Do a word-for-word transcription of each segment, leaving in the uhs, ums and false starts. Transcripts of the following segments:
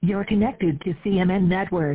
You're connected to C M N Network.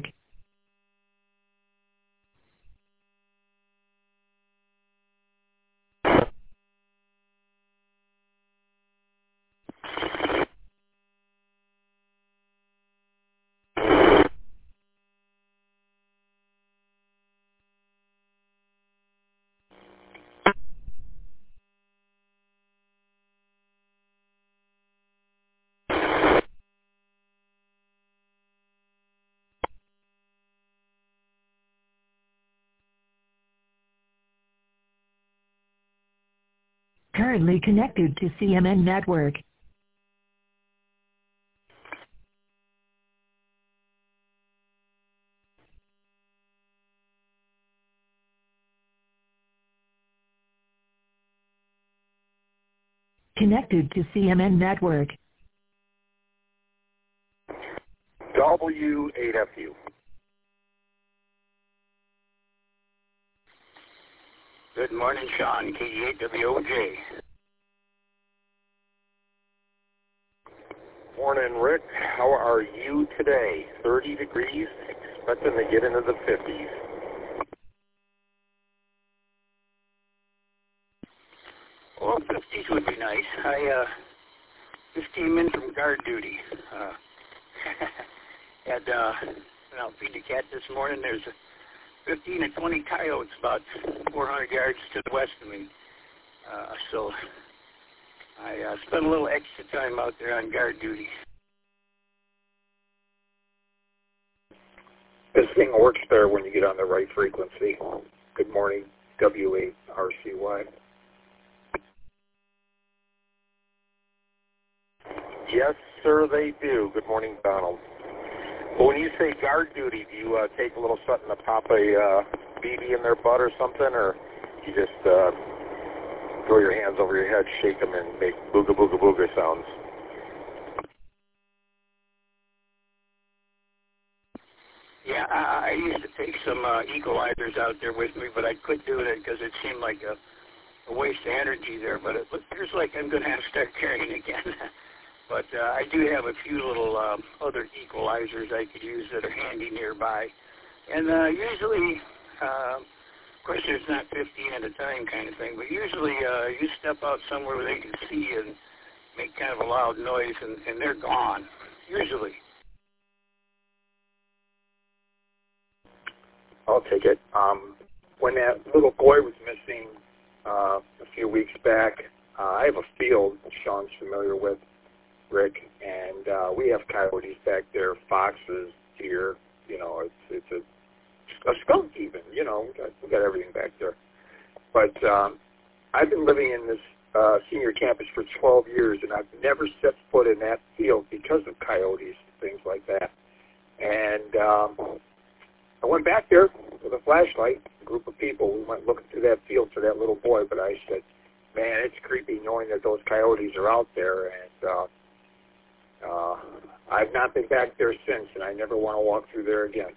Currently connected to C M N Network. Connected to C M N Network. W eight F U. Good morning, Sean, K D eight W O J. Morning, Rick. How are you today? thirty degrees, expecting to get into the fifties. Well, fifties would be nice. I uh, just came in from guard duty. Uh, had uh, went out feed the cat this morning. There's a fifteen to twenty coyotes about four hundred yards to the west of me. Uh, so I uh, spent a little extra time out there on guard duty. This thing works there when you get on the right frequency. Good morning, W eight R C Y. Yes, sir, they do. Good morning, Donald. Well, when you say guard duty, do you uh, take a little something to pop a uh, B B in their butt or something, or you just uh, throw your hands over your head, shake them, and make booga booga booga sounds? Yeah, I, I used to take some uh, equalizers out there with me, but I quit doing it because it seemed like a, a waste of energy there. But it appears like I'm going to have to start carrying again. But uh, I do have a few little um, other equalizers I could use that are handy nearby. And uh, usually, uh, of course, there's not fifteen at a time kind of thing, but usually uh, you step out somewhere where they can see you and make kind of a loud noise, and, and they're gone, usually. I'll take it. Um, when that little boy was missing uh, a few weeks back, uh, I have a field Sean's familiar with, Rick, and uh, we have coyotes back there, foxes, deer, you know, it's it's a, a skunk even, you know, we got, we got everything back there. But um, I've been living in this uh, senior campus for twelve years, and I've never set foot in that field because of coyotes and things like that. And um, I went back there with a flashlight, a group of people. We went looking through that field for that little boy, but I said, man, it's creepy knowing that those coyotes are out there, and uh, Uh, I've not been back there since, and I never want to walk through there again.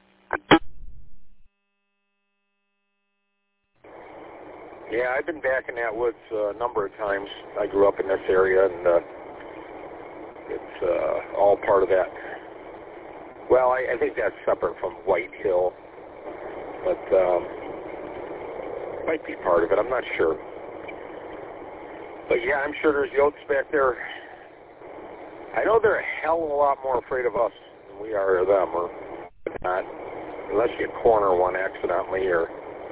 Yeah, I've been back in that woods uh, a number of times. I grew up in this area, and uh, it's uh, all part of that. Well, I, I think that's separate from White Hill, but um, might be part of it. I'm not sure. But yeah, I'm sure there's yotes back there. I know they're a hell of a lot more afraid of us than we are of them, or not, unless you corner one accidentally or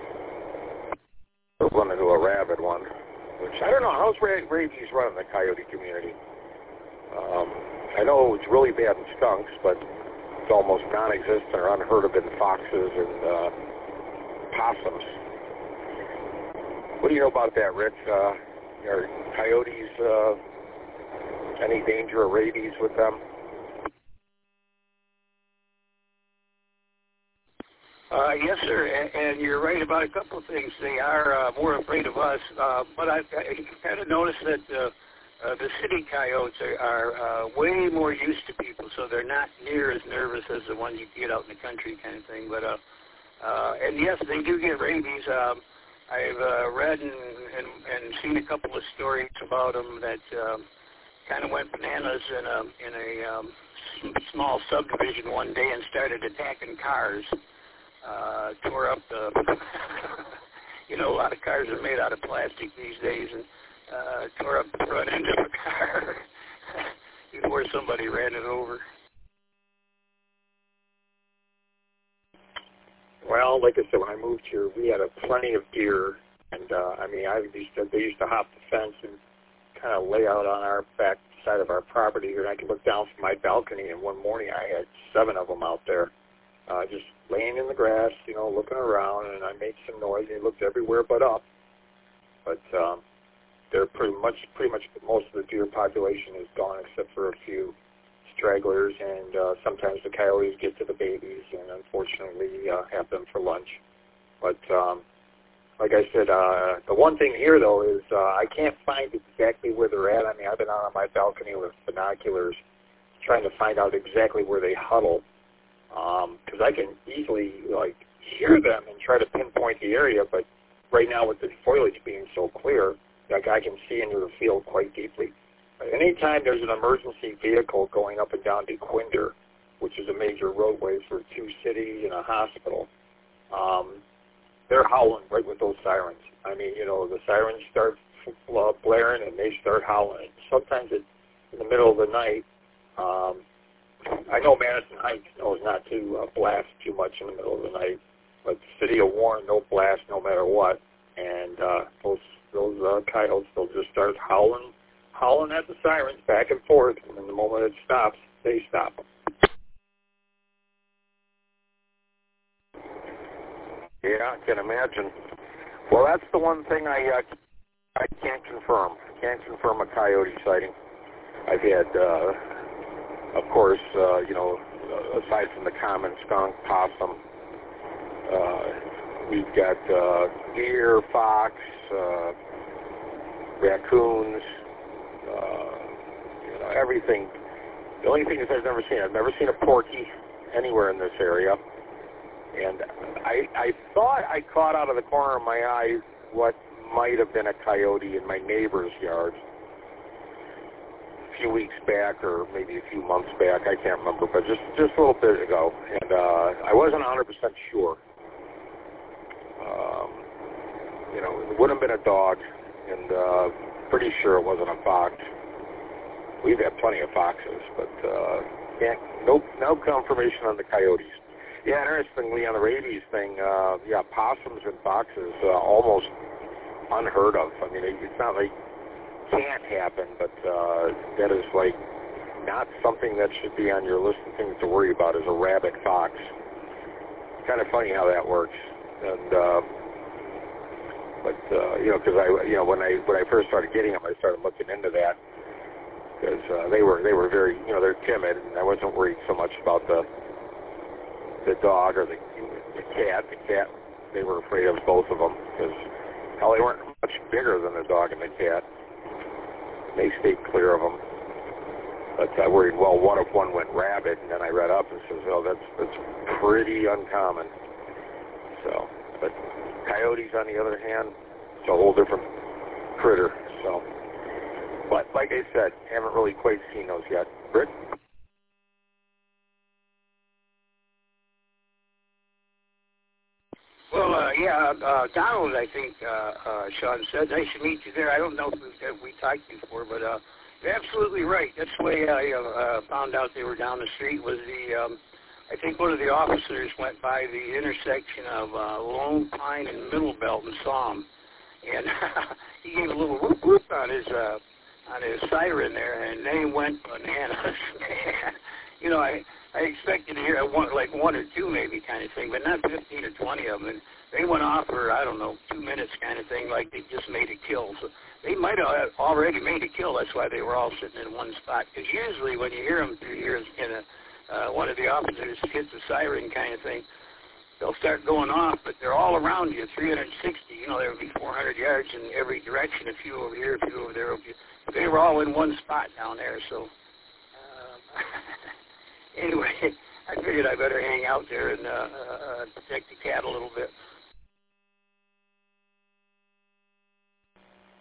run into a rabid one, which I don't know. How's rabies run in the coyote community? Um, I know it's really bad in skunks, but it's almost non-existent or unheard of in foxes and uh, possums. What do you know about that, Rick? Uh, are coyotes... Uh, Any danger of rabies with them? Uh, yes, sir, and, and you're right about a couple of things. They are uh, more afraid of us, uh, but I've, I kind of noticed that uh, uh, the city coyotes are, are uh, way more used to people, so they're not near as nervous as the ones you get out in the country kind of thing. But uh, uh, and yes, they do get rabies. Um, I've uh, read and, and, and seen a couple of stories about them that. Um, kind of went bananas in a in a um, small subdivision one day and started attacking cars. Uh, tore up the, you know, a lot of cars are made out of plastic these days, and uh, tore up the front end of a car before somebody ran it over. Well, like I said, when I moved here, we had a plenty of deer, and uh, I mean, I used to, they used to hop the fence and kind of lay out on our back side of our property here, and I could look down from my balcony, and one morning I had seven of them out there, uh, just laying in the grass, you know, looking around, and I made some noise, and they looked everywhere but up. But um, they're pretty much, pretty much most of the deer population is gone, except for a few stragglers, and uh, sometimes the coyotes get to the babies, and unfortunately uh, have them for lunch. But um, like I said, uh, the one thing here, though, is uh, I can't find exactly where they're at. I mean, I've been out on my balcony with binoculars trying to find out exactly where they huddle, because um, I can easily, like, hear them and try to pinpoint the area, but right now with the foliage being so clear, like, I can see into the field quite deeply. Anytime there's an emergency vehicle going up and down DeQuinder, which is a major roadway for two cities and a hospital, um, they're howling right with those sirens. I mean, you know, the sirens start uh, blaring and they start howling. Sometimes it's in the middle of the night. Um, I know Madison Heights knows not to uh, blast too much in the middle of the night, but the city of Warren, no blast no matter what. And uh, those those uh, coyotes, they'll just start howling, howling at the sirens back and forth, and then the moment it stops, they stop. Yeah, I can imagine. Well, that's the one thing I uh, I can't confirm. I can't confirm a coyote sighting. I've had, uh, of course, uh, you know, aside from the common skunk, possum, uh, we've got uh, deer, fox, uh, raccoons, uh, you know, everything. The only thing is I've never seen, I've never seen a porky anywhere in this area. And I, I thought I caught out of the corner of my eye what might have been a coyote in my neighbor's yard a few weeks back, or maybe a few months back. I can't remember, but just, just a little bit ago. And uh, I wasn't one hundred percent sure. Um, you know, it would have been a dog, and uh, pretty sure it wasn't a fox. We've had plenty of foxes, but uh, can't, nope, no confirmation on the coyotes. Yeah, interestingly, on the rabies thing, uh, yeah, possums and foxes, uh, almost unheard of. I mean, it's not like it can't happen, but uh, that is like not something that should be on your list of things to worry about, is a rabid fox. Kind of funny how that works. And uh, but uh, you know, because I, you know, when I when I first started getting them, I started looking into that, because uh, they were they were very, you know, they're timid, and I wasn't worried so much about the the dog or the, the cat. The cat, they were afraid of both of them, because hell, they weren't much bigger than the dog and the cat. They stayed clear of them. But I worried, well, what if one went rabid? And then I read up and says, oh, that's that's pretty uncommon. So, but coyotes, on the other hand, it's a whole different critter. So, but like I said, haven't really quite seen those yet. Britt? Well, uh, yeah, uh, Donald, I think, uh, uh, Sean said, nice to meet you there. I don't know if we, if we talked before, but uh, you're absolutely right. That's the way I uh, found out they were down the street was the, um, I think one of the officers went by the intersection of uh, Lone Pine and Middle Belt and saw him. And he gave a little whoop whoop on his, uh, on his siren there, and they went bananas. You know, I... I expected to hear one, like one or two maybe kind of thing, but not fifteen or twenty of them. And they went off for, I don't know, two minutes kind of thing, like they just made a kill. So they might have already made a kill. That's why they were all sitting in one spot. Because usually when you hear them through here in a, uh, one of the officers hits a siren kind of thing, they'll start going off, but they're all around you, three hundred sixty. You know, there would be four hundred yards in every direction, a few over here, a few over there. They were all in one spot down there, so... Um, Anyway, I figured I better hang out there and uh, uh, protect the cat a little bit.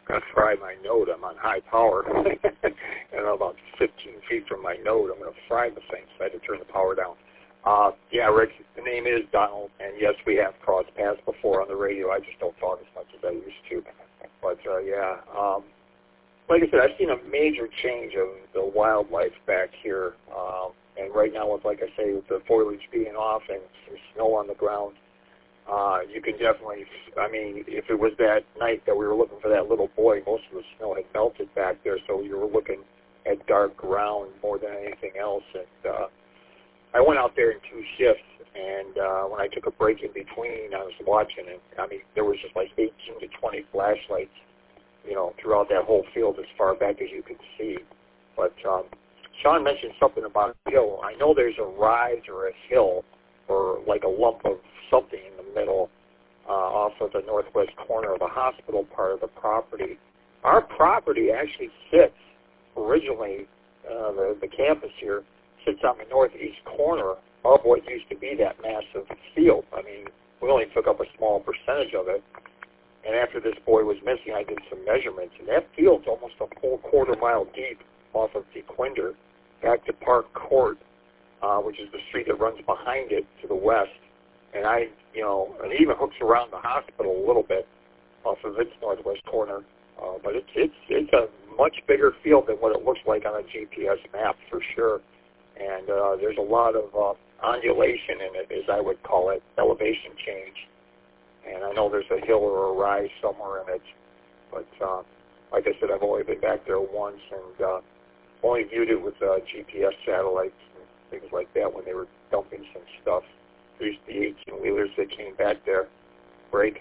going to fry my node. I'm on high power. And about fifteen feet from my node, I'm going to fry the thing, so I had to turn the power down. Uh, yeah, Rick, the name is Donald, and yes, we have crossed paths before on the radio. I just don't talk as much as I used to. But, uh, yeah, um, like I said, I've seen a major change of the wildlife back here. Um, and right now, with, like I say, with the foliage being off and some snow on the ground, uh, you can definitely, I mean, if it was that night that we were looking for that little boy, most of the snow had melted back there, so you were looking at dark ground more than anything else. And uh, I went out there in two shifts, and uh, when I took a break in between, I was watching it. I mean, there was just like eighteen to twenty flashlights, you know, throughout that whole field as far back as you could see. But um, Sean mentioned something about a hill. I know there's a rise or a hill or like a lump of something in the middle uh, off of the northwest corner of the hospital part of the property. Our property actually sits originally, uh, the, the campus here, sits on the northeast corner of what used to be that massive field. I mean, we only took up a small percentage of it. And after this boy was missing, I did some measurements, and that field's almost a full quarter mile deep off of DeQuinder back to Park Court, uh, which is the street that runs behind it to the west. And I, you know, it even hooks around the hospital a little bit off of its northwest corner. Uh, but it's it's it's a much bigger field than what it looks like on a G P S map for sure. And uh, there's a lot of uh, ondulation in it, as I would call it, elevation change. And I know there's a hill or a rise somewhere in it. But uh, like I said, I've only been back there once and uh, only viewed it with uh, G P S satellites and things like that when they were dumping some stuff. There used to be eighteen-wheelers that came back there. Break.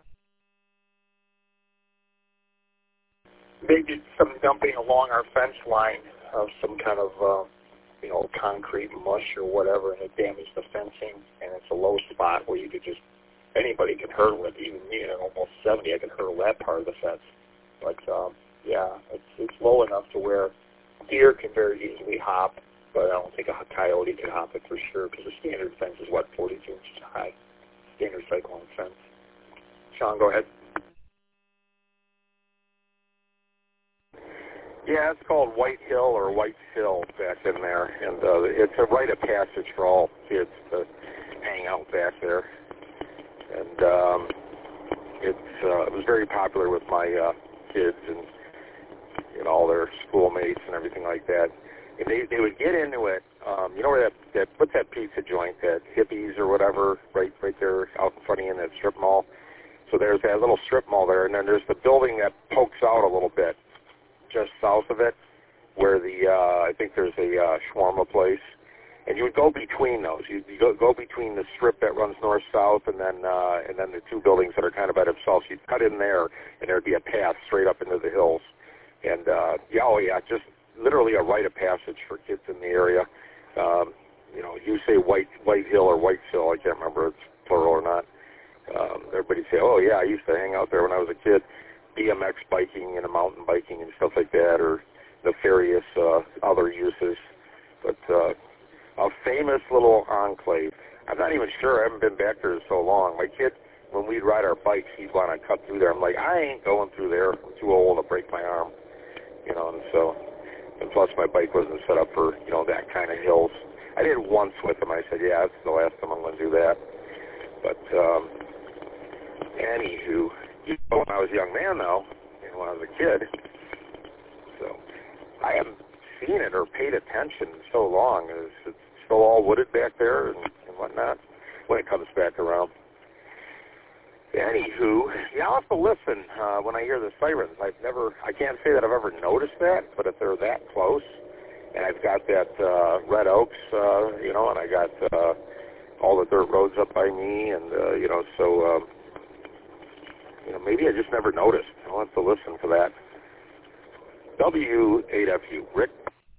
They did some dumping along our fence line of some kind of, uh, you know, concrete mush or whatever, and it damaged the fencing, and it's a low spot where you could just, anybody can hurdle it. Even me at almost seventy, I could hurdle that part of the fence. But, um, yeah, it's, it's low enough to where deer can very easily hop, but I don't think a coyote could hop it for sure, because the standard fence is, what, forty-two inches high, standard cyclone fence. Sean, go ahead. Yeah, it's called White Hill or White Hill back in there, and uh, it's a rite of passage for all kids to hang out back there. And um, it's uh, it was very popular with my uh, kids and you know, all their schoolmates and everything like that. And they they would get into it. Um, you know where that that what's that pizza joint, that Hippies or whatever, right right there out in front of you in that strip mall. So there's that little strip mall there, and then there's the building that pokes out a little bit just south of it, where the uh, I think there's a uh, shawarma place, and you would go between those. You would go, go between the strip that runs north-south, and then uh, and then the two buildings that are kind of by themselves. You'd cut in there, and there'd be a path straight up into the hills. And uh, yeah, oh yeah, just literally a rite of passage for kids in the area. Um, you know, you say White White Hill or White Hill, I can't remember if it's plural or not. Um, everybody say, oh yeah, I used to hang out there when I was a kid. B M X biking and mountain biking and stuff like that, or nefarious uh, other uses. But uh, a famous little enclave. I'm not even sure. I haven't been back there in so long. My kid, when we'd ride our bikes, he'd want to cut through there. I'm like, I ain't going through there. I'm too old to break my arm. You know, and so, and plus my bike wasn't set up for, you know, that kind of hills. I did it once with him. I said, yeah, that's the last time I'm going to do that. But, um, anywho, you know, when I was a young man, though, and when I was a kid, so I haven't seen it or paid attention in so long. It's, it's still all wooded back there and, and whatnot when it comes back around. Anywho, yeah, I'll have to listen uh, when I hear the sirens. I've never, I can't say that I've ever noticed that, but if they're that close, and I've got that uh, Red Oaks, uh, you know, and I got uh, all the dirt roads up by me, and, uh, you know, so... Um, You know, maybe I just never noticed. I'll have to listen for that. W eight F U. Rick?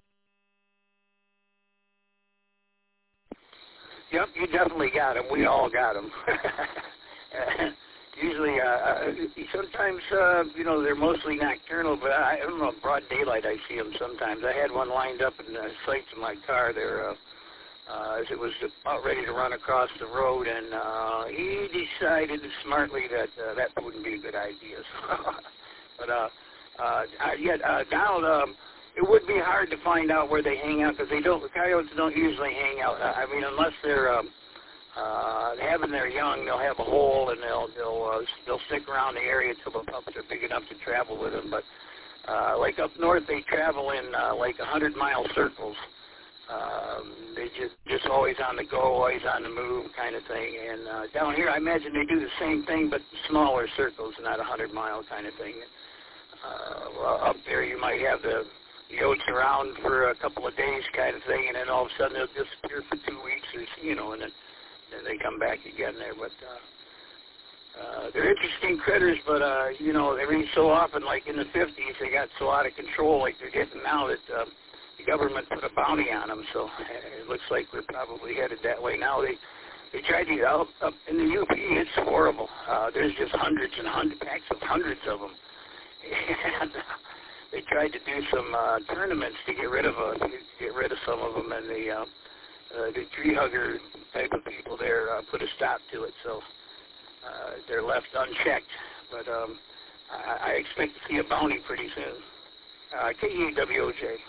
Yep, you definitely got them. We all got them. Usually, uh, sometimes, uh, you know, they're mostly nocturnal, but I, I don't know, broad daylight I see them sometimes. I had one lined up in the sights of my car there uh, uh, as it was about ready to run across the road, and uh, he decided smartly that uh, that wouldn't be a good idea. So, but But uh, uh, yet uh, Donald, um, it would be hard to find out where they hang out because they don't. The coyotes don't usually hang out. I mean, unless they're um, uh, having their young, they'll have a hole and they'll they'll uh, they'll stick around the area until the pups are big enough to travel with them. But uh, like up north, they travel in uh, like a hundred mile circles. Um, they just just always on the go, always on the move, kind of thing. And uh, down here, I imagine they do the same thing, but smaller circles, not a hundred mile kind of thing. Uh, well, up there, you might have the yotes around for a couple of days, kind of thing, and then all of a sudden they'll disappear for two weeks, or you know, and then then they come back again there. But uh, uh, they're interesting critters, but uh, you know, every so often, like in the fifties, they got so out of control, like they're getting now that. Uh, The government put a bounty on them, so it looks like we're probably headed that way now. They they tried to up, up in the U P. It's horrible. Uh, there's just hundreds and hundreds packs of hundreds of them, and uh, they tried to do some uh, tournaments to get rid of uh, to get rid of some of them, and the uh, uh, the tree hugger type of people there uh, put a stop to it, so uh, they're left unchecked. But um, I, I expect to see a bounty pretty soon. Uh, K E W O J.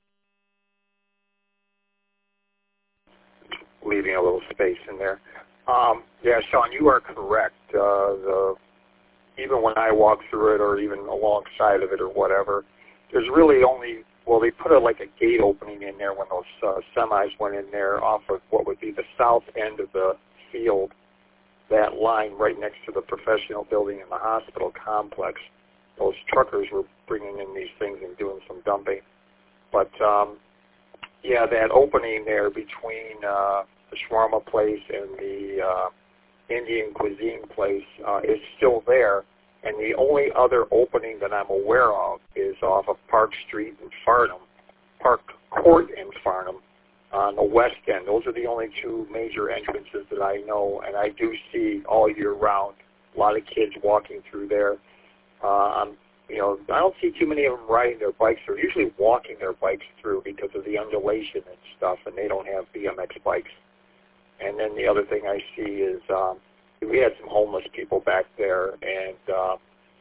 Leaving a little space in there. Um, yeah, Sean, you are correct. Uh, the even when I walk through it, or even alongside of it, or whatever, there's really only well, they put a, like a gate opening in there when those uh, semis went in there off of what would be the south end of the field. That line right next to the professional building and the hospital complex. Those truckers were bringing in these things and doing some dumping, but. Um, Yeah, that opening there between uh, the shawarma place and the uh, Indian cuisine place uh, is still there, and the only other opening that I'm aware of is off of Park Street in Farnham, Park Court in Farnham, on the west end. Those are the only two major entrances that I know, and I do see all year round a lot of kids walking through there. Uh, I'm You know, I don't see too many of them riding their bikes. They're usually walking their bikes through because of the undulation and stuff, and they don't have B M X bikes. And then the other thing I see is um, we had some homeless people back there, and uh,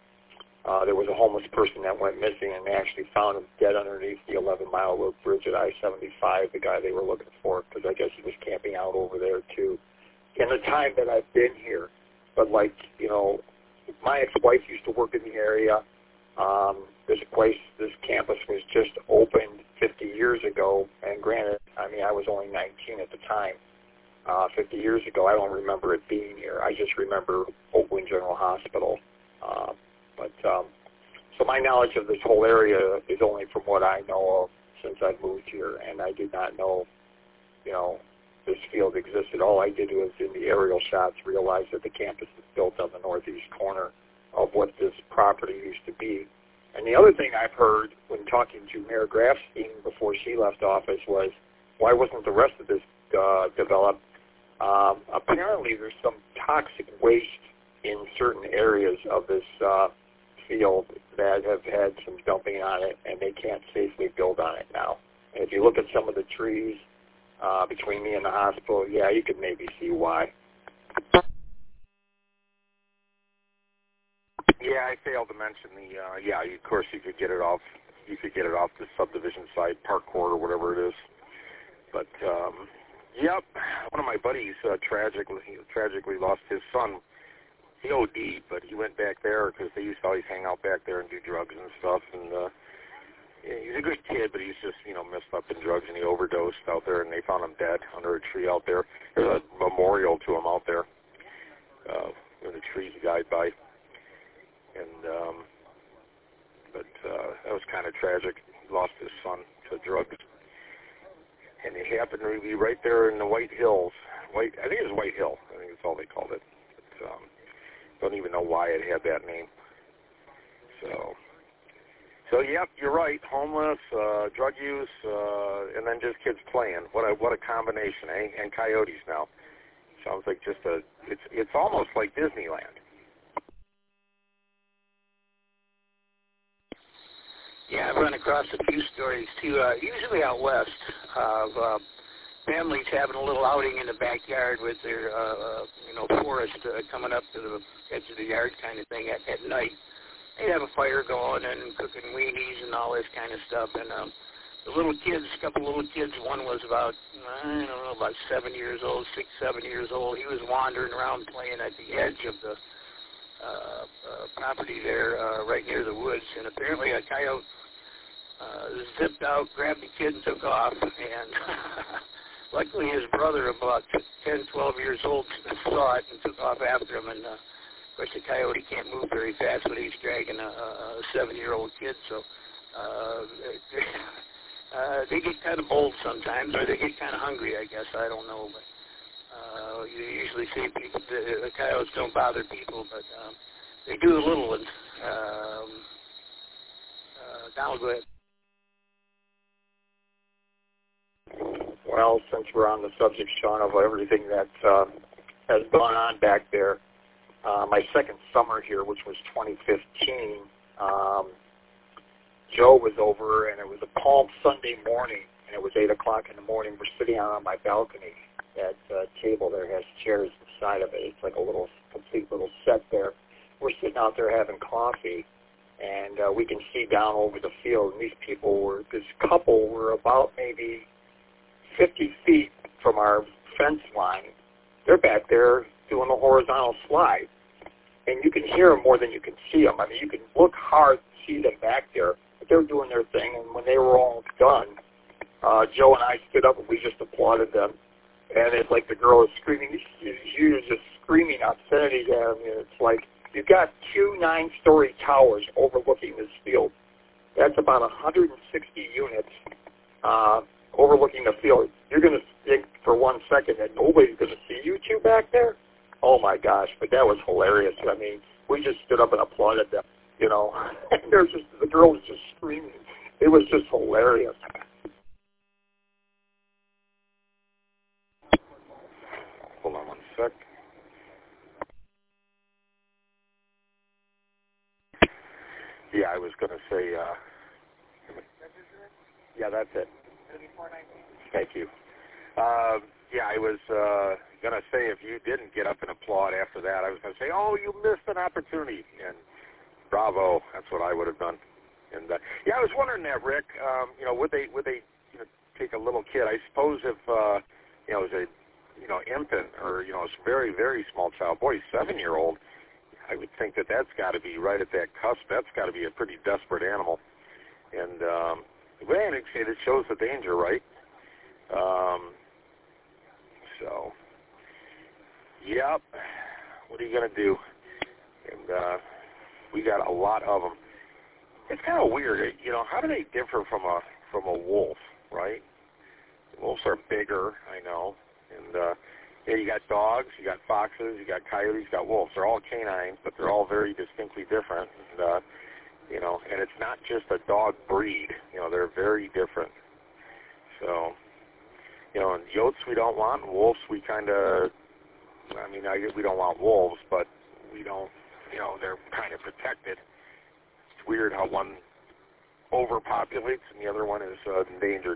uh, there was a homeless person that went missing, and they actually found him dead underneath the eleven mile road bridge at I seventy-five, the guy they were looking for, because I guess he was camping out over there, too. In the time that I've been here, but, like, you know, my ex-wife used to work in the area. Um, this place, this campus was just opened fifty years ago, and granted, I mean, I was only nineteen at the time. Uh, fifty years ago, I don't remember it being here. I just remember Oakland General Hospital. Uh, but um, so my knowledge of this whole area is only from what I know of since I moved here, and I did not know, you know, this field existed. All I did was in the aerial shots realize that the campus is built on the northeast corner of what this property used to be. And the other thing I've heard when talking to Mayor Grafstein before she left office was, why wasn't the rest of this uh, developed? Um, apparently there's some toxic waste in certain areas of this uh, field that have had some dumping on it, and they can't safely build on it now. And if you look at some of the trees uh, between me and the hospital, yeah, you could maybe see why. Yeah, I failed to mention the. Uh, yeah, of course you could get it off. You could get it off the subdivision side, Park Court or whatever it is. But um, yep, one of my buddies uh, tragically tragically lost his son. He O D'd, but he went back there because they used to always hang out back there and do drugs and stuff. And uh, yeah, he's a good kid, but he's just you know messed up in drugs, and he overdosed out there, and they found him dead under a tree out there. There's a memorial to him out there uh, in the tree he died by. And um, but uh, that was kind of tragic. He lost his son to drugs, and it happened to be right there in the White Hills. White, I think it was White Hill. I think that's all they called it. But, um, don't even know why it had that name. So, so yep, you're right. Homeless, uh, drug use, uh, and then just kids playing. What a what a combination, eh? And coyotes now. Sounds like just a. It's it's almost like Disneyland. Yeah, I've run across a few stories, too, uh, usually out west, of uh, families having a little outing in the backyard with their, uh, uh, you know, forest uh, coming up to the edge of the yard kind of thing at, at night. they'd have a fire going and cooking weenies and all this kind of stuff. And um, the little kids, a couple little kids, one was about, I don't know, about seven years old, six, seven years old. He was wandering around playing at the edge of the uh, uh, property there uh, right near the woods. And apparently a coyote uh, zipped out, grabbed the kid and took off. And luckily his brother, about ten, twelve years old, saw it and took off after him. And uh, of course, the coyote can't move very fast when he's dragging a, a seven-year-old kid. So uh, uh, they get kind of bold sometimes, or they get kind of hungry, I guess. I don't know. But uh, you usually see people, the, the coyotes don't bother people, but um, they do a little. And um, uh, Donald, go ahead. Well, since we're on the subject, Sean, of everything that uh, has gone on back there, uh, my second summer here, which was twenty fifteen, um, Joe was over, and it was a Palm Sunday morning, and it was eight o'clock in the morning. We're sitting out on my balcony. That uh, table there has chairs inside of it. It's like a little, complete little set there. We're sitting out there having coffee, and uh, we can see down over the field, and these people were, this couple were about maybe fifty feet from our fence line. They're back there doing a horizontal slide, and you can hear them more than you can see them. I mean, you can look hard to see them back there, but they're doing their thing, and when they were all done, uh, Joe and I stood up and we just applauded them, and it's like the girl is screaming, she was just screaming obscenities at them, and it's like, you've got two nine-story towers overlooking this field. That's about one hundred sixty units, uh, overlooking the field. You're going to think for one second that nobody's going to see you two back there? Oh, my gosh, but that was hilarious. I mean, we just stood up and applauded them, you know. There's just, the girl was just screaming. It was just hilarious. Hold on one sec. Yeah, I was going to say, uh, yeah, that's it. Thank you. Uh, yeah, I was uh, going to say if you didn't get up and applaud after that, I was going to say, oh, you missed an opportunity. And bravo, that's what I would have done. And uh, yeah, I was wondering that, Rick. Um, you know, would they would they you know, take a little kid? I suppose if uh, you know, it was a you know infant or you know, a very very small child, boy, seven year old. I would think that that's got to be right at that cusp. That's got to be a pretty desperate animal. And um, well, it shows the danger, right? Um, so, yep. What are you going to do? And uh, we got a lot of them. It's kind of weird, you know. How do they differ from a from a wolf, right? Wolves are bigger, I know. And uh, yeah, you got dogs, you got foxes, you got coyotes, you got wolves. They're all canines, but they're all very distinctly different. And uh, you know, and it's not just a dog breed. You know, they're very different. So. You know, and yotes we don't want, and wolves we kind of, I mean, I guess we don't want wolves, but we don't, you know, they're kind of protected. It's weird how one overpopulates and the other one is uh, endangered.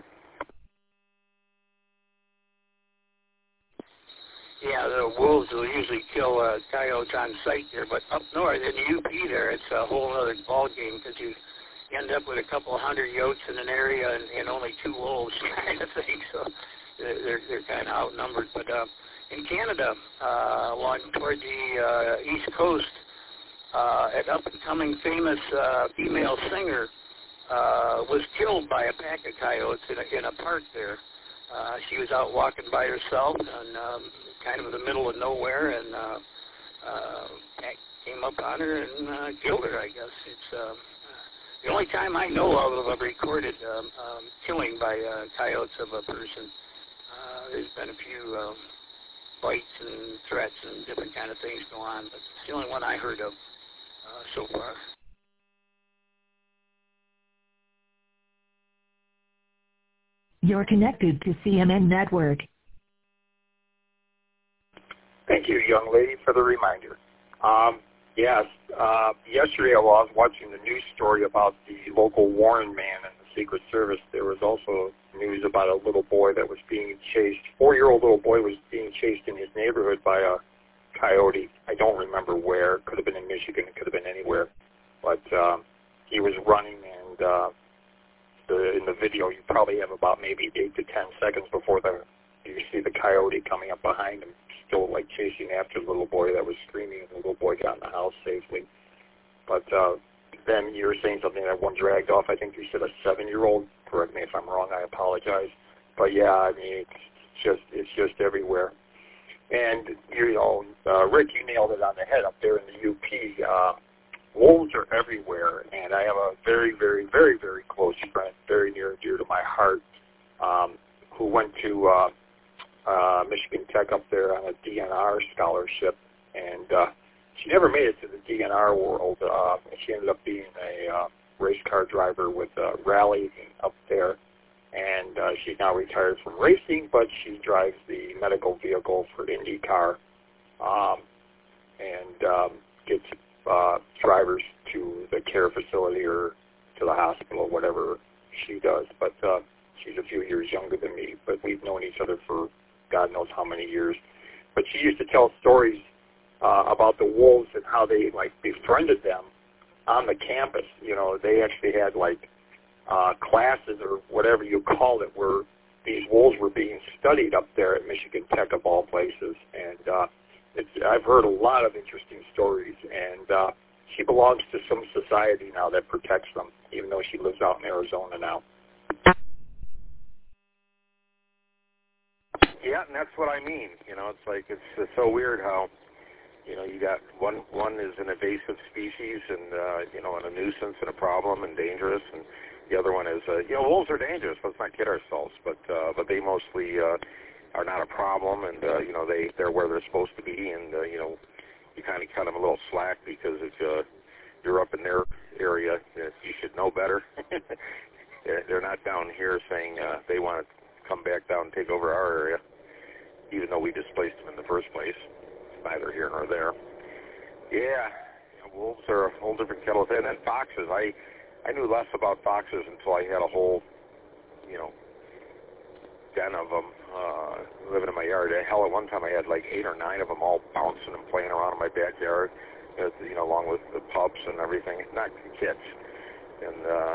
Yeah, the wolves will usually kill uh, coyotes on sight there, but up north in the U P there, it's a whole other ball game because you end up with a couple hundred yotes in an area and, and only two wolves kind of thing, so they're, they're kind of outnumbered. But uh, in Canada, uh, along toward the uh, East Coast, uh, an up-and-coming famous uh, female singer uh, was killed by a pack of coyotes in a, in a park there. Uh, she was out walking by herself and um, kind of in the middle of nowhere, and uh, uh, came up on her and uh, killed her, I guess. It's uh, the only time I know of of a recorded um, um, killing by uh, coyotes of a person. Uh, there's been a few uh, bites and threats and different kind of things go on, but it's the only one I heard of uh, so far. You're connected to C M N Network. Thank you, young lady, for the reminder. Um, yes, uh, yesterday while I was watching the news story about the local Warren man and the Secret Service, there was also news about a little boy that was being chased. Four-year-old little boy was being chased in his neighborhood by a coyote. I don't remember where. It could have been in Michigan. It could have been anywhere. but um, he was running, and uh, the, in the video you probably have about maybe eight to ten seconds before the you see the coyote coming up behind him, still like chasing after the little boy that was screaming, and the little boy got in the house safely. But uh, then you were saying something that one dragged off. I think you said a seven-year-old. Correct me if I'm wrong. I apologize. But yeah, I mean, it's just it's just everywhere. And you know, uh, Rick, you nailed it on the head up there in the U P. Uh, wolves are everywhere, and I have a very, very, very, very close friend, very near and dear to my heart, um, who went to uh, uh, Michigan Tech up there on a D N R scholarship, and uh, she never made it to the D N R world. Uh, she ended up being a uh, race car driver with uh, Rally up there. And uh, she's now retired from racing, but she drives the medical vehicle for IndyCar um, and um, gets uh, drivers to the care facility or to the hospital, whatever she does. But uh, she's a few years younger than me, but we've known each other for God knows how many years. But she used to tell stories uh, about the wolves and how they, like, befriended them on the campus. You know, they actually had, like, Uh, classes or whatever you call it, where these wolves were being studied up there at Michigan Tech of all places. And uh, it's, I've heard a lot of interesting stories. And uh, she belongs to some society now that protects them, even though she lives out in Arizona now. Yeah, and that's what I mean. You know, it's like it's, it's so weird how, you know, you got one one is an invasive species and, uh, you know, and a nuisance and a problem and dangerous, and the other one is, uh, you know, wolves are dangerous. Let's not kid ourselves, but uh, but they mostly uh, are not a problem, and uh, you know they they're where they're supposed to be, and uh, you know you kind of cut them a little slack because if uh, you're up in their area, you should know better. they're, they're not down here saying uh, they want to come back down and take over our area, even though we displaced them in the first place. It's neither here nor there. Yeah, you know, wolves are a whole different kettle of fish. And then foxes, I. I knew less about foxes until I had a whole, you know, den of them uh, living in my yard. Hell, at one time I had like eight or nine of them all bouncing and playing around in my backyard, you know, along with the pups and everything. Not kids. And, uh,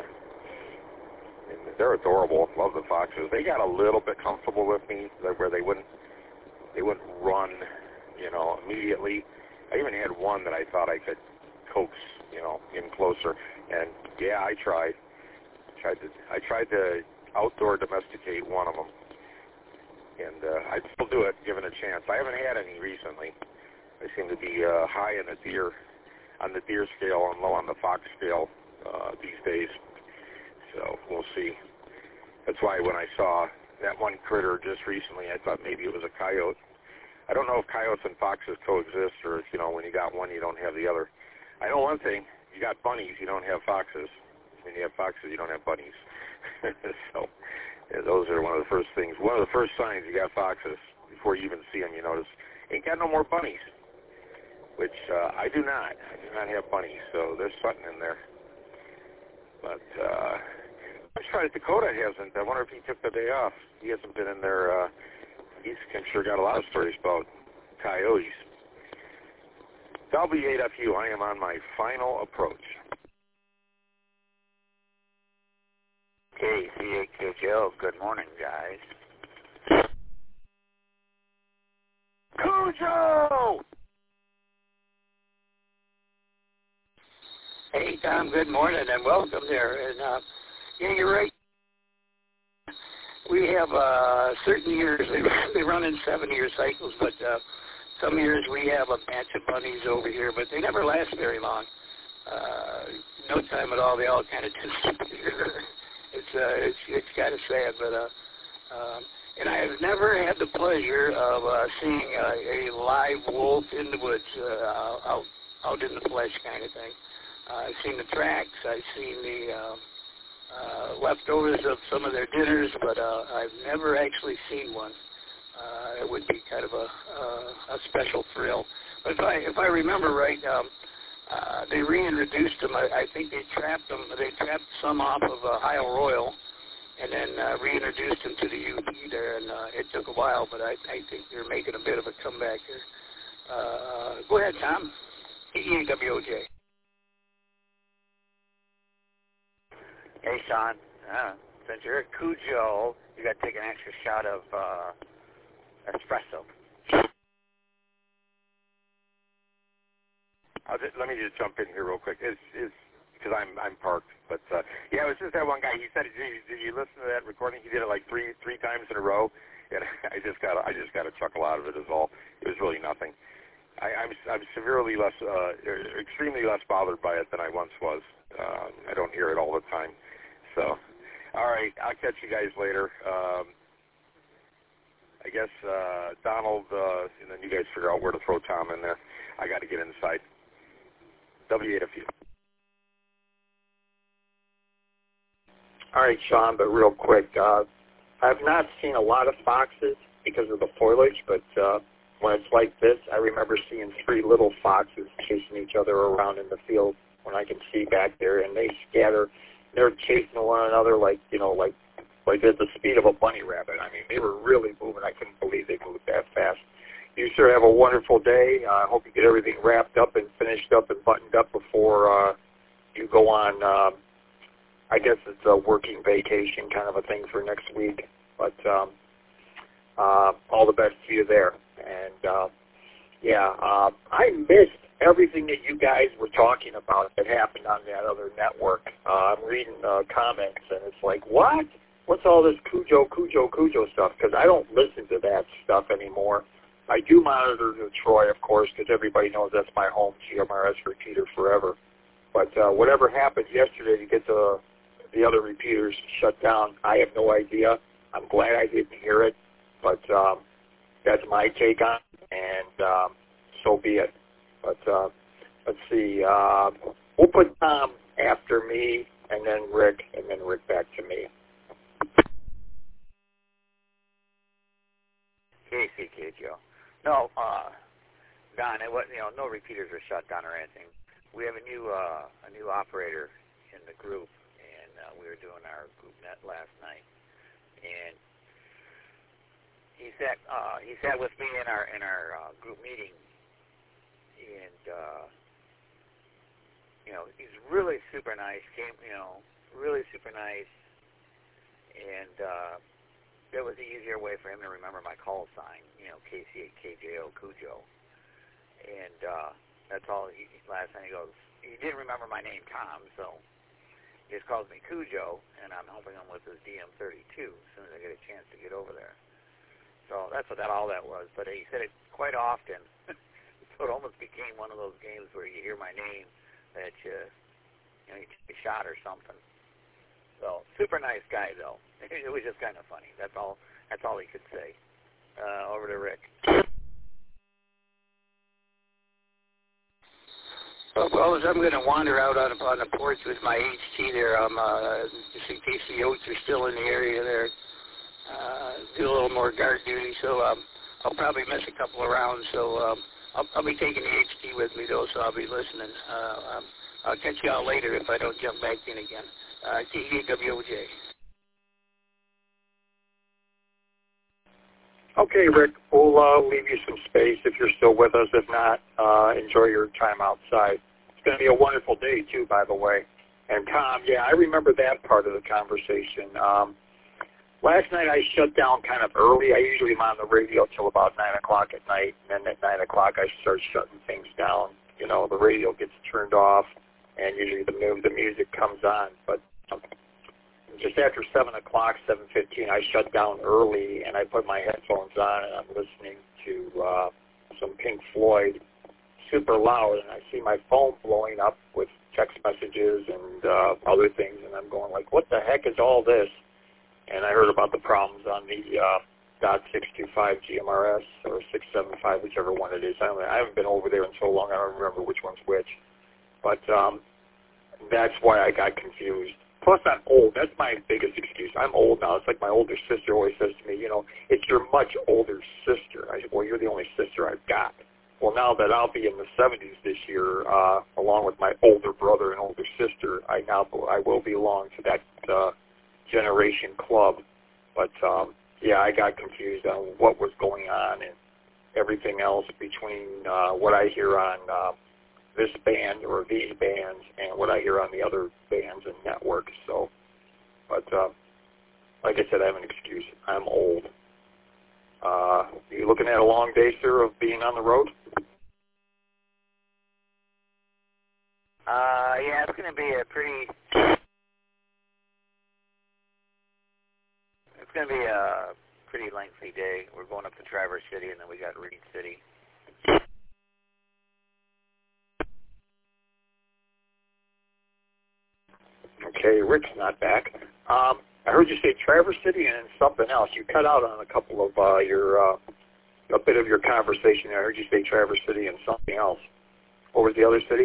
and they're adorable. Love the foxes. They got a little bit comfortable with me, where they wouldn't, they wouldn't run, you know, immediately. I even had one that I thought I could coax, you know, in closer. And yeah, I tried. Tried to. I tried to outdoor domesticate one of them, and uh, I'd still do it, given a chance. I haven't had any recently. I seem to be uh, high in the deer, on the deer scale, and low on the fox scale uh, these days. So we'll see. That's why when I saw that one critter just recently, I thought maybe it was a coyote. I don't know if coyotes and foxes coexist, or if, you know, when you got one, you don't have the other. I know one thing. You got bunnies, you don't have foxes. When you have foxes, you don't have bunnies. so yeah, those are one of the first things. One of the first signs you got foxes, before you even see them, you notice, ain't got no more bunnies, which uh, I do not. I do not have bunnies, so there's something in there. But uh, I'm sure Dakota hasn't. I wonder if he took the day off. He hasn't been in there. Uh, he's I'm sure got a lot of stories about coyotes. W eight F U, I am on my final approach. K C H H L, good morning, guys. Cujo! Hey, Tom, good morning and welcome there. And, uh, yeah, you're right. We have uh, certain years, they, they run in seven-year cycles, but uh, some years we have a batch of bunnies over here, but they never last very long. Uh, no time at all. They all kind of disappear. It's uh, it's it's kind of sad, but uh, um, and I have never had the pleasure of uh, seeing uh, a live wolf in the woods, uh, out out in the flesh, kind of thing. Uh, I've seen the tracks. I've seen the uh, uh, leftovers of some of their dinners, but uh, I've never actually seen one. Uh, it would be kind of a, uh, a special thrill. But if I if I remember right, um, uh, they reintroduced them. I, I think they trapped them. They trapped some off of uh, Isle Royal, and then uh, reintroduced them to the U P there. And uh, it took a while, but I, I think they're making a bit of a comeback here. Uh, go ahead, Tom. E W O J. Hey, Sean. Uh, since you're at Cujo, you got to take an extra shot of uh, espresso. I'll just, let me just jump in here real quick. It's because I'm I'm parked, but uh, yeah, it was just that one guy. He said, "Did you, did you listen to that recording? He did it like three three times in a row." And I just got I just got a chuckle out of it. Is all. It was really nothing. I, I'm I'm severely less, uh, extremely less bothered by it than I once was. Uh, I don't hear it all the time. So, all right, I'll catch you guys later. Um, I guess uh, Donald, uh, and then you guys figure out where to throw Tom in there. I got to get inside. W eight F U. All right, Sean, but real quick, uh, I've not seen a lot of foxes because of the foliage, but uh, when it's like this, I remember seeing three little foxes chasing each other around in the field when I can see back there, and they scatter. They're chasing one another like, you know, like like at the speed of a bunny rabbit. I mean, they were really moving. I couldn't believe they moved that fast. You sure have a wonderful day. I uh, hope you get everything wrapped up and finished up and buttoned up before uh, you go on, uh, I guess it's a working vacation kind of a thing for next week. But um, uh, all the best to you there. And, uh, yeah, uh, I missed everything that you guys were talking about that happened on that other network. Uh, I'm reading uh, comments, and it's like, what? What's all this Cujo, Cujo, Cujo stuff? Because I don't listen to that stuff anymore. I do monitor the Troy, of course, because everybody knows that's my home G M R S repeater forever. But uh, whatever happened yesterday to get the, the other repeaters shut down, I have no idea. I'm glad I didn't hear it, but um, that's my take on it, and um, so be it. But uh, let's see. Uh, we'll put Tom after me, and then Rick, and then Rick back to me. K C K, Joe. No, uh, Don, it was, you know, no repeaters are shut down or anything. We have a new uh, a new operator in the group, and uh, we were doing our group net last night, and he sat uh, he sat with me in our in our uh, group meeting, and uh, you know, he's really super nice. Came, you know, really super nice, and. Uh, It was the easier way for him to remember my call sign, you know, K C eight K J O, Cujo. And uh, that's all. He, last time he goes, he didn't remember my name, Tom, so he just calls me Cujo, and I'm helping him with his D M thirty-two as soon as I get a chance to get over there. So that's what that all that was. But he said it quite often, so it almost became one of those games where you hear my name that you, you know, you take a shot or something. So super nice guy though. It was just kind of funny. That's all. That's all he could say. Uh, over to Rick. Well, as I'm going to wander out on, on the porch with my H T there, um, uh, just in case the oats are still in the area there, uh, do a little more guard duty. So um, I'll probably miss a couple of rounds. So um, I'll, I'll be taking the H T with me though, so I'll be listening. Uh, um, I'll catch y'all later if I don't jump back in again. Uh, K E W O J. Okay, Rick, we'll uh, leave you some space if you're still with us. If not, uh, enjoy your time outside. It's going to be a wonderful day, too, by the way. And, Tom, yeah, I remember that part of the conversation. Um, last night I shut down kind of early. I usually am on the radio till about nine o'clock at night, and then at nine o'clock I start shutting things down. You know, the radio gets turned off, and usually the, mu- the music comes on. But um, just after seven o'clock, seven fifteen, I shut down early, and I put my headphones on, and I'm listening to uh, some Pink Floyd, super loud, and I see my phone blowing up with text messages and uh, other things, and I'm going like, what the heck is all this? And I heard about the problems on the uh, dot six two five G M R S or six seven five, whichever one it is. I, don't, I haven't been over there in so long, I don't remember which one's which. But um, that's why I got confused. Plus, I'm old. That's my biggest excuse. I'm old now. It's like my older sister always says to me, you know, it's your much older sister. I said, well, you're the only sister I've got. Well, now that I'll be in the seventies this year, uh, along with my older brother and older sister, I now I will belong to that uh, generation club. But, um, yeah, I got confused on what was going on and everything else between uh, what I hear on uh, this band or these bands and what I hear on the other bands and networks. So I have an excuse. I'm old. Uh, you looking at a long day, sir, of being on the road? Uh, yeah, it's going to be a pretty, it's going to be a pretty lengthy day. We're going up to Traverse City, and then we got Reed City. Okay, Rick's not back. Um, I heard you say Traverse City and something else. You cut out on a couple of uh, your, uh, a bit of your conversation there. I heard you say Traverse City and something else. What was the other city?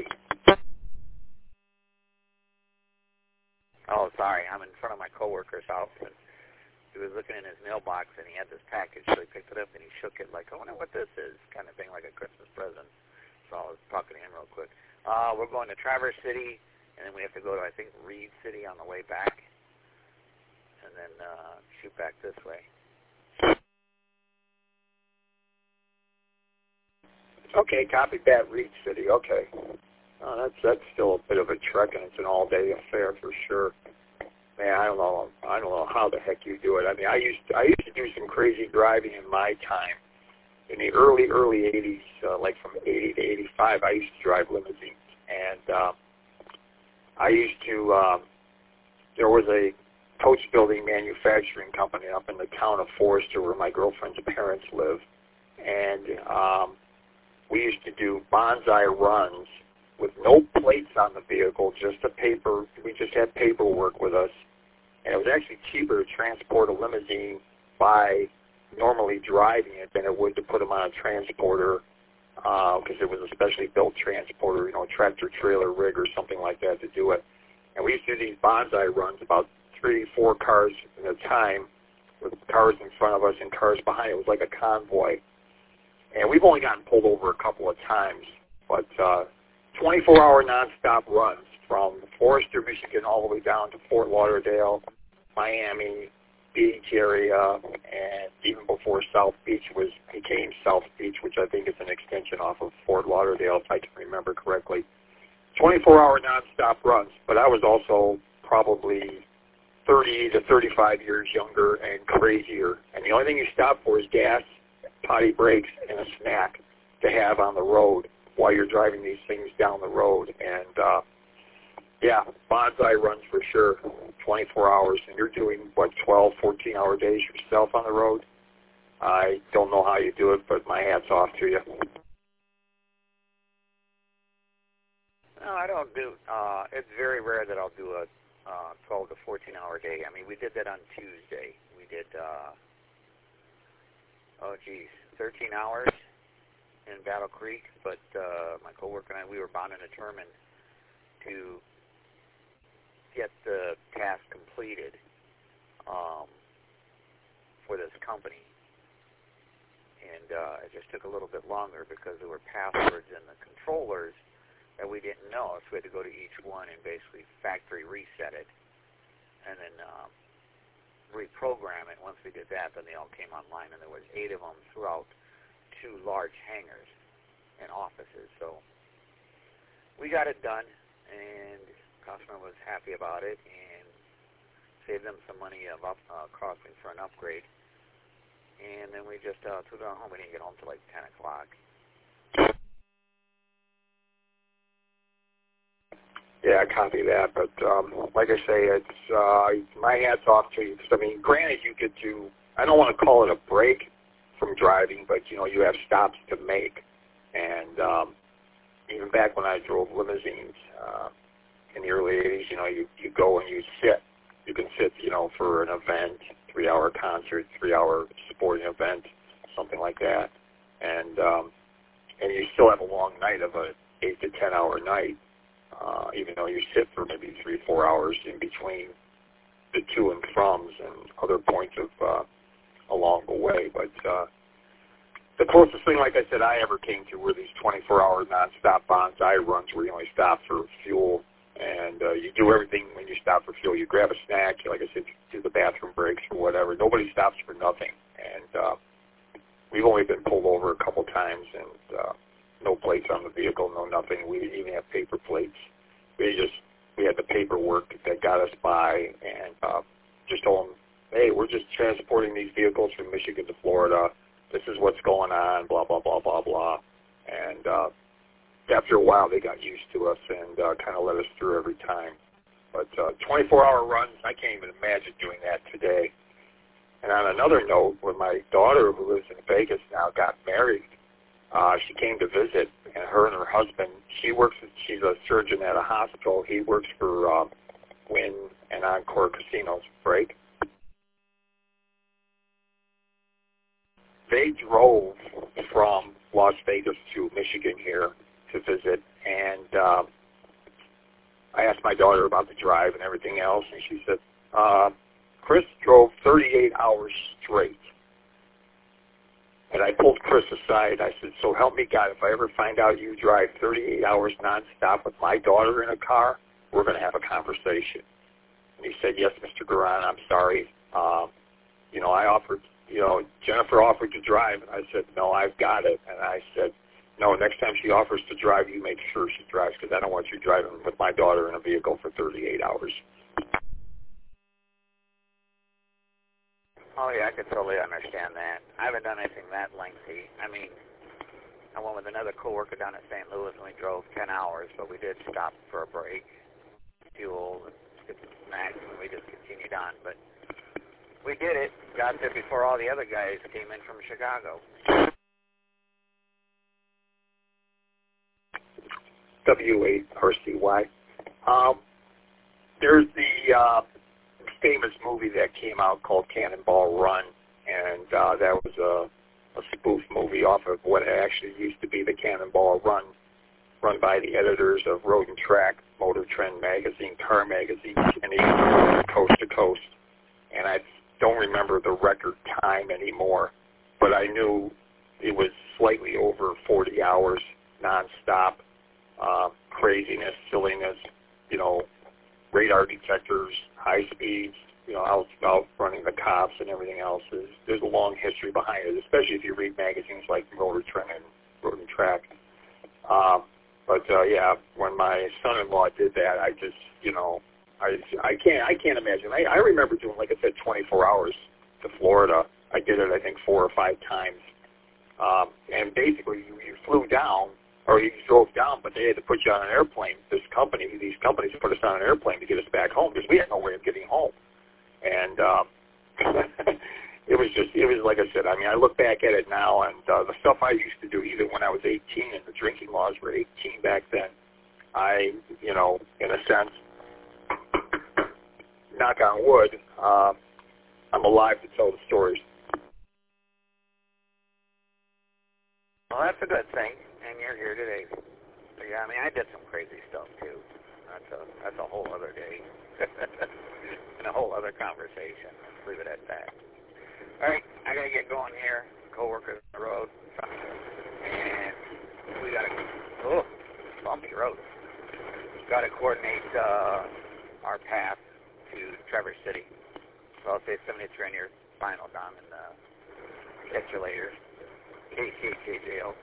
Oh, sorry. I'm in front of my coworker's house, and he was looking in his mailbox, and he had this package, so he picked it up, and he shook it like, I wonder what this is, kind of thing, like a Christmas present. So I was talking to him real quick. Uh, we're going to Traverse City, and then we have to go to, I think, Reed City on the way back, and then uh, shoot back this way. Okay, copy that, Reed City. Okay. Oh, that's that's still a bit of a trek, and it's an all-day affair for sure. Man, I don't know. I don't know how the heck you do it. I mean, I used to, I used to do some crazy driving in my time. In the early early eighties, uh, like from eighty to eighty-five, I used to drive limousines, and uh, I used to. Um, there was a coach building manufacturing company up in the town of Forester, where my girlfriend's parents live, and um, we used to do bonsai runs with no plates on the vehicle, just a paper. We just had paperwork with us, and it was actually cheaper to transport a limousine by normally driving it than it would to put them on a transporter, because uh, it was a specially built transporter, you know, a tractor trailer rig or something like that to do it. And we used to do these bonsai runs, about three, four cars at a time, with cars in front of us and cars behind. It was like a convoy. And we've only gotten pulled over a couple of times, but uh, twenty-four hour nonstop runs from Forester, Michigan, all the way down to Fort Lauderdale, Miami Beach area, and even before South Beach was became South Beach, which I think is an extension off of Fort Lauderdale, if I can remember correctly. twenty-four hour nonstop runs, but I was also probably thirty to thirty-five years younger and crazier, and the only thing you stop for is gas, potty breaks, and a snack to have on the road while you're driving these things down the road. And uh, yeah, bonsai runs for sure, twenty-four hours, and you're doing, what, twelve, fourteen hour days yourself on the road. I don't know how you do it, but my hat's off to you. No, I don't do, uh, it's very rare that I'll do a uh, twelve to fourteen hour day. I mean, we did that on Tuesday. We did, uh, oh geez, thirteen hours in Battle Creek, but uh, my coworker and I, we were bound and determined to get the task completed um, for this company. And uh, it just took a little bit longer because there were passwords in the controllers that we didn't know, so we had to go to each one and basically factory reset it and then um, reprogram it. Once we did that, then they all came online, and there was eight of them throughout two large hangars and offices. So we got it done, and the customer was happy about it and saved them some money of up, uh, costing for an upgrade. And then we just uh, took it home. We didn't get home till like ten o'clock. Yeah, I copy that. But um, like I say, it's uh, my hat's off to you. Because, I mean, granted, you get to, I don't want to call it a break from driving, but, you know, you have stops to make. And um, even back when I drove limousines uh, in the early eighties, you know, you, you go and you sit. You can sit, you know, for an event, three-hour concert, three-hour sporting event, something like that. And um, and you still have a long night of a eight to ten-hour night. Uh, even though you sit for maybe three, four hours in between the to and froms and other points of uh, along the way. But uh, the closest thing, like I said, I ever came to were these twenty-four hour nonstop bonsai runs where you only stop for fuel, and uh, you do everything when you stop for fuel. You grab a snack, like I said, you do the bathroom breaks or whatever. Nobody stops for nothing. And uh, we've only been pulled over a couple times, and uh, no plates on the vehicle, no nothing. We didn't even have paper plates. We just we had the paperwork that got us by, and uh, just told them hey, we're just transporting these vehicles from Michigan to Florida. This is what's going on, blah, blah, blah, blah, blah. And uh, after a while, they got used to us and uh, kind of let us through every time. But uh, twenty-four hour runs, I can't even imagine doing that today. And on another note, when my daughter, who lives in Vegas now, got married, uh, she came to visit, and her and her husband, she works, she's a surgeon at a hospital. He works for uh, Wynn and Encore Casinos, Break. They drove from Las Vegas to Michigan here to visit, and uh, I asked my daughter about the drive and everything else, and she said, uh, Chris drove thirty-eight hours straight. And I pulled Chris aside. I said, so help me God, if I ever find out you drive thirty-eight hours nonstop with my daughter in a car, we're going to have a conversation. And he said, yes, Mister Guerin, I'm sorry. Uh, you know, I offered, you know, Jennifer offered to drive. And I said, no, I've got it. And I said, no, next time she offers to drive, you make sure she drives, because I don't want you driving with my daughter in a vehicle for thirty-eight hours. Oh, yeah, I could totally understand that. I haven't done anything that lengthy. I mean, I went with another coworker down in Saint Louis, and we drove ten hours, but we did stop for a break, fuel, and get some snacks, and we just continued on. But we did it. Got there before all the other guys came in from Chicago. W eight R C Y. Um, there's the uh, famous movie that came out called Cannonball Run, and uh, that was a, a spoof movie off of what actually used to be the Cannonball Run, run by the editors of Road and Track, Motor Trend magazine, car magazine, and even coast to coast. And I don't remember the record time anymore, but I knew it was slightly over forty hours nonstop, uh, craziness, silliness, you know, radar detectors, high speeds, you know, out, outrunning the cops and everything else. There's, there's a long history behind it, especially if you read magazines like Motor Trend and Road and Track. Um, but uh, yeah, when my son-in-law did that, I just, you know, I, I can't I can't imagine. I, I remember doing, like I said, twenty-four hours to Florida. I did it, I think, four or five times. Um, and basically, you, you flew down, or you drove down, but they had to put you on an airplane. This company, these companies put us on an airplane to get us back home because we had no way of getting home. And um, it was just, it was like I said, I mean, I look back at it now, and uh, the stuff I used to do, even when I was eighteen, and the drinking laws were eighteen back then, I, you know, in a sense, knock on wood, uh, I'm alive to tell the stories. Well, that's a good thing, and you're here today. So, yeah, I mean, I did some crazy stuff, too. That's a, that's a whole other day. And a whole other conversation. Let's leave it at that. All right, I got to get going here. Co-workers on the road. And we got to, oh, bumpy road. Got to coordinate uh, our path to Traverse City. So I'll say seventy-three on your final, Dom, and uh, catch you later. K C K J O.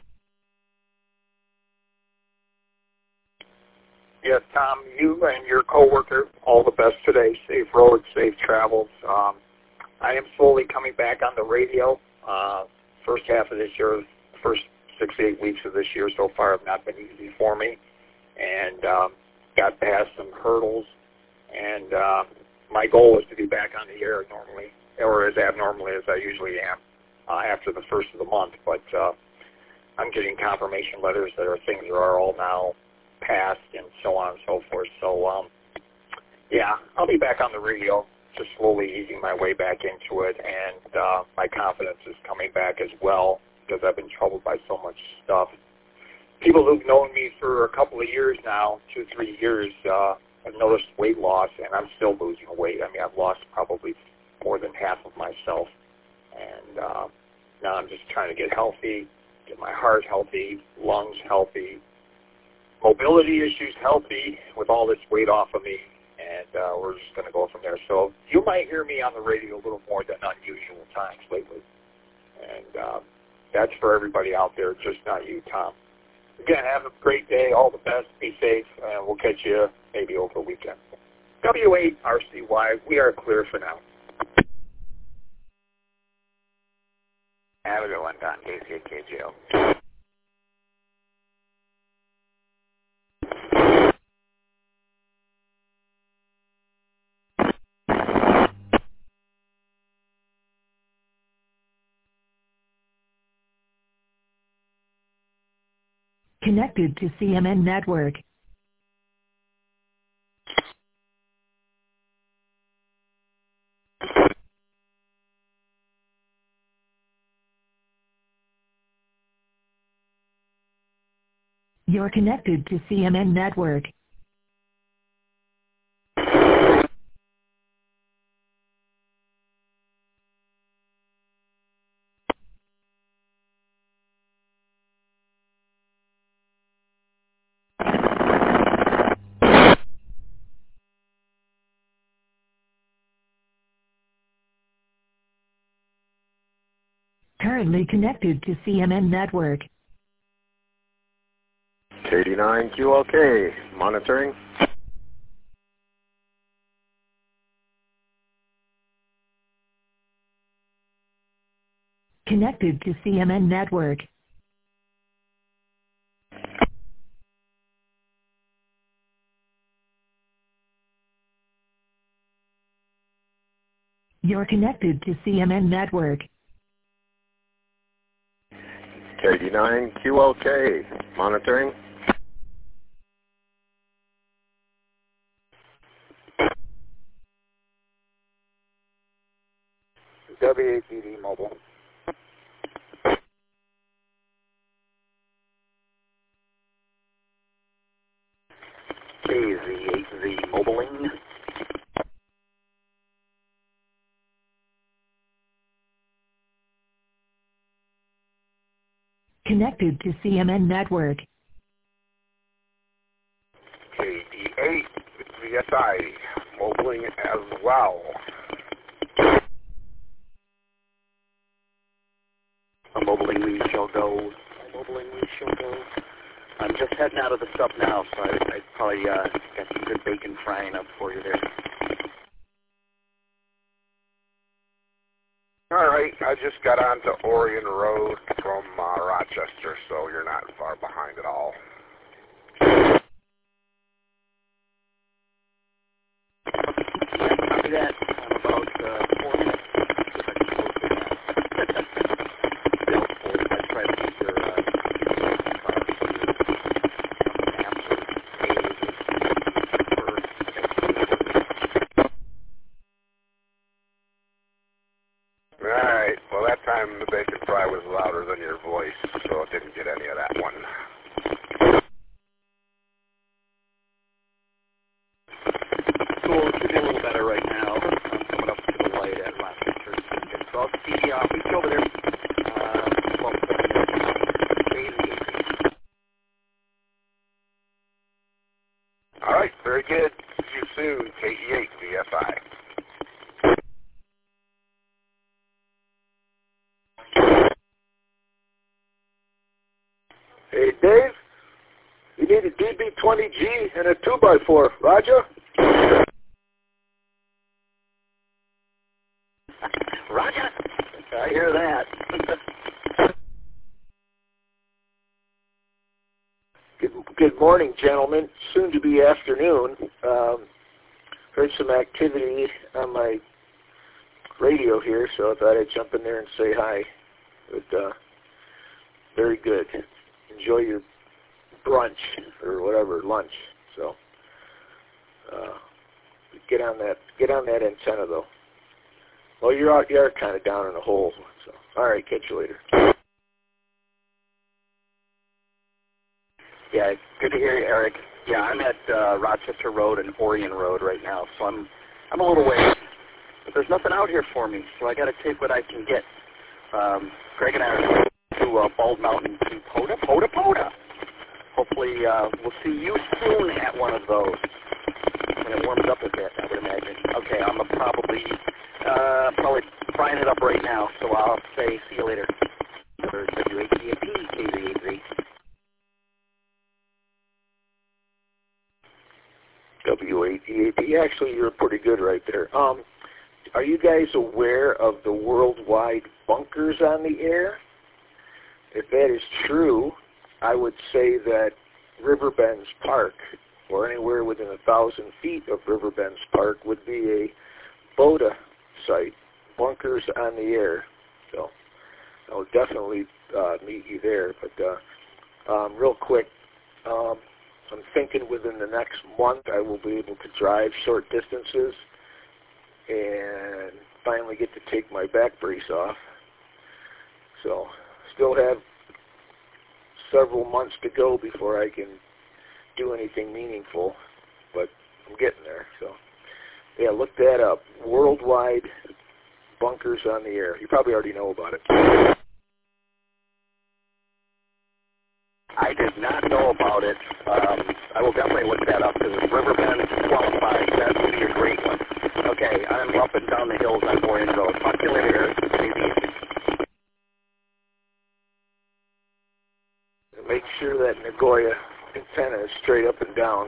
Yes, Tom, you and your coworker, all the best today. Safe roads, safe travels. Um, I am slowly coming back on the radio. Uh, first half of this year, first six, eight weeks of this year so far have not been easy for me, and um, got past some hurdles. And uh, my goal is to be back on the air normally, or as abnormally as I usually am uh, after the first of the month. But uh, I'm getting confirmation letters that our things are all now passed and so on and so forth. So, um, yeah, I'll be back on the radio, just slowly easing my way back into it, and uh, my confidence is coming back as well because I've been troubled by so much stuff. People who've known me for a couple of years now, two, three years, uh, have noticed weight loss, and I'm still losing weight. I mean, I've lost probably more than half of myself, and uh, now I'm just trying to get healthy, get my heart healthy, lungs healthy, mobility issues healthy with all this weight off of me, and uh, we're just going to go from there. So you might hear me on the radio a little more than unusual times lately, and uh, that's for everybody out there, just not you, Tom. Again, have a great day, all the best, be safe, and we'll catch you maybe over the weekend. W eight R C Y, we are clear for now. Have a good one, Don. K C A K J O. Connected to C M N Network. You're connected to C M N Network. Currently connected to C M N Network. K D nine Q L K, monitoring. Connected to C M N Network. You're connected to C M N Network. K D nine Q L K, monitoring. W A P D mobile. K Z eight Z mobiling. Connected to C M N Network. K D eight V S I, mobiling as well. A mobiling we shall go. A mobiling we shall go. I'm just heading out of the sub now, so I, I probably uh, got some good bacon frying up for you there. All right, I just got onto Orion Road from uh, Rochester, so you're not far behind at all. Yeah, copy that. I'm about uh, four minutes. If I can close it down. Bill, if I try to use your uh, car for your maps or pages or All right, well, that time the bacon fry was louder than your voice, so it didn't get any of that one. Cool, it's getting a little better right now. I'm coming up to the light at Rochester. So I'll see, uh, we over there. Uh, well, All right, very good. See you soon, K E eight V S I. Hey, Dave, you need a D B twenty G and a two by four, Roger? Roger, I hear that. Good, good morning, gentlemen. Soon to be afternoon. Um, heard some activity on my radio here, so I thought I'd jump in there and say hi. But, uh, very good. Enjoy your brunch or whatever, lunch. So uh, get on that get on that antenna though. Well, you're out you're kind of down in a hole. So all right, catch you later. Yeah, good to hear you, Eric. Yeah, I'm at uh, Rochester Road and Orion Road right now, so I'm I'm a little ways. But there's nothing out here for me, so I got to take what I can get. Um, Greg and I are going to uh, Bald Mountain to Poda, Poda, Poda. Hopefully, uh, we'll see you soon at one of those when it warms up a bit, I would imagine. Okay, I'm probably uh, probably frying it up right now, so I'll say see you later. For W A T P, K Z eight Z. W A T A P. Actually, you're pretty good right there. Um, are you guys aware of the worldwide bunkers on the air? If that is true, I would say that Riverbends Park, or anywhere within a thousand feet of Riverbends Park, would be a BOTA site, bunkers on the air. So I'll definitely uh, meet you there. But uh, um, real quick, um, I'm thinking within the next month I will be able to drive short distances and finally get to take my back brace off. So still have several months to go before I can do anything meaningful, but I'm getting there. So yeah, look that up. Worldwide bunkers on the air. You probably already know about it. I did not know about it. Um, I will definitely look that up because if Riverbend qualifies, that would be a great one. Okay, I'm up and down the hills on Voyage Road. Talk to you later. Make sure that Nagoya antenna is straight up and down.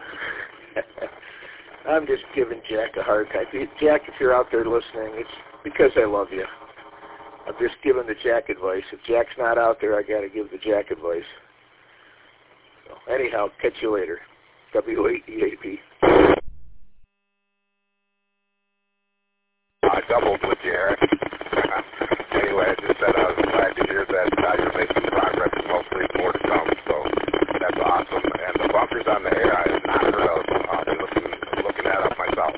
I'm just giving Jack a hard time. Jack, if you're out there listening, it's because I love you. I'm just giving the Jack advice. If Jack's not out there, I got to give the Jack advice. So, anyhow, catch you later. W eight E A P. I doubled with you, Eric. Anyway, I just said I was glad to hear that uh, you're making progress and hopefully more to come. So that's awesome. And the bunkers on the air, I have not heard of. I'll be looking, looking that up myself.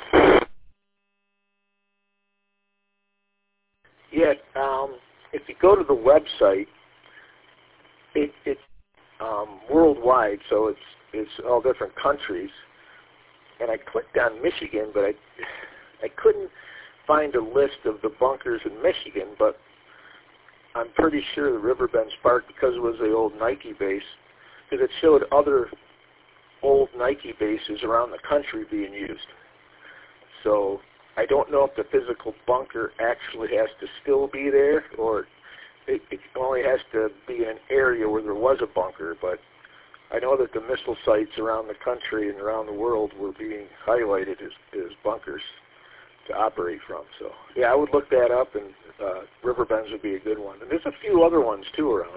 Yeah, um, if you go to the website, it, it's um, worldwide, so it's it's all different countries. And I clicked on Michigan, but I I couldn't find a list of the bunkers in Michigan, but I'm pretty sure the Riverbends Park, because it was the old Nike base, because it showed other old Nike bases around the country being used. So I don't know if the physical bunker actually has to still be there, or it, it only has to be in an area where there was a bunker, but I know that the missile sites around the country and around the world were being highlighted as, as bunkers to operate from. So, yeah, I would look that up, and uh, Riverbends would be a good one. And there's a few other ones, too, around.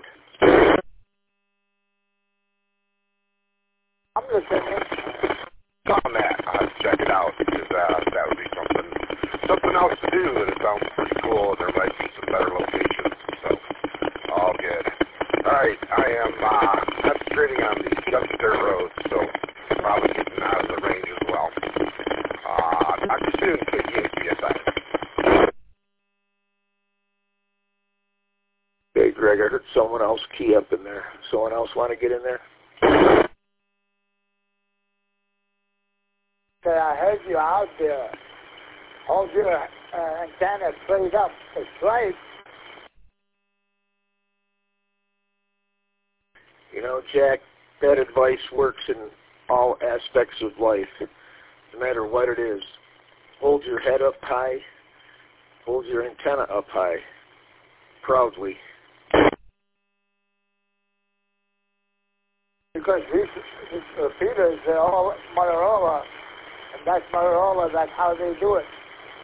I'm listening. On that, I'll check it out because uh, that would be something something else to do, and it sounds pretty cool, and there might be some better locations. So, all good. All right, I am uh, concentrating on the Dusty Dirt Road, so probably getting out of the range as well. Uh, talk to you soon, K T A P S I. Hey, Greg, I heard someone else key up in there. Someone else want to get in there? Okay, I heard you out there. Hold your uh, antenna straight up. It's right. You know, Jack, that advice works in all aspects of life, no matter what it is. Hold your head up high. Hold your antenna up high. Proudly. Because these, these repeaters, they're all Motorola. And that's Motorola, that's how they do it.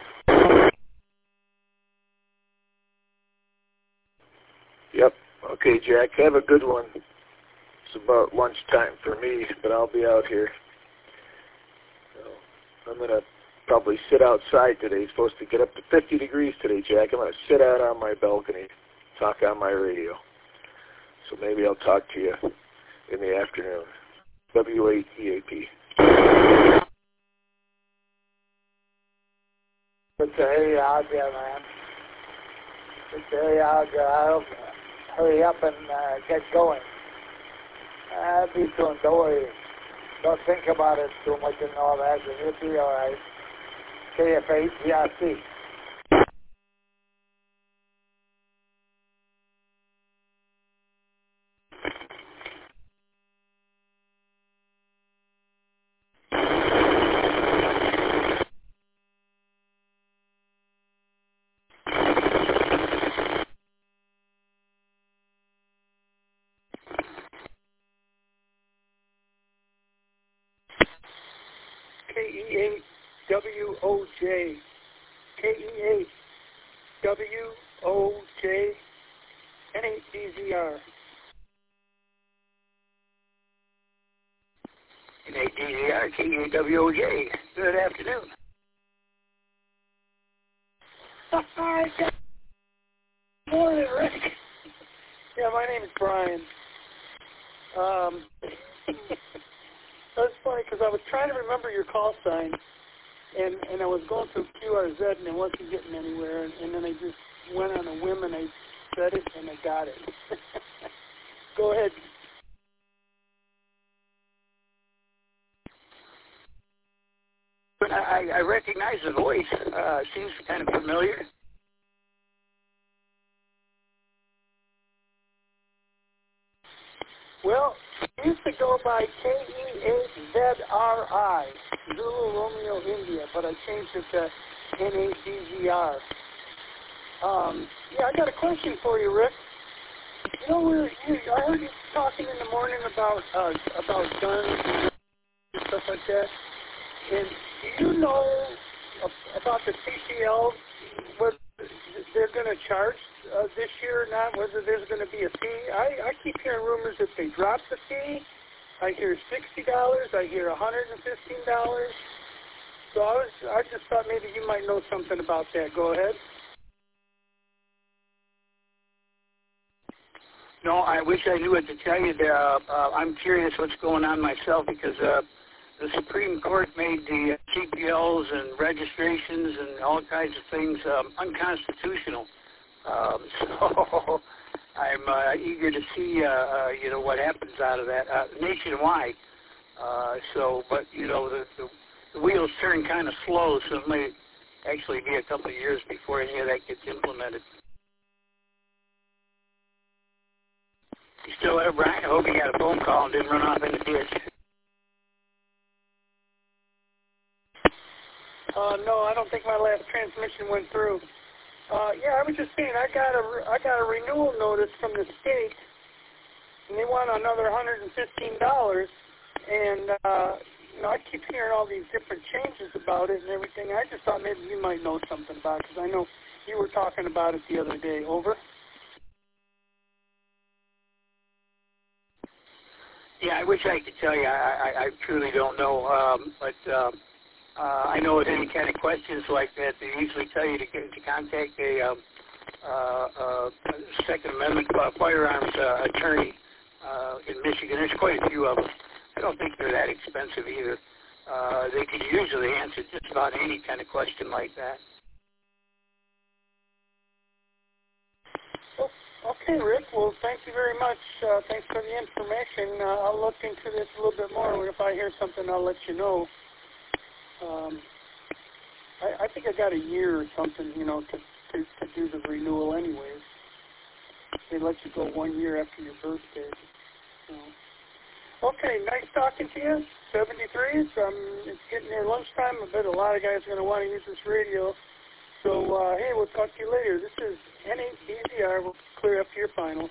Yep. Okay, Jack, have a good one. It's about lunchtime for me, but I'll be out here. So I'm going to probably sit outside today. It's supposed to get up to fifty degrees today, Jack. I'm going to sit out on my balcony, talk on my radio. So maybe I'll talk to you in the afternoon. W eight E A P. Good to hear you out there, man. Good to hear you out there. I hope hurry up and uh, get going. I'll be soon. Don't worry. Don't think about it too much and all that. You'll be all right. K F A T R C. K E eight W O J K E H W O J N eight D Z R. N eight D Z R K E W O J. Good afternoon. Hi, good morning, Rick. Yeah, my name is Brian. Um, that's funny because I was trying to remember your call sign, and, and I was going through Q R Z, and it wasn't getting anywhere, and, and then I just went on a whim, and I said it, and I got it. Go ahead. But I, I recognize the voice. Uh, seems kind of familiar. Well, it used to go by K E H Z R I, Zulu Romeo India, but I changed it to N eight D Z R. Um, yeah, I got a question for you, Rick. You know, we're, you, I heard you talking in the morning about uh, about guns and stuff like that. And do you know about the C C L, what they're going to charge uh, this year or not, whether there's going to be a fee? I, I keep hearing rumors that they dropped the fee. I hear sixty dollars. I hear one hundred fifteen dollars. So I, was, I just thought maybe you might know something about that. Go ahead. No, I wish I knew what to tell you there. Uh, uh, I'm curious what's going on myself because uh, the Supreme Court made the C P Ls and registrations and all kinds of things um, unconstitutional. Um, so I'm uh, eager to see, uh, uh, you know, what happens out of that uh, nationwide. Uh, so, but you know, the, the, the wheels turn kind of slow, so it may actually be a couple of years before any of that gets implemented. You still there, Brian? I hope you got a phone call and didn't run off in the ditch. Uh, no, I don't think my last transmission went through. Uh, yeah, I was just saying, I got a, I got a renewal notice from the state, and they want another one hundred fifteen dollars, and, uh, you know, I keep hearing all these different changes about it and everything. I just thought maybe you might know something about it, because I know you were talking about it the other day. Over? Yeah, I wish I could tell you. I, I, I truly don't know, um, but... Um, Uh, I know with any kind of questions like that, they usually tell you to get to contact a um, uh, uh, Second Amendment firearms uh, attorney uh, in Michigan. There's quite a few of them. I don't think they're that expensive either. Uh, they can usually answer just about any kind of question like that. Oh, okay, Rick. Well, thank you very much. Uh, thanks for the information. Uh, I'll look into this a little bit more. If I hear something, I'll let you know. Um, I, I think I got a year or something, you know, to, to, to do the renewal anyways. They let you go one year after your birthday. So. Okay, nice talking to you. seventy-three, so um, it's getting near lunchtime. I bet a lot of guys are going to want to use this radio. So, uh, hey, we'll talk to you later. This is N eight D Z R. We'll clear up to your final.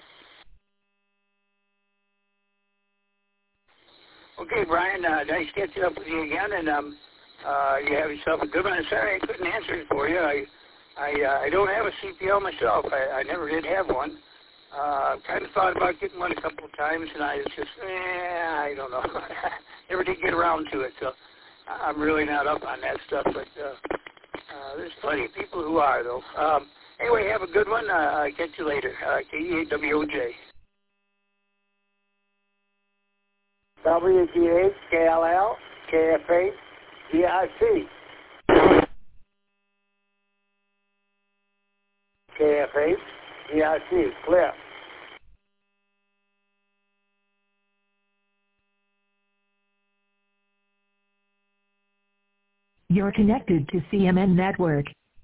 Okay, Brian, uh, nice to catch up with you again, and um, uh, you have yourself a good one. I'm sorry I couldn't answer it for you. I I, uh, I don't have a C P L myself. I, I never did have one. Uh, kind of thought about getting one a couple of times, and I was just, eh, I don't know. Never did get around to it, so I'm really not up on that stuff, but uh, uh, there's plenty of people who are, though. Um, anyway, have a good one. Uh, I'll catch you later. Uh, K E A W O J. W G H, K L L, K F H, G I C. K F H, G I C, clear. You're connected to C M N Network.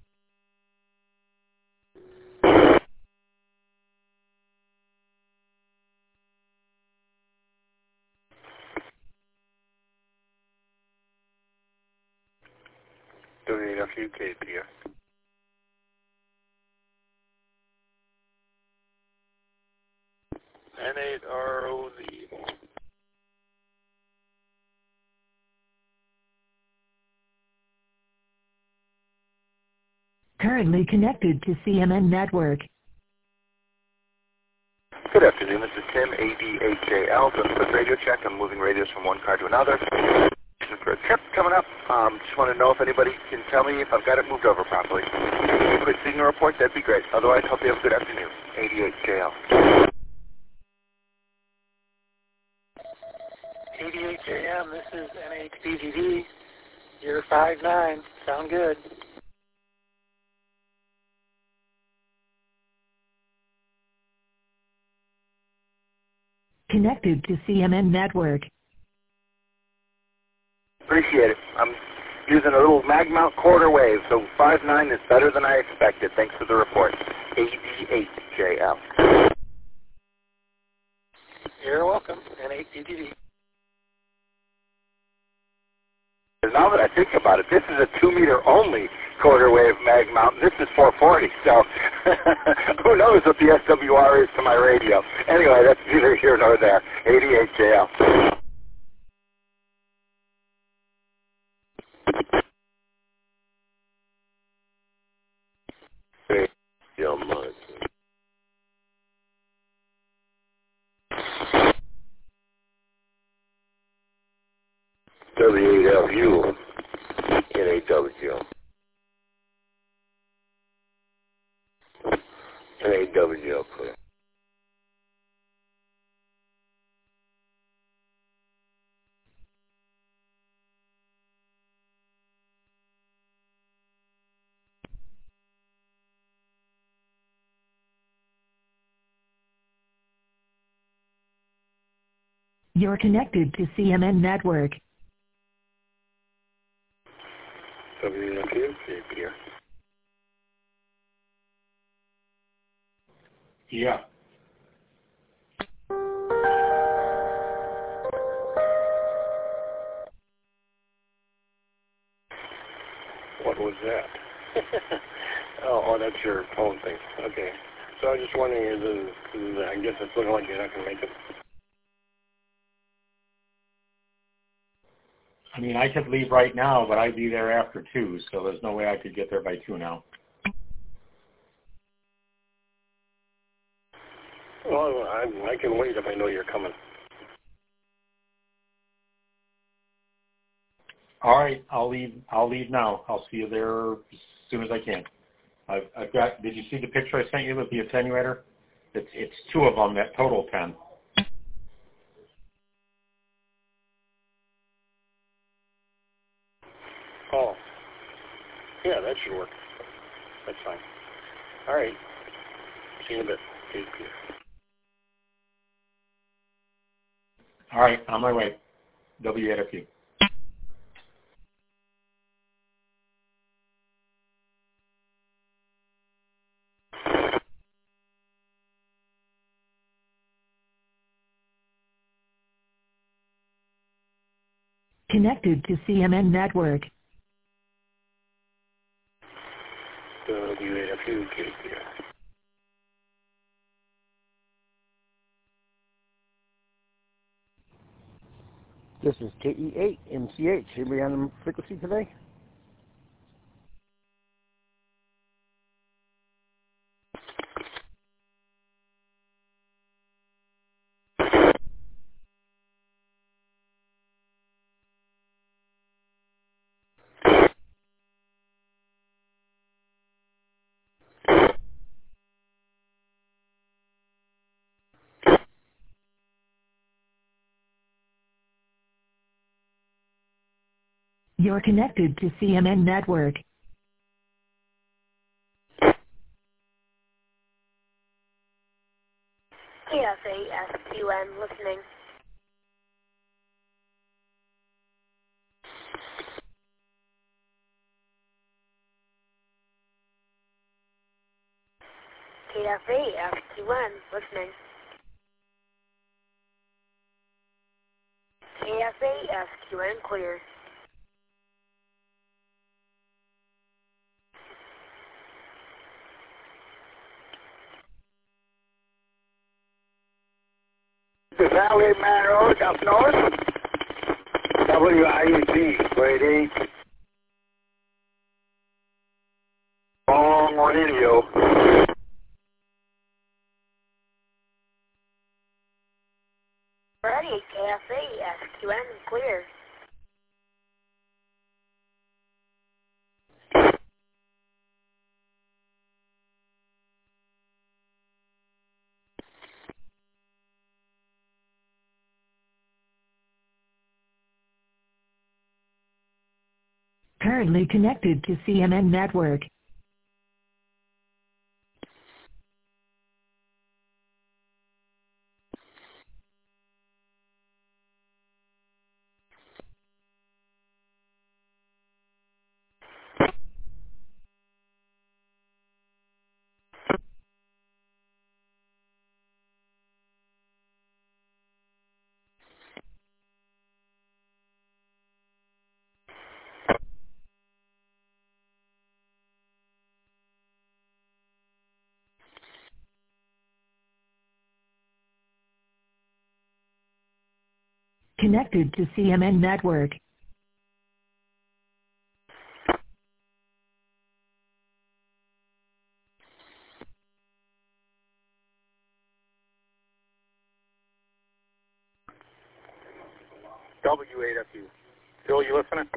W F U K P S. N eight R O Z. currently connected to C M N Network. Good afternoon, this is Tim, A D H J L, doing a quick radio check. I'm moving radios from one car to another. For a trip coming up, um, just want to know if anybody can tell me if I've got it moved over properly. A quick signal report, that'd be great. Otherwise, hope you have a good afternoon. A D H J L. A D H A M, this is N H B G D. You're five nine. Sound good. Connected to C M N Network. Appreciate it. I'm using a little mag mount quarter wave, so five nine is better than I expected. Thanks for the report. A D H J L. You're welcome. N H B G D. Now that I think about it, this is a two-meter only quarter wave mag mount. This is four forty, so who knows what the S W R is to my radio. Anyway, that's neither here nor there. A D H J L. Hey, yo, man. W eight F U, N A W. N A W, clear. You're connected to C M N Network. W F U, clear. Yeah. What was that? oh, oh, that's your phone thing. Okay. So I was just wondering, is it, is it, I guess it's looking like you're not going to make it. I mean, I could leave right now, but I'd be there after two, so there's no way I could get there by two now. Well, I, I can wait if I know you're coming. All right, I'll leave. I'll leave now. I'll see you there as soon as I can. I've, I've got. Did you see the picture I sent you with the attenuator? It's it's two of them that total ten. Oh. Yeah, that should work. That's fine. All right. See you in a bit. Take care. All right, on my way. W eight F U. Connected to C M N Network. W eight F U, K P R. This is K E eight M C H. Anybody on the frequency today? You're connected to C M N Network. K F A S Q N listening. K F A S Q N listening. K F A S Q N clear. The Valley Man Road up north. W I E T, grade eight. All radio. Ready, K F A S Q N clear. Currently connected to C M N Network. Connected to C M N Network. W eight F U. Phil, you listening?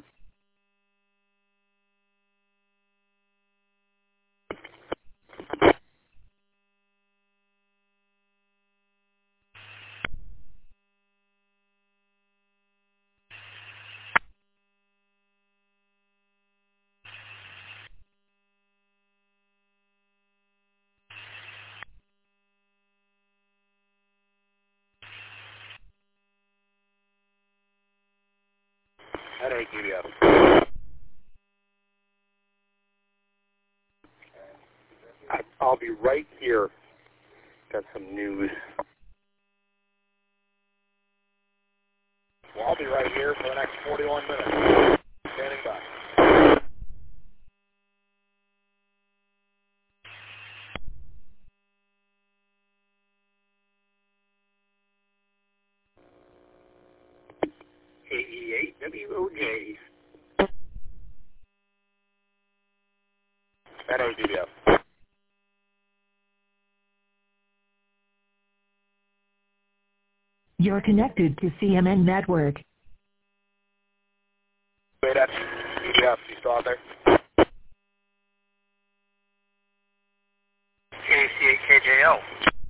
At A Q B F. I'll be right here. Got some news. Well, I'll be right here for the next forty-one minutes. Standing by. K E eight W O J. At A Q B F. You're connected to C M N Network. Wait, at A Q B F. You still out there? K C eight K J L.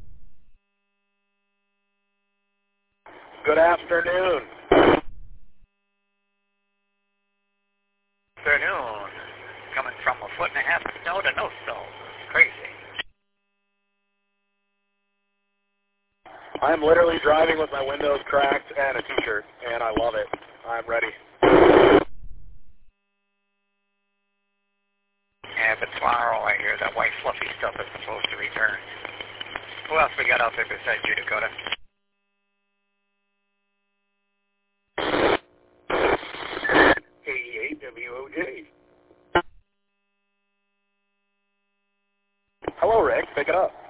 Good afternoon. Afternoon. Coming from a foot and a half of snow to no snow. Crazy. I'm literally driving with my windows cracked and a t-shirt, and I love it. I'm ready. Yeah, but tomorrow I hear that white fluffy stuff is supposed to return. Who else we got out there besides you, Dakota? K E eight W O J. Hello, Rick. Pick it up.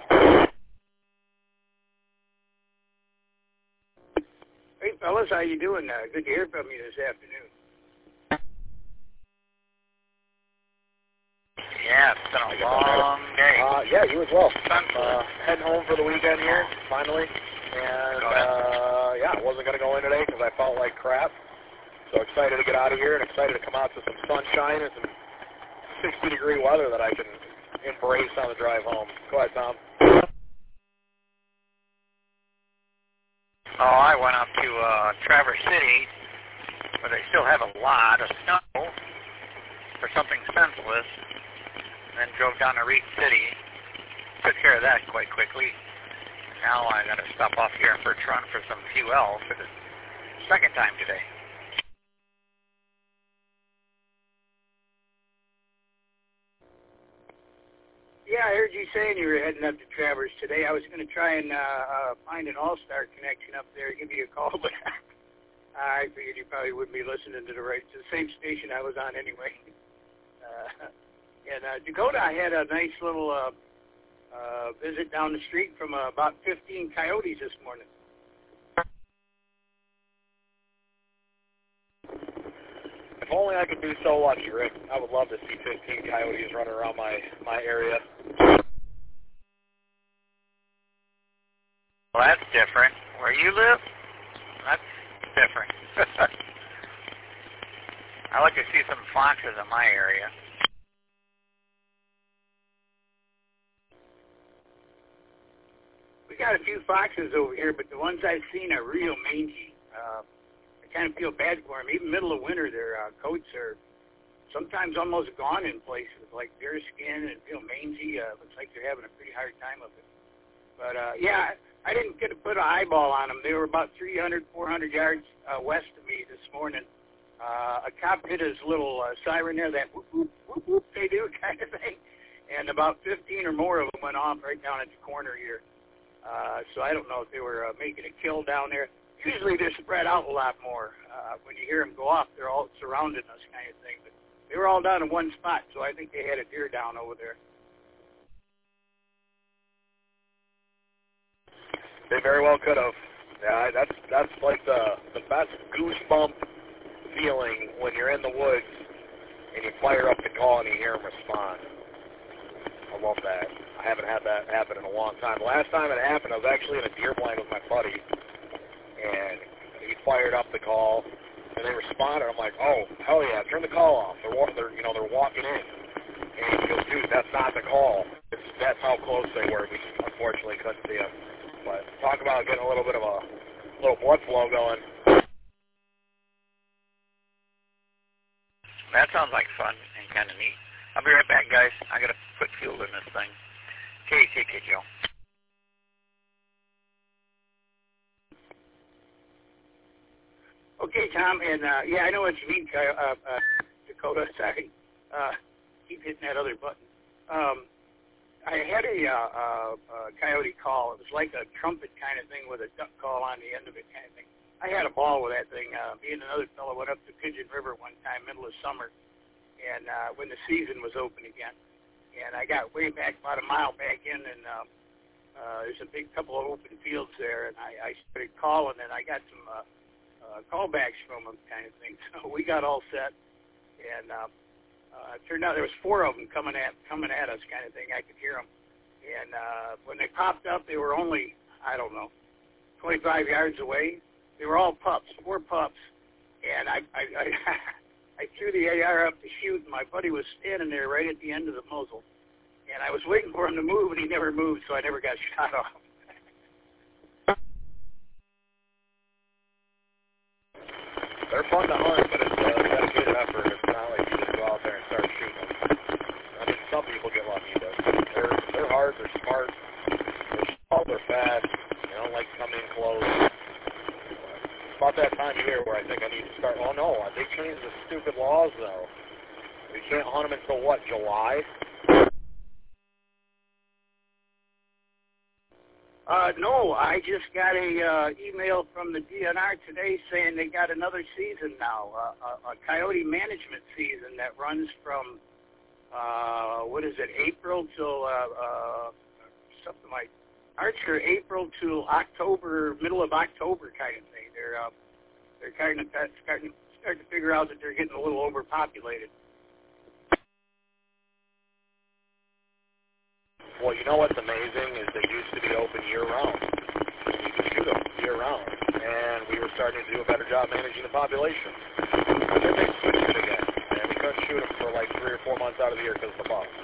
Hey, fellas, how you doing? Uh, good to hear from you this afternoon. Yeah, it's been a long day. Uh, yeah, you as well. I'm uh, heading home for the weekend here, finally. And, uh, yeah, I wasn't going to go in today because I felt like crap. So excited to get out of here and excited to come out to some sunshine and some sixty-degree weather that I can embrace on the drive home. Go ahead, Tom. Oh, I went up to uh, Traverse City, where they still have a lot of snow for something senseless, and then drove down to Reed City, took care of that quite quickly. Now I got to stop off here in Birch Run for some fuel for the second time today. Yeah, I heard you saying you were heading up to Traverse today. I was going to try and uh, uh, find an All-Star connection up there, give you a call, but I figured you probably wouldn't be listening to the right, to the same station I was on anyway. Uh, and uh, Dakota, I had a nice little uh, uh, visit down the street from uh, about fifteen coyotes this morning. If only I could do so lucky, Rick. I would love to see fifteen coyotes running around my, my area. Well, that's different. Where you live, that's different. I like to see some foxes in my area. We got a few foxes over here, but the ones I've seen are real mangy. Uh, I kind of feel bad for them. Even middle of winter, their uh, coats are sometimes almost gone in places, like bare skin and real mangy. Uh, looks like they're having a pretty hard time of it. But, uh, yeah, I didn't get to put an eyeball on them. They were about three hundred, four hundred yards uh, west of me this morning. Uh, a cop hit his little uh, siren there, that whoop, whoop, whoop, whoop, they do kind of thing. And about fifteen or more of them went off right down at the corner here. Uh, so I don't know if they were uh, making a kill down there. Usually they're spread out a lot more. Uh, when you hear them go off, they're all surrounding us kind of thing. But they were all down in one spot, so I think they had a deer down over there. They very well could have. Yeah, that's that's like the the best goosebump feeling when you're in the woods and you fire up the call and you hear them respond. I love that. I haven't had that happen in a long time. The last time it happened, I was actually in a deer blind with my buddy, and he fired up the call, and they responded. I'm like, oh, hell yeah, turn the call off. They're, they're you know, they're walking in. And he goes, dude, that's not the call. It's, that's how close they were. We unfortunately couldn't see them. But talk about getting a little bit of a little blood flow going. That sounds like fun and kind of neat. I'll be right back, guys. I got to put fuel in this thing. Okay, take it, Joe. Okay, Tom, and uh, yeah, I know what you mean, uh, uh, Dakota. Sorry, uh, keep hitting that other button. Um, I had a uh, uh, uh, coyote call. It was like a trumpet kind of thing with a duck call on the end of it kind of thing. I had a ball with that thing. Uh, me and another fellow went up to Pigeon River one time, middle of summer, and uh, when the season was open again. And I got way back, about a mile back in, and uh, uh, there's a big couple of open fields there, and I, I started calling, and I got some uh, uh, callbacks from them kind of thing. So we got all set, and uh, uh, it turned out there was four of them coming at coming at us kind of thing. I could hear them. And uh, when they popped up, they were only, I don't know, twenty-five yards away. They were all pups, four pups, and I I, I, I threw the A R up to shoot, and my buddy was standing there right at the end of the muzzle, and I was waiting for him to move, and he never moved, so I never got shot off. They're fun to hunt, but it's a dedicated effort. It's not like you just go out there and start shooting them. I mean, some people get lucky, but they're they're hard, they're smart, they're small, they're fast. They don't like to come in close. It's about that time of year where I think I need to start. Oh no, they changed the stupid laws though. We can't hunt them until what, July? Uh, no, I just got a uh, email from the D N R today saying they got another season now, uh, a, a coyote management season that runs from, uh, what is it, April till, uh, uh, something like March or April to October, middle of October kind of thing. They're, uh, they're kind of starting, starting to figure out that they're getting a little overpopulated. Well, you know what's amazing is they used to be open year-round. You could shoot them year-round, and we were starting to do a better job managing the population. And then they switched it again, and we couldn't shoot them for like three or four months out of the year because of the bugs.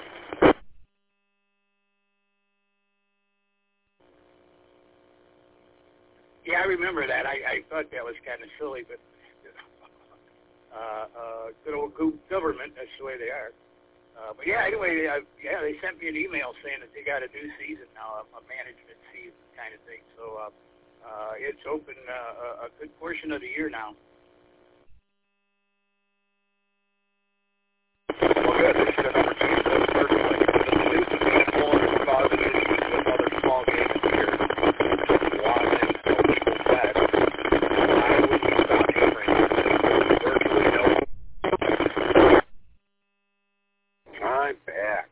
Yeah, I remember that. I, I thought that was kind of silly, but uh, uh, good old government, that's the way they are. Uh, but yeah, anyway, uh, yeah, they sent me an email saying that they got a new season now, a, a management season kind of thing. So uh, uh, it's open uh, a, a good portion of the year now. Well, good. They should number two, so certainly. The news is influence causing issues with other small games here. Watching some people fed. Why would you stop hammering it? There's virtually no. I'm back.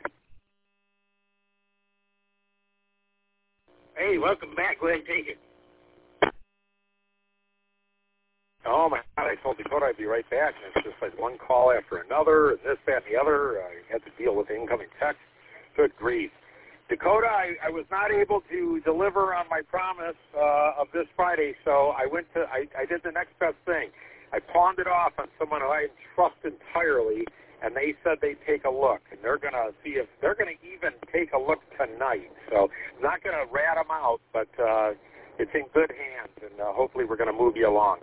Hey, welcome back. Go ahead and take it. Oh, my God, I told Dakota I'd be right back, and it's just like one call after another, and this, that, and the other. I had to deal with incoming text. Good grief. Dakota, I, I was not able to deliver on my promise uh, of this Friday, so I went to, I, I did the next best thing. I pawned it off on someone who I trust entirely, and they said they'd take a look, and they're going to see if, they're going to even take a look tonight. So I'm not going to rat them out, but uh, it's in good hands, and uh, hopefully we're going to move you along.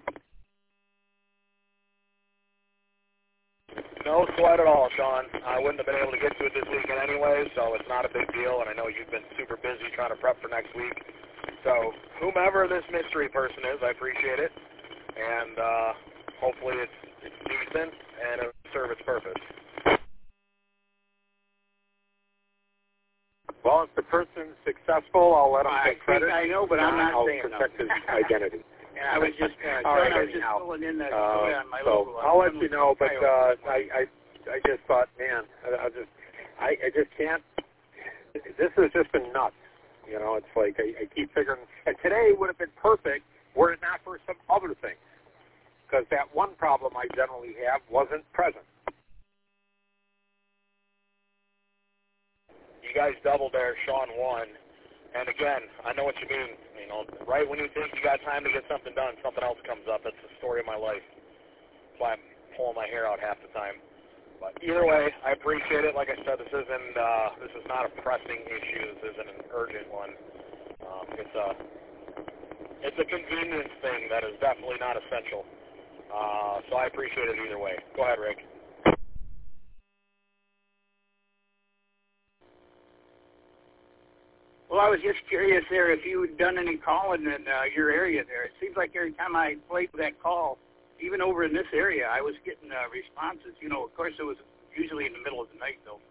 No sweat at all, Sean. I wouldn't have been able to get to it this weekend anyway, so it's not a big deal, and I know you've been super busy trying to prep for next week. So whomever this mystery person is, I appreciate it, and uh, hopefully it's, it's decent and it'll serve its purpose. Well, if the person's successful, I'll let him I take credit. I know, but I'm not I'll saying protect no. his identity. And I was just, uh, All right, I was just anyhow. filling in that Uh, on my so local. I'll let you know, but uh, I, I, I just thought, man, I, I just, I, I just can't. This has just been nuts. You know, it's like I, I keep figuring. And today would have been perfect were it not for some other things, because that one problem I generally have wasn't present. You guys doubled there, Sean won. And again, I know what you mean. You know, right when you think you got time to get something done, something else comes up. That's the story of my life. That's why I'm pulling my hair out half the time. But either way, I appreciate it. Like I said, this isn't uh, this is not a pressing issue. This isn't an urgent one. Um, it's a it's a convenience thing that is definitely not essential. Uh, so I appreciate it either way. Go ahead, Rick. Well, I was just curious there if you had done any calling in uh, your area there. It seems like every time I played that call, even over in this area, I was getting uh, responses. You know, of course, it was usually in the middle of the night, though.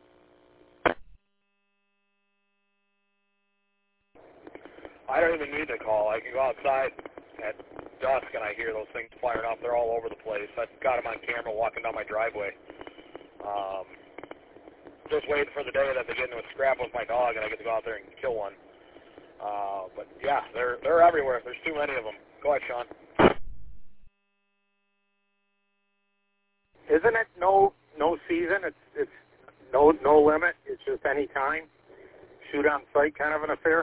I don't even need to call. I can go outside at dusk and I hear those things firing off. They're all over the place. I've got them on camera walking down my driveway. Um, just waiting for the day that they get into a scrap with my dog and I get to go out there and kill one. Uh, but yeah, they're they're everywhere. There's too many of them. Go ahead, Sean. Isn't it no no season? It's it's no no limit. It's just any time. Shoot on sight kind of an affair.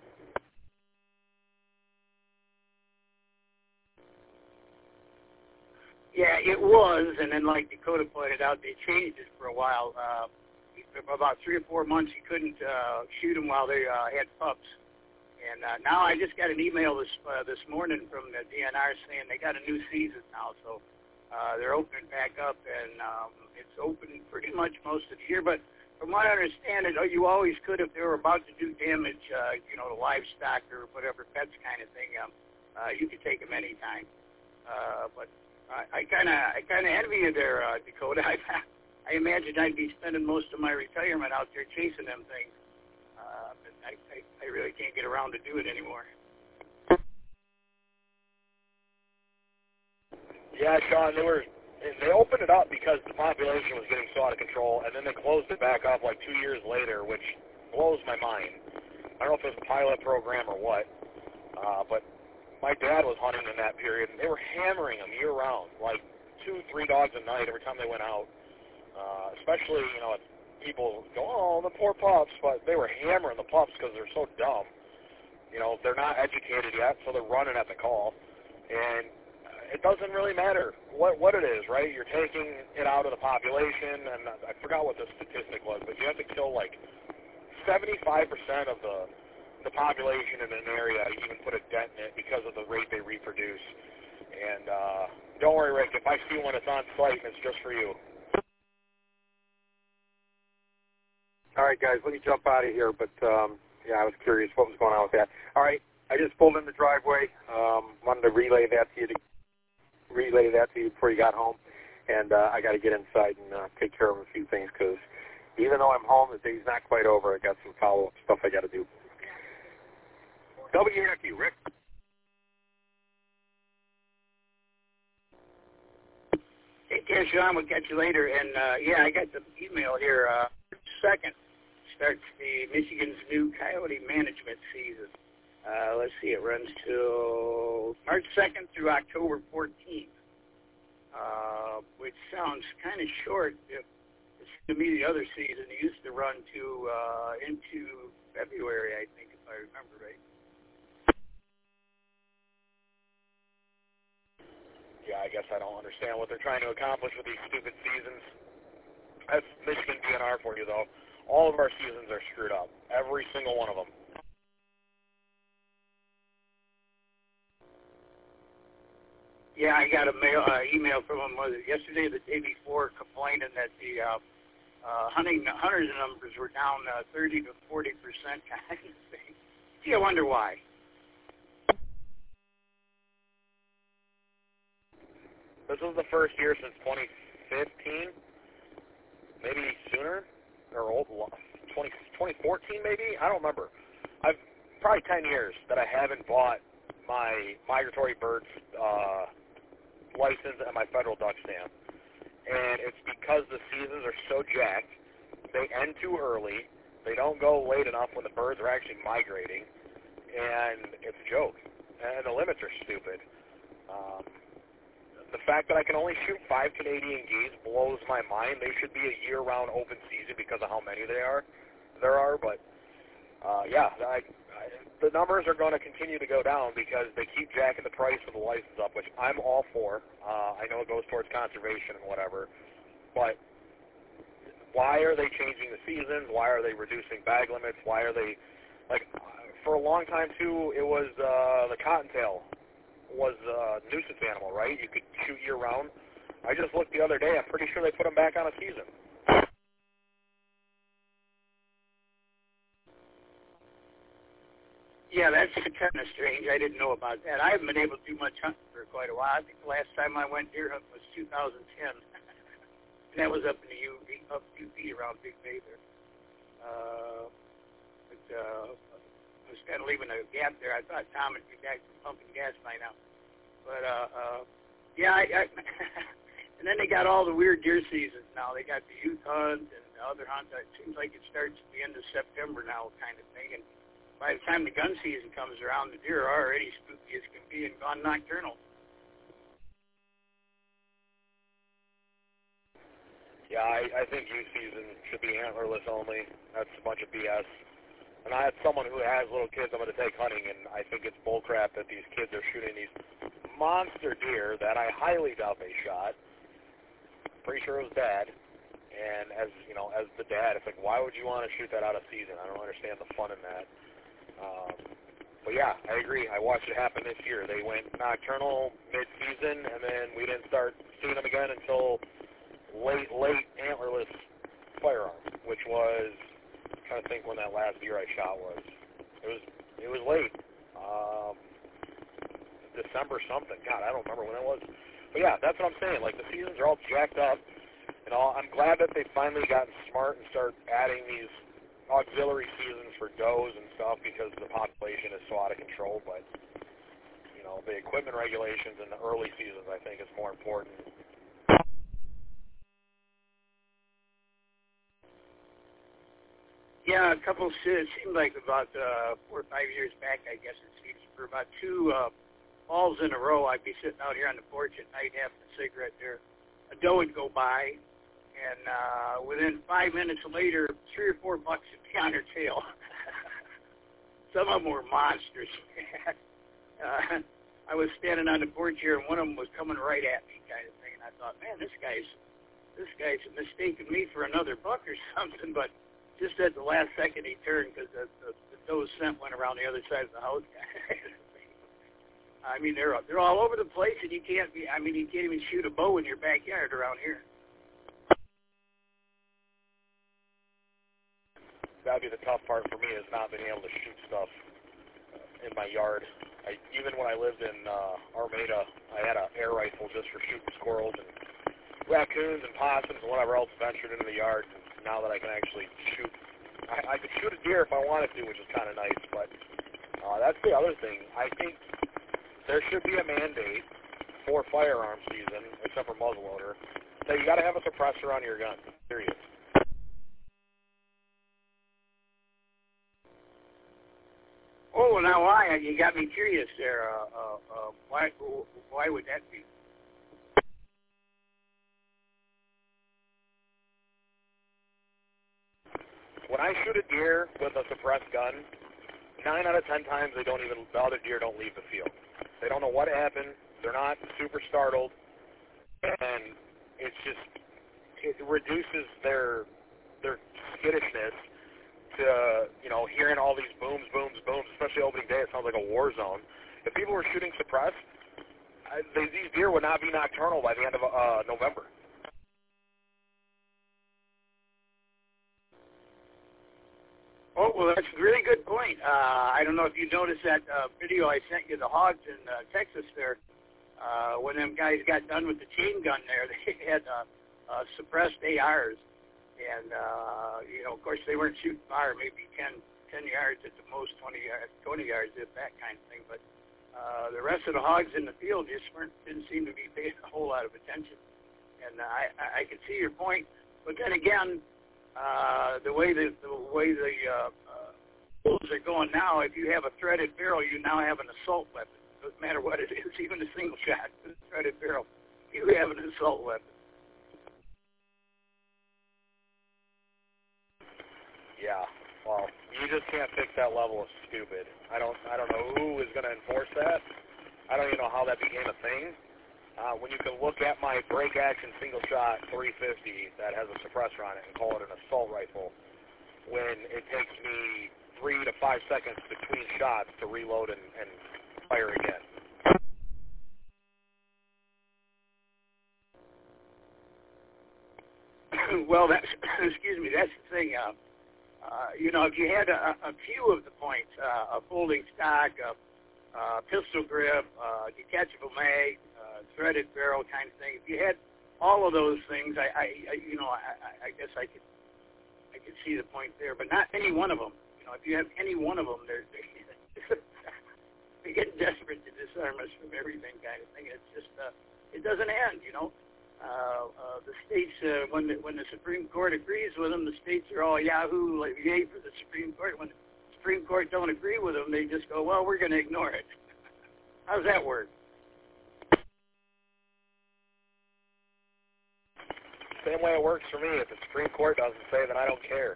Yeah, it was, and then like Dakota pointed out, they changed it for a while. Uh, for about three or four months, you couldn't uh, shoot them while they uh, had pups. And uh, now I just got an email this uh, this morning from the D N R saying they got a new season now, so uh, they're opening back up, and um, it's open pretty much most of the year. But from what I understand, it, you always could if they were about to do damage, uh, you know, to livestock or whatever, pets kind of thing. Um, uh, you could take them anytime. Uh, but I kind of I kind of envy you there, uh, Dakota. I, I imagine I'd be spending most of my retirement out there chasing them things. Uh, but I, I, I really can't get around to do it anymore. Yeah, Sean, they were they opened it up because the population was getting so out of control, and then they closed it back up like two years later, which blows my mind. I don't know if it was a pilot program or what, uh, but my dad was hunting in that period, and they were hammering them year-round, like two, three dogs a night every time they went out. Uh, especially, you know, people go, oh, the poor pups, but they were hammering the pups because they're so dumb. You know, they're not educated yet, so they're running at the call. And it doesn't really matter what what it is, right? You're taking it out of the population, and I forgot what the statistic was, but you have to kill like seventy-five percent of the the population in an area, even put a dent in it because of the rate they reproduce. And uh, don't worry, Rick, if I see one that's on site, it's just for you. All right, guys, let me jump out of here. But, um, yeah, I was curious what was going on with that. All right, I just pulled in the driveway. Um, wanted to relay that to you, to relay that to you before you got home. And uh, I got to get inside and uh, take care of a few things because even though I'm home, the day's not quite over. I got some follow-up stuff I got to do. W F U, Rick. Hey, yeah, Sean, we'll catch you later. And, uh, yeah, I got the email here. Uh, second starts the Michigan's new coyote management season. Uh, let's see, it runs till March second through October fourteenth, uh, which sounds kind of short. If it's to me the other season it used to run to uh, into February, I think, if I remember right. Yeah, I guess I don't understand what they're trying to accomplish with these stupid seasons. That's Michigan D N R for you, though. All of our seasons are screwed up. Every single one of them. Yeah, I got a mail, uh, email from him was it yesterday, or the day before, complaining that the uh, uh, hunting hunters numbers were down uh, thirty to forty percent kind of thing. Gee, I wonder why. This was the first year since twenty fifteen, maybe sooner, or old, twenty, twenty fourteen maybe? I don't remember. I've probably ten years that I haven't bought my migratory birds uh, license and my federal duck stamp. And it's because the seasons are so jacked. They end too early. They don't go late enough when the birds are actually migrating. And it's a joke. And the limits are stupid. Um, the fact that I can only shoot five Canadian geese blows my mind. They should be a year-round open season because of how many they are. There are, but uh, yeah, I, I, the numbers are going to continue to go down because they keep jacking the price of the license up, which I'm all for. Uh, I know it goes towards conservation and whatever, but why are they changing the seasons? Why are they reducing bag limits? Why are they, like, for a long time, too, it was uh, the cottontail was a nuisance animal, right? You could shoot year-round. I just looked the other day. I'm pretty sure they put them back on a season. Yeah, that's kind of strange. I didn't know about that. I haven't been able to do much hunting for quite a while. I think the last time I went deer hunting was two thousand ten. And that was up in the U P, up U P around Big Bay there. Uh, but, uh, I was kind of leaving a gap there. I thought Tom would be back from pumping gas by now. But, uh, uh, yeah, I, I and then they got all the weird deer seasons now. They got the youth hunt and the other hunt. It seems like it starts at the end of September now kind of thing. And by the time the gun season comes around, the deer are already spooky as can be and gone nocturnal. Yeah, I, I think youth season should be antlerless only. That's a bunch of B S. And I had someone who has little kids I'm going to take hunting, and I think it's bullcrap that these kids are shooting these monster deer that I highly doubt they shot. Pretty sure it was dad. And as you know, as the dad, it's like, why would you want to shoot that out of season? I don't understand the fun in that. Um, but yeah, I agree. I watched it happen this year. They went nocturnal mid-season, and then we didn't start seeing them again until late, late antlerless firearm, which was, I'm trying to think when that last deer I shot was. It was it was late, um, December something. God, I don't remember when it was. But yeah, that's what I'm saying. Like the seasons are all jacked up, and all. I'm glad that they finally gotten smart and start adding these auxiliary seasons for does and stuff because the population is so out of control. But you know, the equipment regulations in the early seasons, I think, is more important. Yeah, a couple, it seemed like about uh, four or five years back, I guess it seems, for about two uh, falls in a row, I'd be sitting out here on the porch at night having a cigarette there. A doe would go by, and uh, within five minutes later, three or four bucks would be on her tail. Some of them were monsters. uh, I was standing on the porch here, and one of them was coming right at me kind of thing, and I thought, man, this guy's, this guy's mistaken me for another buck or something, but just at the last second he turned because the, the, the doe's scent went around the other side of the house. I mean, they're they're all over the place, and you can't be. I mean, you can't even shoot a bow in your backyard around here. That'd be the tough part for me is not being able to shoot stuff in my yard. I, even when I lived in uh, Armada, I had an air rifle just for shooting squirrels and raccoons and possums and whatever else ventured into the yard. Now that I can actually shoot, I, I could shoot a deer if I wanted to, which is kind of nice, but uh, that's the other thing. I think there should be a mandate for firearm season, except for muzzleloader, that you got to have a suppressor on your gun, period. Oh, well, now why? You got me curious there. Uh, uh, uh, why? Why would that be? When I shoot a deer with a suppressed gun, nine out of ten times they don't even, the other deer don't leave the field. They don't know what happened. They're not super startled, and it's just, it reduces their their skittishness to, you know, hearing all these booms, booms, booms, especially opening day. It sounds like a war zone. If people were shooting suppressed, I, they, these deer would not be nocturnal by the end of uh, November. Oh, well, that's a really good point. Uh, I don't know if you noticed that uh, video I sent you, the hogs in uh, Texas there. Uh, when them guys got done with the chain gun there, they had uh, uh, suppressed A Rs. And, uh, you know, of course, they weren't shooting fire, maybe ten, ten yards at the most, twenty yards, twenty yards, if that kind of thing. But uh, the rest of the hogs in the field just weren't, didn't seem to be paying a whole lot of attention. And uh, I, I can see your point. But then again, uh, the way the, the way the uh, uh, rules are going now, if you have a threaded barrel, you now have an assault weapon. It doesn't matter what it is, even a single shot with a threaded barrel, you have an assault weapon. Yeah, well, you just can't fix that level of stupid. I don't, I don't know who is going to enforce that. I don't even know how that became a thing. Uh, when you can look at my break action single shot three fifty that has a suppressor on it and call it an assault rifle, when it takes me three to five seconds between shots to reload and, and fire again. Well, that's, excuse me, that's the thing. Uh, Uh, you know, if you had a, a few of the points, uh, a folding stock, a, a pistol grip, uh, detachable mag, uh, threaded barrel kind of thing, if you had all of those things, I, I, I you know, I, I guess I could, I could see the point there. But not any one of them. You know, if you have any one of them, they're they're, they're getting desperate to disarm us from everything, kind of thing. It's just, uh, it doesn't end. You know. Uh, uh, the states, uh, when the, when the Supreme Court agrees with them, the states are all yahoo, like yay for the Supreme Court. When the Supreme Court don't agree with them, they just go, well, we're going to ignore it. How's that work? Same way it works for me. If the Supreme Court doesn't say, then I don't care.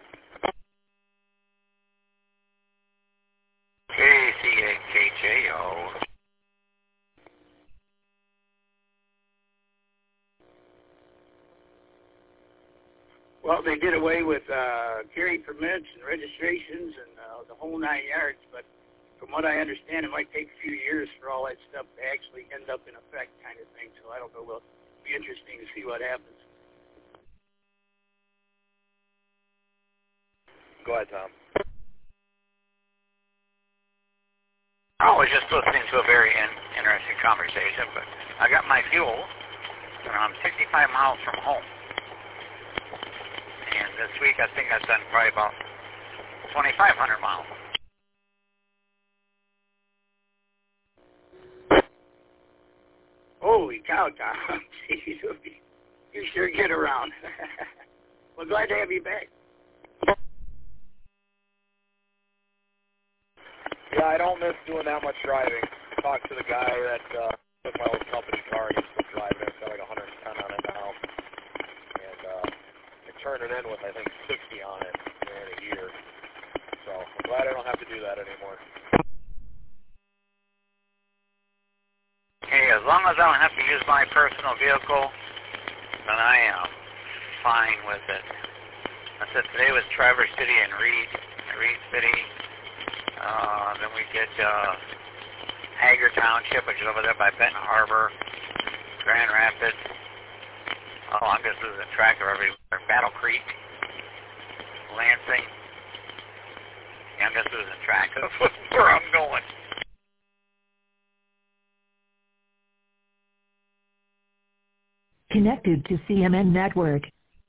K C A K J O. Well, they did away with uh, carry permits and registrations and uh, the whole nine yards, but from what I understand, it might take a few years for all that stuff to actually end up in effect, kind of thing. So I don't know. Well, it'll be interesting to see what happens. Go ahead, Tom. I was just listening to a very in- interesting conversation, but I got my fuel, and I'm sixty-five miles from home. And this week, I think I've done probably about twenty-five hundred miles. Holy cow, Tom. Jeez, you sure get around. Well, glad to have you back. Yeah, I don't miss doing that much driving. I talked to the guy that uh, took my old company car and he's still driving it. It's got like one hundred ten on it now. And uh, I turned it in with, I think, sixty on it in a year. So I'm glad I don't have to do that anymore. Hey, as long as I don't have to use my personal vehicle, then I am fine with it. I said today was Traverse City and Reed, Reed City. Uh, then we did uh, Hager Township, which is over there by Benton Harbor, Grand Rapids. Oh, I'm just losing track of everywhere. Battle Creek, Lansing. Yeah, I'm just losing track of where I'm going. Connected to C M N Network.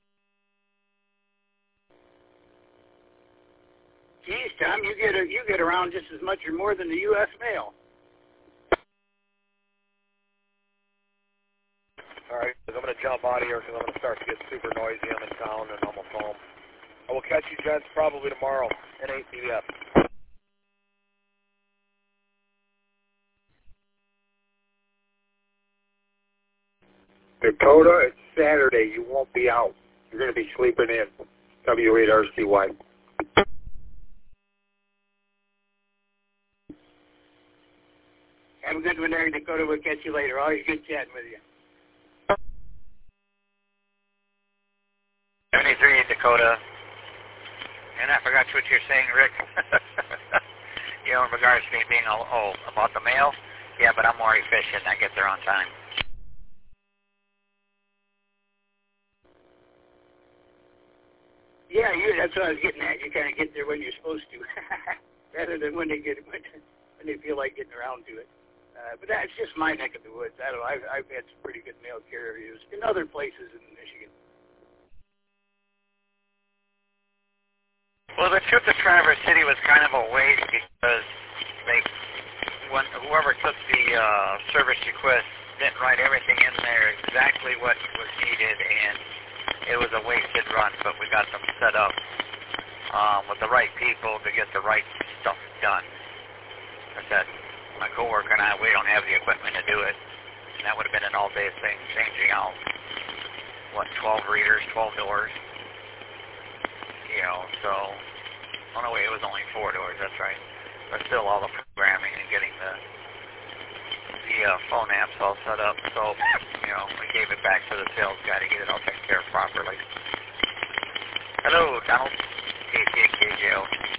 Geez, Tom, you get a, you get around just as much or more than the U S mail. All right, I'm going to jump out of here because I'm going to start to get super noisy. I'm in town and almost home. I will catch you gents probably tomorrow at eight P M Dakota, it's Saturday. You won't be out. You're going to be sleeping in. W eight R C Y. Have a good one there, Dakota. We'll catch you later. Always good chatting with you. seventy-three, Dakota. And I forgot what you're saying, Rick. You know, in regards to me being, oh, oh, about the mail? Yeah, but I'm more efficient. I get there on time. Yeah, you, that's what I was getting at. You kind of get there when you're supposed to, rather than when they get when, when they feel like getting around to it. Uh, but that's just my neck of the woods. I don't know. I've, I've had some pretty good mail carriers in other places in Michigan. Well, the trip to Traverse City was kind of a waste because they, when whoever took the uh, service request didn't write everything in there exactly what was needed, and it was a wasted run. But we got them set up um, with the right people to get the right stuff done. I said, my coworker and I, we don't have the equipment to do it, and that would have been an all-day thing, changing out what twelve readers, twelve doors. You know, so, oh no, wait, it was only four doors, that's right. But still all the programming and getting the the uh, phone apps all set up. So, you know, we gave it back to the sales guy to get it all taken care of properly. Hello, Donald. K C K J O.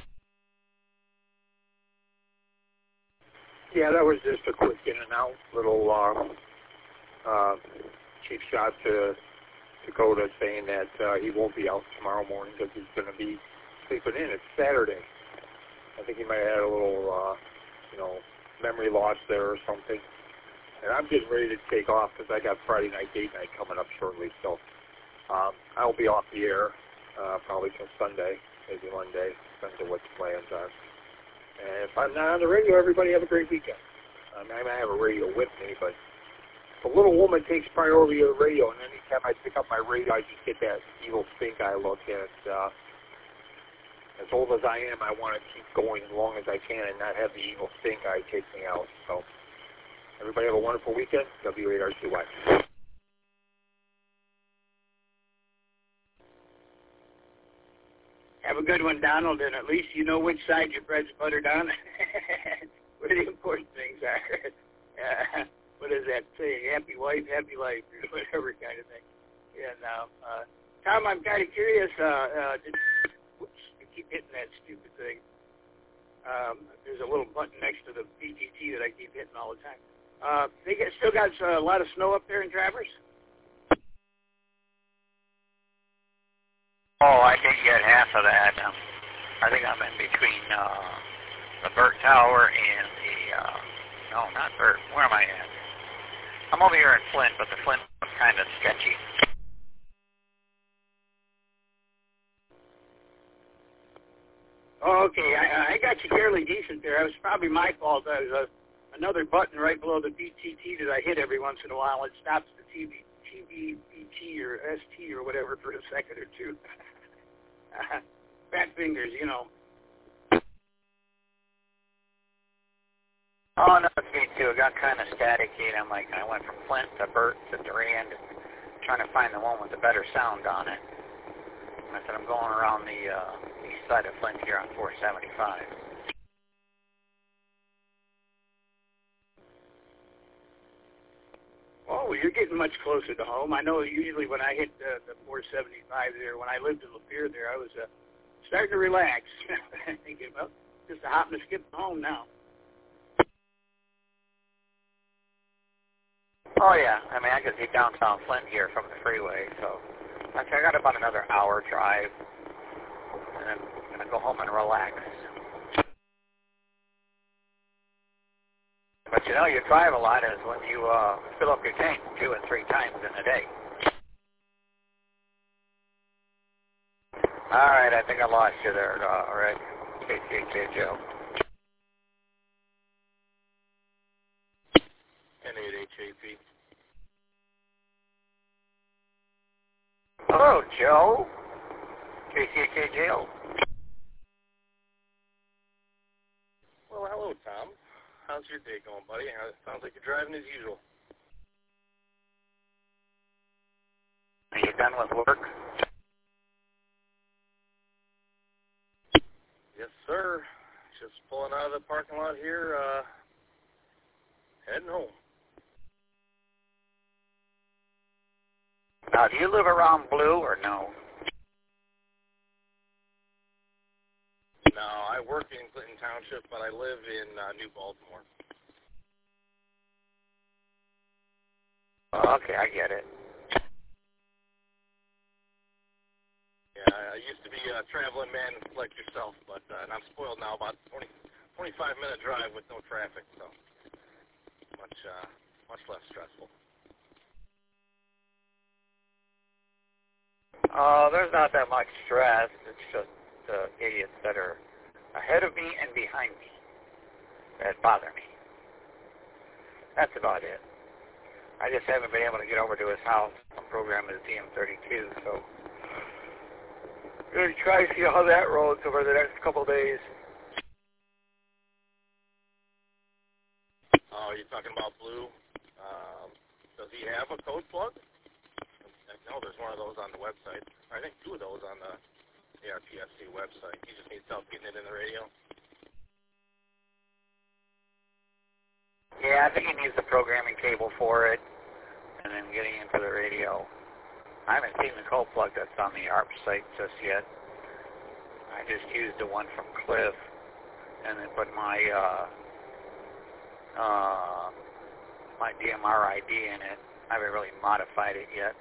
Yeah, that was just a quick in and out little uh, uh, cheap shot to Dakota saying that uh, he won't be out tomorrow morning because he's going to be sleeping in. It's Saturday. I think he might have had a little, uh, you know, memory loss there or something. And I'm getting ready to take off because I got Friday night date night coming up shortly. So um, I'll be off the air uh, probably till Sunday, maybe Monday, depends on what the plans are. And if I'm not on the radio, everybody have a great weekend. Um, I might have a radio with me, but the little woman takes priority of the radio, and anytime I pick up my radio, I just get that evil stink eye look. And uh, as old as I am, I want to keep going as long as I can and not have the evil stink eye take me out. So everybody have a wonderful weekend. W eight R C Y. Have a good one, Donald, and at least you know which side your bread's buttered on, where the important things are. Uh, what is that saying? Happy wife, happy life, or whatever kind of thing. And uh, uh, Tom, I'm kind of curious. Uh, uh, did, whoops, I keep hitting that stupid thing. Um, there's a little button next to the P T T that I keep hitting all the time. Uh, they get, still got uh, a lot of snow up there in Traverse? Oh, I didn't get half of that. Um, I think I'm in between uh, the Burt Tower and the, uh, no, not Burt. Where am I at? I'm over here in Flint, but the Flint was kind of sketchy. Oh, okay. I, I got you fairly decent there. It was probably my fault. There was a, another button right below the B T T that I hit every once in a while. It stops the T V, T V B T or S T or whatever for a second or two. uh, fat fingers, you know. Oh, no, it's me too. It got kind of staticky, and I'm like, I went from Flint to Burt to Durand, trying to find the one with the better sound on it. I said, I'm going around the uh, east side of Flint here on four seventy-five. Oh, you're getting much closer to home. I know usually when I hit uh, the four seventy-five there, when I lived in Lapeer there, I was uh, starting to relax. Thinking, well, just a hop and a skip home now. Oh, yeah. I mean, I could see downtown Flint here from the freeway, so I think I got about another hour drive, and then I'm going to go home and relax. But, you know, you drive a lot is when you uh, fill up your tank two and three times in a day. All right, I think I lost you there, uh, Rick. K C K Joe. N eight H A P. Hello, Joe. K C K J O. Well, hello, Tom. How's your day going, buddy? It sounds like you're driving as usual. done with work? Yes, sir. Just pulling out of the parking lot here, uh, heading home. Now, do you live around Blue or no? No, I work in Clinton Township, but I live in uh, New Baltimore. Okay, I get it. Yeah, I used to be a traveling man like yourself, but uh, and I'm spoiled now. About twenty, twenty-five minute drive with no traffic, so much, uh, much less stressful. Uh, there's not that much stress. It's just the idiots that are ahead of me and behind me that bother me. That's about it. I just haven't been able to get over to his house and program his D M thirty-two, so I'm going to try to see how that rolls over the next couple of days. Oh, you're talking about Blue? Um, does he have a code plug? I know there's one of those on the website. I think two of those on the A R P S C website. He just needs help getting it in the radio. Yeah, I think he needs the programming cable for it, and then getting into the radio. I haven't seen the cold plug that's on the A R P site just yet. I just used the one from Cliff, and then put my uh, uh, my D M R I D in it. I haven't really modified it yet.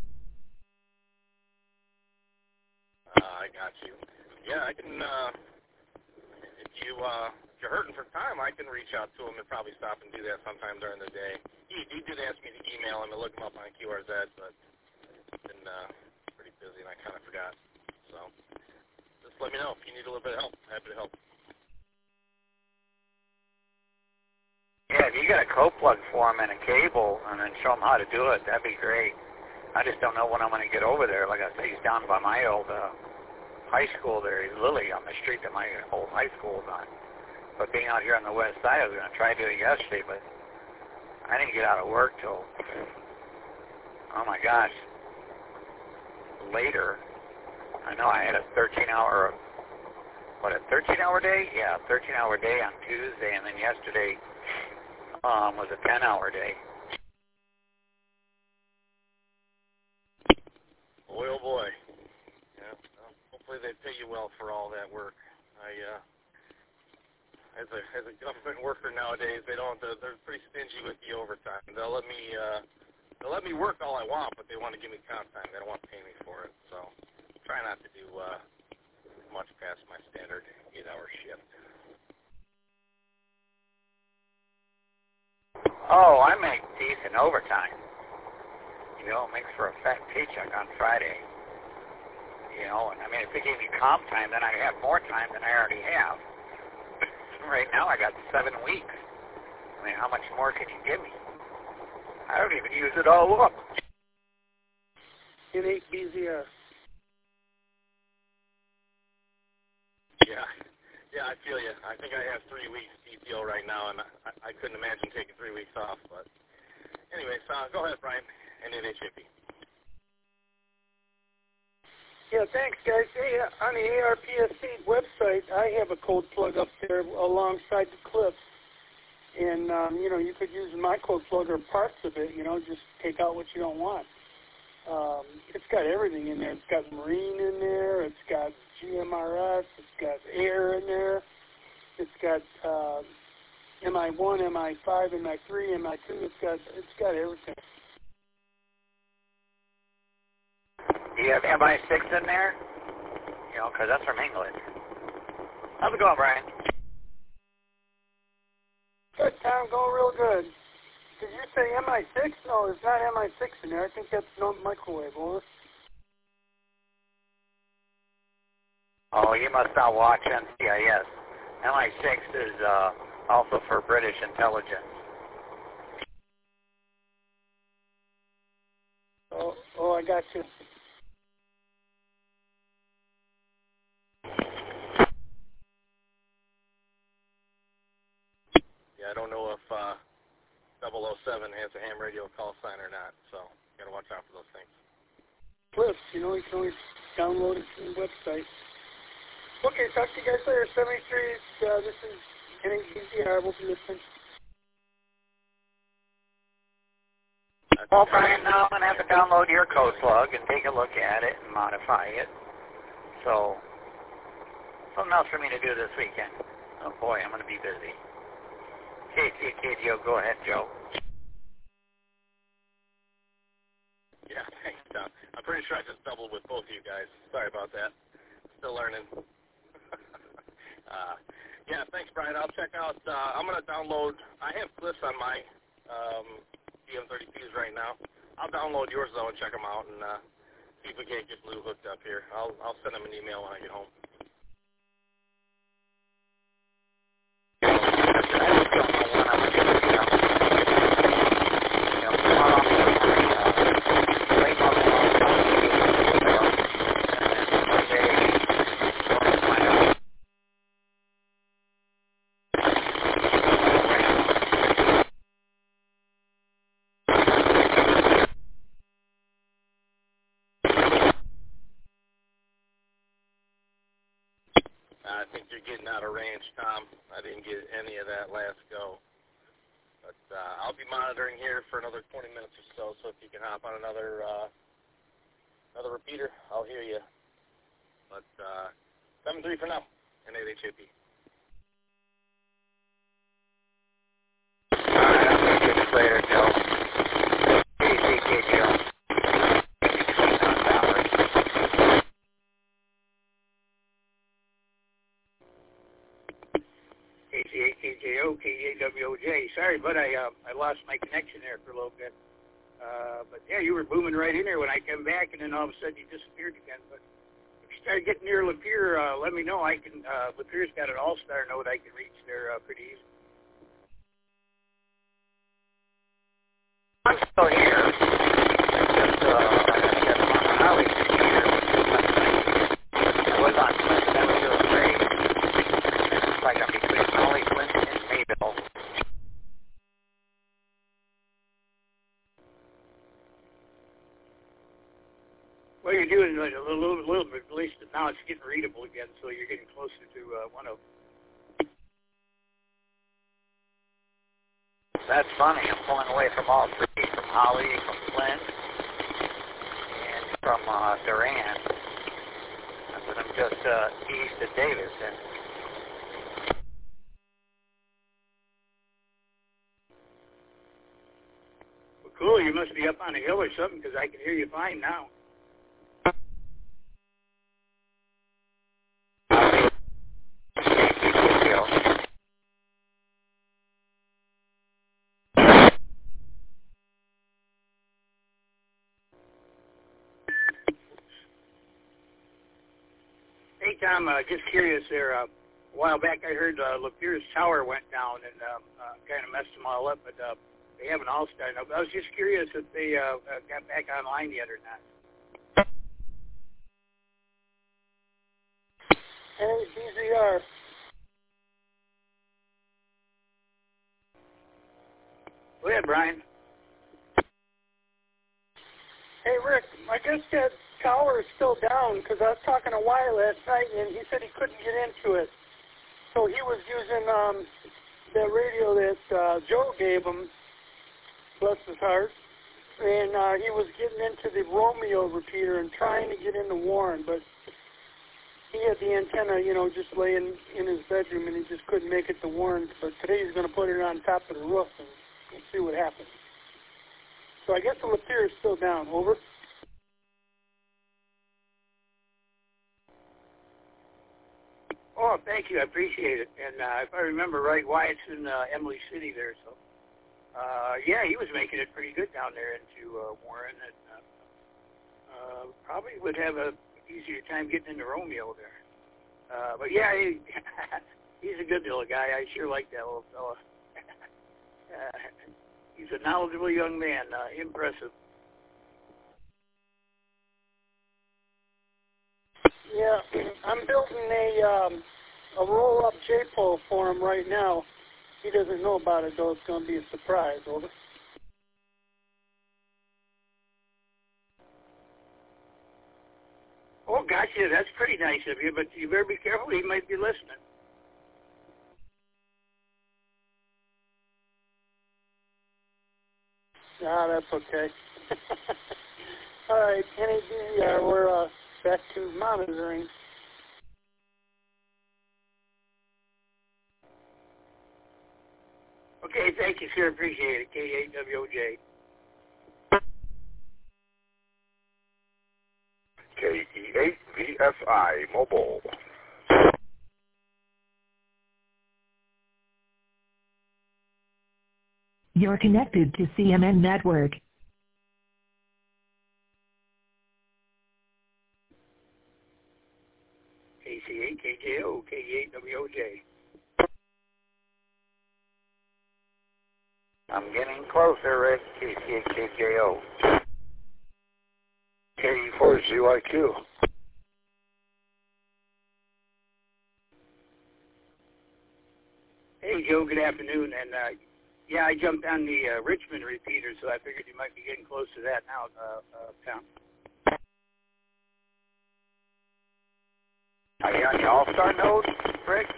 Uh, I got you. Yeah, I can. Uh, if you uh, if you're hurting for time, I can reach out to him and probably stop and do that sometime during the day. He, he did ask me to email him and look him up on Q R Z, but I've been uh, pretty busy and I kind of forgot. So just let me know if you need a little bit of help. Happy to help. Yeah, if you got a code plug for him and a cable, and then show him how to do it, that'd be great. I just don't know when I'm going to get over there. Like I say, he's down by my old uh, high school there. He's literally on the street that my old high school is on. But being out here on the west side, I was going to try to do it yesterday, but I didn't get out of work till, oh my gosh, later. I know I had a thirteen hour, what, a thirteen hour day? Yeah, a thirteen hour day on Tuesday, and then yesterday um, was a ten hour day. Boy, oh boy. Yeah, well, hopefully they pay you well for all that work. I, uh, as a as a government worker nowadays, they don't. They're, they're pretty stingy with the overtime. They'll let me uh, they'll let me work all I want, but they want to give me comp time. They don't want to pay me for it. So try not to do uh, much past my standard eight-hour shift. Oh, I make decent overtime. You know, it makes for a fat paycheck on Friday. You know, and I mean, if they gave me comp time, then I have more time than I already have. Right now, I got seven weeks. I mean, how much more can you give me? I don't even use it all up. It ain't B Z R. Yeah, yeah, I feel you. I think I have three weeks P T O right now, and I, I couldn't imagine taking three weeks off. But anyway, so go ahead, Brian, and N H A P. Yeah, thanks, guys. Hey, on the A R P S C website, I have a code plug up there alongside the clips. And, um, you know, you could use my code plug or parts of it, you know, just take out what you don't want. Um, it's got everything in there. It's got marine in there. It's got G M R S. It's got air in there. It's got uh, M I one, M I five, M I three, M I two. It's got, it's got everything. Do you have M I six in there? You know, because that's from England. How's it going, Brian? Good, Tom. Going real good. Did you say M I six? No, there's not M I six in there. I think that's no microwave, or? Oh, you must not watch N C I S. M I six is uh, also for British intelligence. Oh, oh, I got you. Yeah, I don't know if uh, double oh seven has a ham radio call sign or not, so you got to watch out for those things. clips. You know, you can always download it from the website. Okay, talk to you guys later. seventy-three, uh, this is N A D Z R. We'll be listening. Well, Brian, now I'm going to have to download your code plug and take a look at it and modify it. So, something else for me to do this weekend. Oh boy, I'm going to be busy. K T K G O, go ahead, Joe. Yeah, thanks, Tom. I'm pretty sure I just doubled with both of you guys. Sorry about that. Still learning. uh, yeah, thanks, Brian. I'll check out. Uh, I'm going to download. I have clips on my um, D M thirty-twos right now. I'll download yours, though, and check them out and uh, see if we can't get Blue hooked up here. I'll, I'll send him an email when I get home. I think you're getting out of range, Tom. I didn't get any of that last go. But uh, I'll be monitoring here for another twenty minutes or so, so if you can hop on another uh, another repeater, I'll hear you. But uh, seven three for now, N eight H A P. All right, I'll see you later, Joe. K T K G O. K C A K J O, K A W O J. Sorry, but I uh, I lost my connection there for a little bit. Uh, but yeah, you were booming right in there when I came back, and then all of a sudden you disappeared again. But if you start getting near Lapeer, uh, let me know. I can. Uh, Lapeer's got an all-star node I can reach there uh, pretty easy. I'm still here. Just uh, I got on the highway here. I was on Clinton. That was really great. It's like I'm between Holly Clinton and Mayville. Well, you're doing a little, little, little bit, at least now it's getting readable again, so you're getting closer to uh, one of them. That's funny. I'm pulling away from all three, from Holly, from Flint, and from uh, Duran. But I'm just uh, east of Davis. And well, cool. You must be up on a hill or something, because I can hear you fine now. Hey, Tom, uh, just curious there. Uh, a while back I heard uh, Lapeer's tower went down and um, uh, kind of messed them all up, but uh, they have an all-star now. I was just curious if they uh, uh, got back online yet or not. Hey, D Z R. Go ahead, Brian. Hey, Rick, I guess that tower is still down because I was talking to Wyatt last night, and he said he couldn't get into it. So he was using um, the radio that uh, Joe gave him, bless his heart, and uh, he was getting into the Romeo repeater and trying to get into Warren, but he had the antenna, you know, just laying in his bedroom, and he just couldn't make it to Warren. But today he's going to put it on top of the roof and we'll see what happens. So I guess the Lapeer is still down. Over. Oh, thank you. I appreciate it. And uh, if I remember right, Wyatt's in uh, Emily City there. So, uh, yeah, he was making it pretty good down there into uh, Warren. And uh, uh, probably would have a easier time getting into Romeo there. Uh, but, yeah, he, he's a good little guy. I sure like that little fella. uh, he's a knowledgeable young man. Uh, impressive. Yeah, I'm building a um, a roll-up J-pole for him right now. He doesn't know about it, though. It's going to be a surprise. Over. Oh, gotcha. That's pretty nice of you, but you better be careful. He might be listening. Ah, that's okay. All right, N A D, uh, we're uh, back to monitoring. Okay, thank you, sir. Appreciate it. K eight W O J. K E eight V S I Mobile. You're connected to C M N Network. K C eight K J O, K E eight W O J. I'm getting closer, Rick. K C eight K J O. K E four Z Y Q. Hey, Joe, good afternoon. And, uh, yeah, I jumped on the uh, Richmond repeater, so I figured you might be getting close to that now, uh, uh, Tom. Are you on the All-Star node, Rick?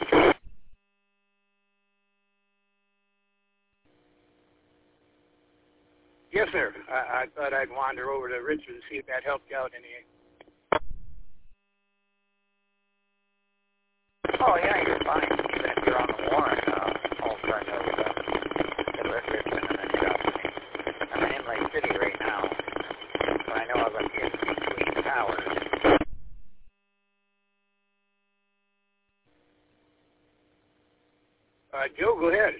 Yes, sir. I, I thought I'd wander over to Richmond to see if that helped you out any. Oh, yeah, you're fine. Even if you're on the Warren, uh, All-Star node, uh, the Rick Richmond and then shop me. I'm in Inlay City right now, but I know I was in between towers. Uh, Joe, go ahead.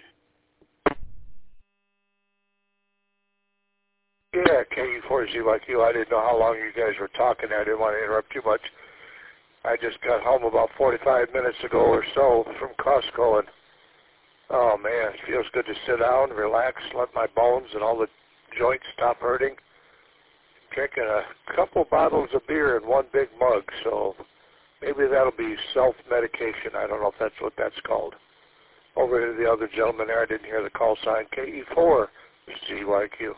Yeah, K E four Z Y Q. I didn't know how long you guys were talking. I didn't want to interrupt too much. I just got home about forty-five minutes ago or so from Costco, and oh man, it feels good to sit down, relax, let my bones and all the joints stop hurting. Drinking a couple bottles of beer in one big mug, so maybe that'll be self-medication. I don't know if that's what that's called. Over to the other gentleman there, I didn't hear the call sign. K E four Z Y Q.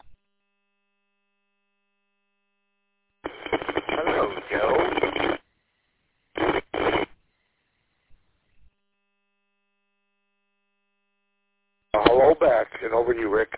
Hello, Joe. Uh, hello back, and over to you, Rick.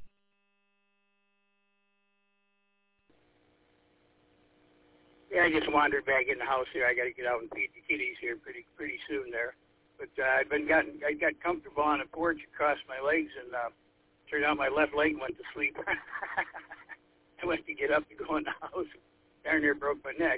Yeah, I just wandered back in the house here. I got to get out and feed the kitties here pretty pretty soon there. But uh, I've been gotten I got comfortable on a porch across my legs, and uh, turned out my left leg went to sleep. I went to get up to go in the house. Darn near broke my neck.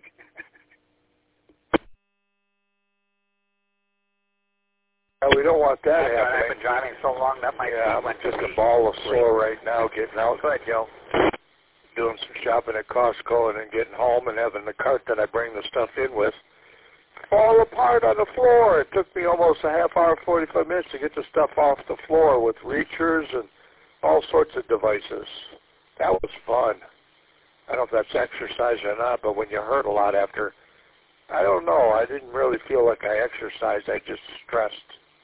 Uh, we don't want that I've happening. been driving so long that my yeah, feet I'm went just to a ball of sore right now, getting out. Go ahead, Joe. Doing some shopping at Costco and then getting home and having the cart that I bring the stuff in with fall apart on the floor. It took me almost a half hour, forty-five minutes to get the stuff off the floor with reachers and all sorts of devices. That was fun. I don't know if that's exercise or not, but when you hurt a lot after, I don't know. I didn't really feel like I exercised. I just stressed.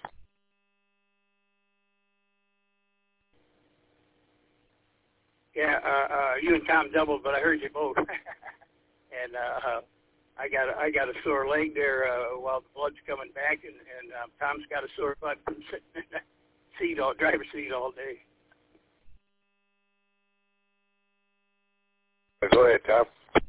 Yeah, uh, uh, you and Tom doubled, but I heard you both. and uh, I got a, I got a sore leg there uh, while the blood's coming back, and, and um, Tom's got a sore butt from sitting in the seat all driver's seat all day. Go ahead, Tom.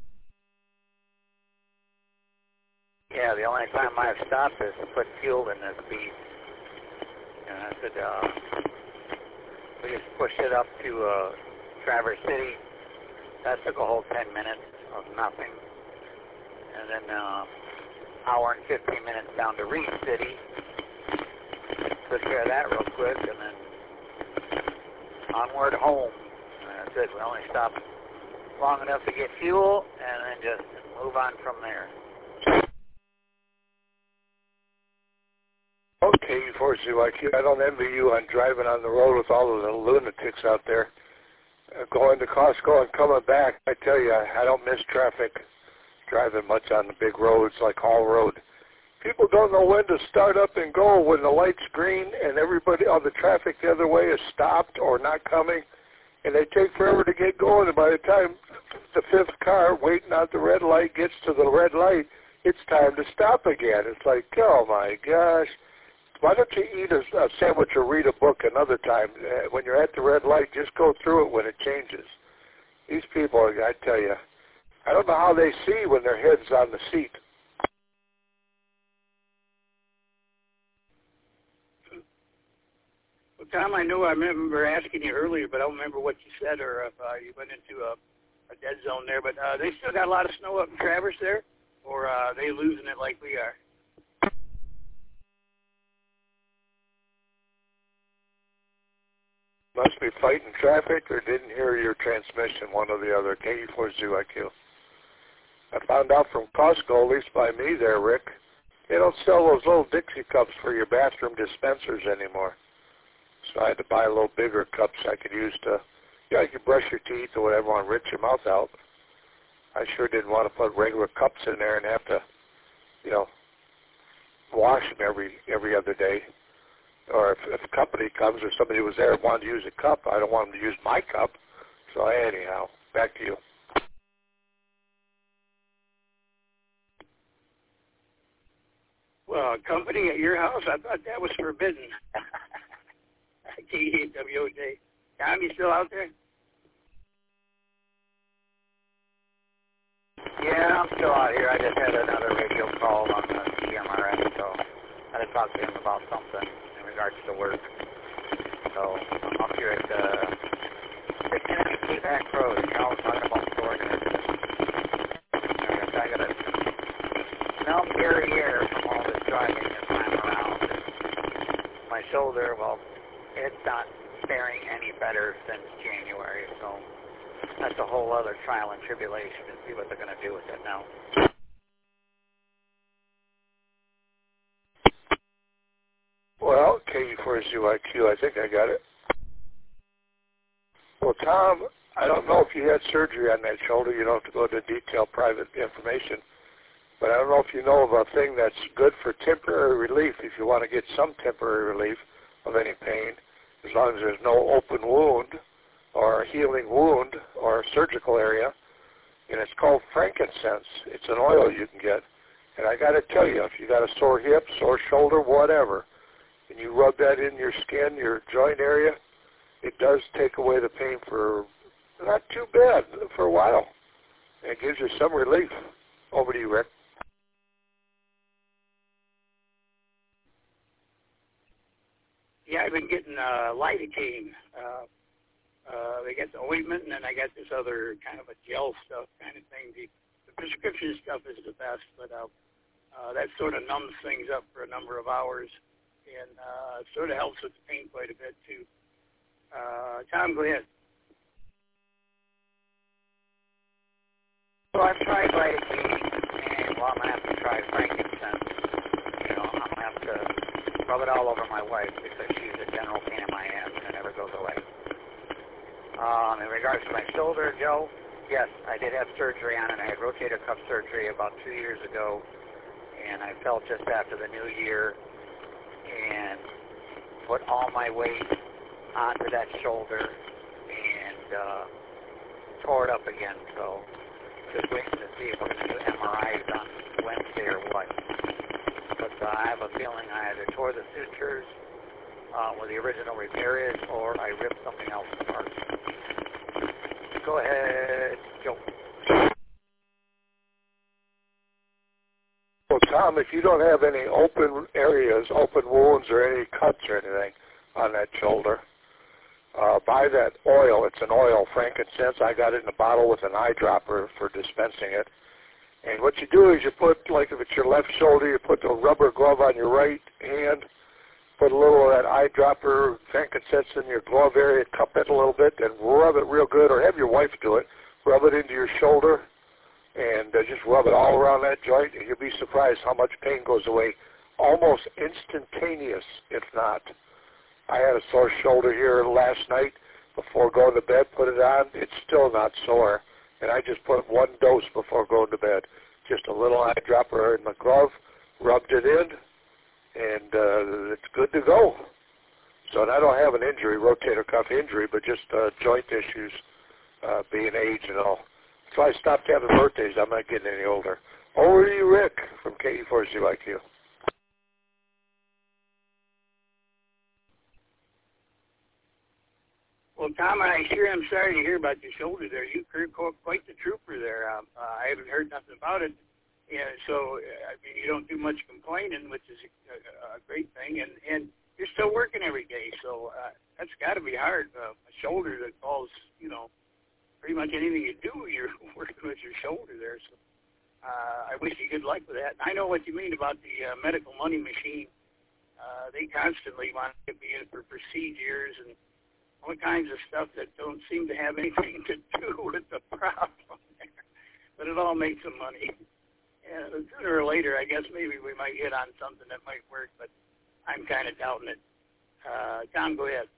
Yeah, the only time I've stopped is to put fuel in this beast. And I said, uh, we just pushed it up to uh, Traverse City. That took a whole ten minutes of nothing. And then uh, hour and fifteen minutes down to Reed City. Took care of that real quick, and then onward home. And that's it. We only stopped long enough to get fuel, and then just move on from there. Okay, four Z Y Q. I don't envy you on driving on the road with all of the lunatics out there. Uh, going to Costco and coming back, I tell you, I, I don't miss traffic driving much on the big roads like Hall Road. People don't know when to start up and go when the light's green and everybody, all the traffic the other way is stopped or not coming, and they take forever to get going, and by the time the fifth car waiting at the red light gets to the red light, it's time to stop again. It's like, oh my gosh. Why don't you eat a, a sandwich or read a book another time? Uh, when you're at the red light, just go through it when it changes. These people, I tell you, I don't know how they see when their head's on the seat. Well, Tom, I know I remember asking you earlier, but I don't remember what you said or if uh, you went into a, a dead zone there. But uh, they still got a lot of snow up in Traverse there, or uh, are they losing it like we are? Must be fighting traffic or didn't hear your transmission, one or the other. K E four Z I Q. I found out from Costco, at least by me there, Rick, they don't sell those little Dixie cups for your bathroom dispensers anymore. So I had to buy little bigger cups I could use to, you know, you could brush your teeth or whatever, want to rinse your mouth out. I sure didn't want to put regular cups in there and have to, you know, wash them every every other day. Or if, if a company comes or somebody was there and wanted to use a cup, I don't want them to use my cup. So anyhow, back to you. Well, a company at your house? I thought that was forbidden. K E W O J. Tom, you still out there? Yeah, I'm still out here. I just had another radio call on the C M R S, so I had to talk to him about something in regards to work. So I'm up here at the fifteen ninety Back Road, and y'all talking about the organism. I got to smell scary air from all this driving this time around. My shoulder, well, it's not faring any better since January, so that's a whole other trial and tribulation to see what they're going to do with it now. Well, K E four Z I Q, I think I got it. Well, Tom, I don't know if you had surgery on that shoulder. You don't have to go into detailed private information. But I don't know if you know of a thing that's good for temporary relief if you want to get some temporary relief of any pain, as long as there's no open wound or a healing wound or a surgical area. And it's called frankincense. It's an oil you can get. And I got to tell you, if you got a sore hip, sore shoulder, whatever, and you rub that in your skin, your joint area, it does take away the pain for not too bad, for a while. And it gives you some relief. Over to you, Rick. Yeah, I've been getting uh, lidocaine. Uh, uh, they got the ointment, and then I got this other kind of a gel stuff kind of thing. The, the prescription stuff is the best, but uh, uh, that sort of numbs things up for a number of hours, and uh, sort of helps with the pain quite a bit, too. Uh, Tom, go ahead. So I've tried lidocaine, and well, I'm going to have to try frankincense. You know, I'm going to have to rub it all over my wife because she's a general pain in my ass and it never goes away. Um, in regards to my shoulder, Joe, yes, I did have surgery on it. I had rotator cuff surgery about two years ago, and I fell just after the new year and put all my weight onto that shoulder and uh, tore it up again. So just waiting to see if we're going to do M R Is on Wednesday or what. But uh, I have a feeling I either tore the sutures uh, where the original repair is, or I ripped something else apart. Go ahead, Joe. Well, Tom, if you don't have any open areas, open wounds, or any cuts or anything on that shoulder, uh, buy that oil. It's an oil, frankincense. I got it in a bottle with an eyedropper for dispensing it. And what you do is you put, like if it's your left shoulder, you put the rubber glove on your right hand, put a little of that eyedropper frankincense in your glove area, cup it a little bit, and rub it real good, or have your wife do it. Rub it into your shoulder, and uh, just rub it all around that joint, and you'll be surprised how much pain goes away. Almost instantaneous, if not. I had a sore shoulder here last night before going to bed, put it on. It's still not sore. And I just put one dose before going to bed. Just a little eyedropper in my glove, rubbed it in, and uh, it's good to go. So and I don't have an injury, rotator cuff injury, but just uh, joint issues, uh, being age and all. So I stopped having birthdays. I'm not getting any older. Over to you, Rick, from K E four Z Y Q. Well, Tom, I sure am sorry to hear about your shoulder there. You're quite the trooper there. Um, uh, I haven't heard nothing about it. Yeah, so, uh, I mean, you don't do much complaining, which is a, a great thing, and, and you're still working every day, so uh, that's got to be hard. Uh, a shoulder that falls, you know, pretty much anything you do, you're working with your shoulder there. So uh, I wish you good luck with that. And I know what you mean about the uh, medical money machine. Uh, they constantly want to be in for procedures and all kinds of stuff that don't seem to have anything to do with the problem there. But it all makes some money. And sooner or later, I guess maybe we might hit on something that might work, but I'm kind of doubting it. Uh, Tom, go ahead.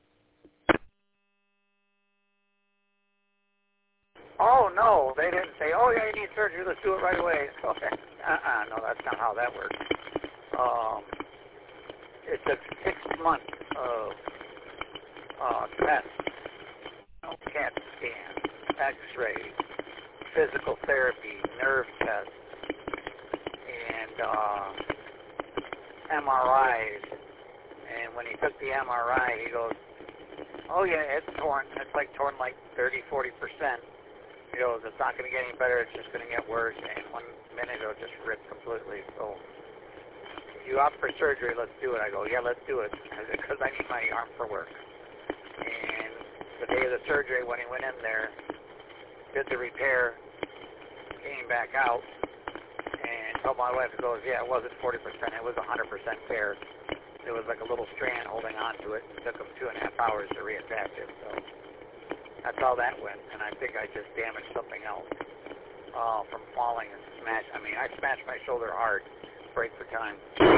Oh, no, they didn't say, oh, yeah, you need surgery, let's do it right away. uh-uh, no, that's not how that works. Um, it took six months of uh, tests, you know, CAT scan, X-ray, physical therapy, nerve tests, and uh, M R Is. And when he took the M R I, he goes, oh, yeah, it's torn. It's like torn like thirty, forty percent. He goes, it's not going to get any better. It's just going to get worse. And one minute it'll just rip completely. So you opt for surgery, let's do it. I go, yeah, let's do it because I need my arm for work. And the day of the surgery, when he went in there, did the repair, came back out, and told my wife, it goes, yeah, it wasn't forty percent. It was one hundred percent tear. It was like a little strand holding on to it. It took him two and a half hours to reattach it. So that's how that went. And I think I just damaged something else uh, from falling and smash. I mean, I smashed my shoulder hard, break for time.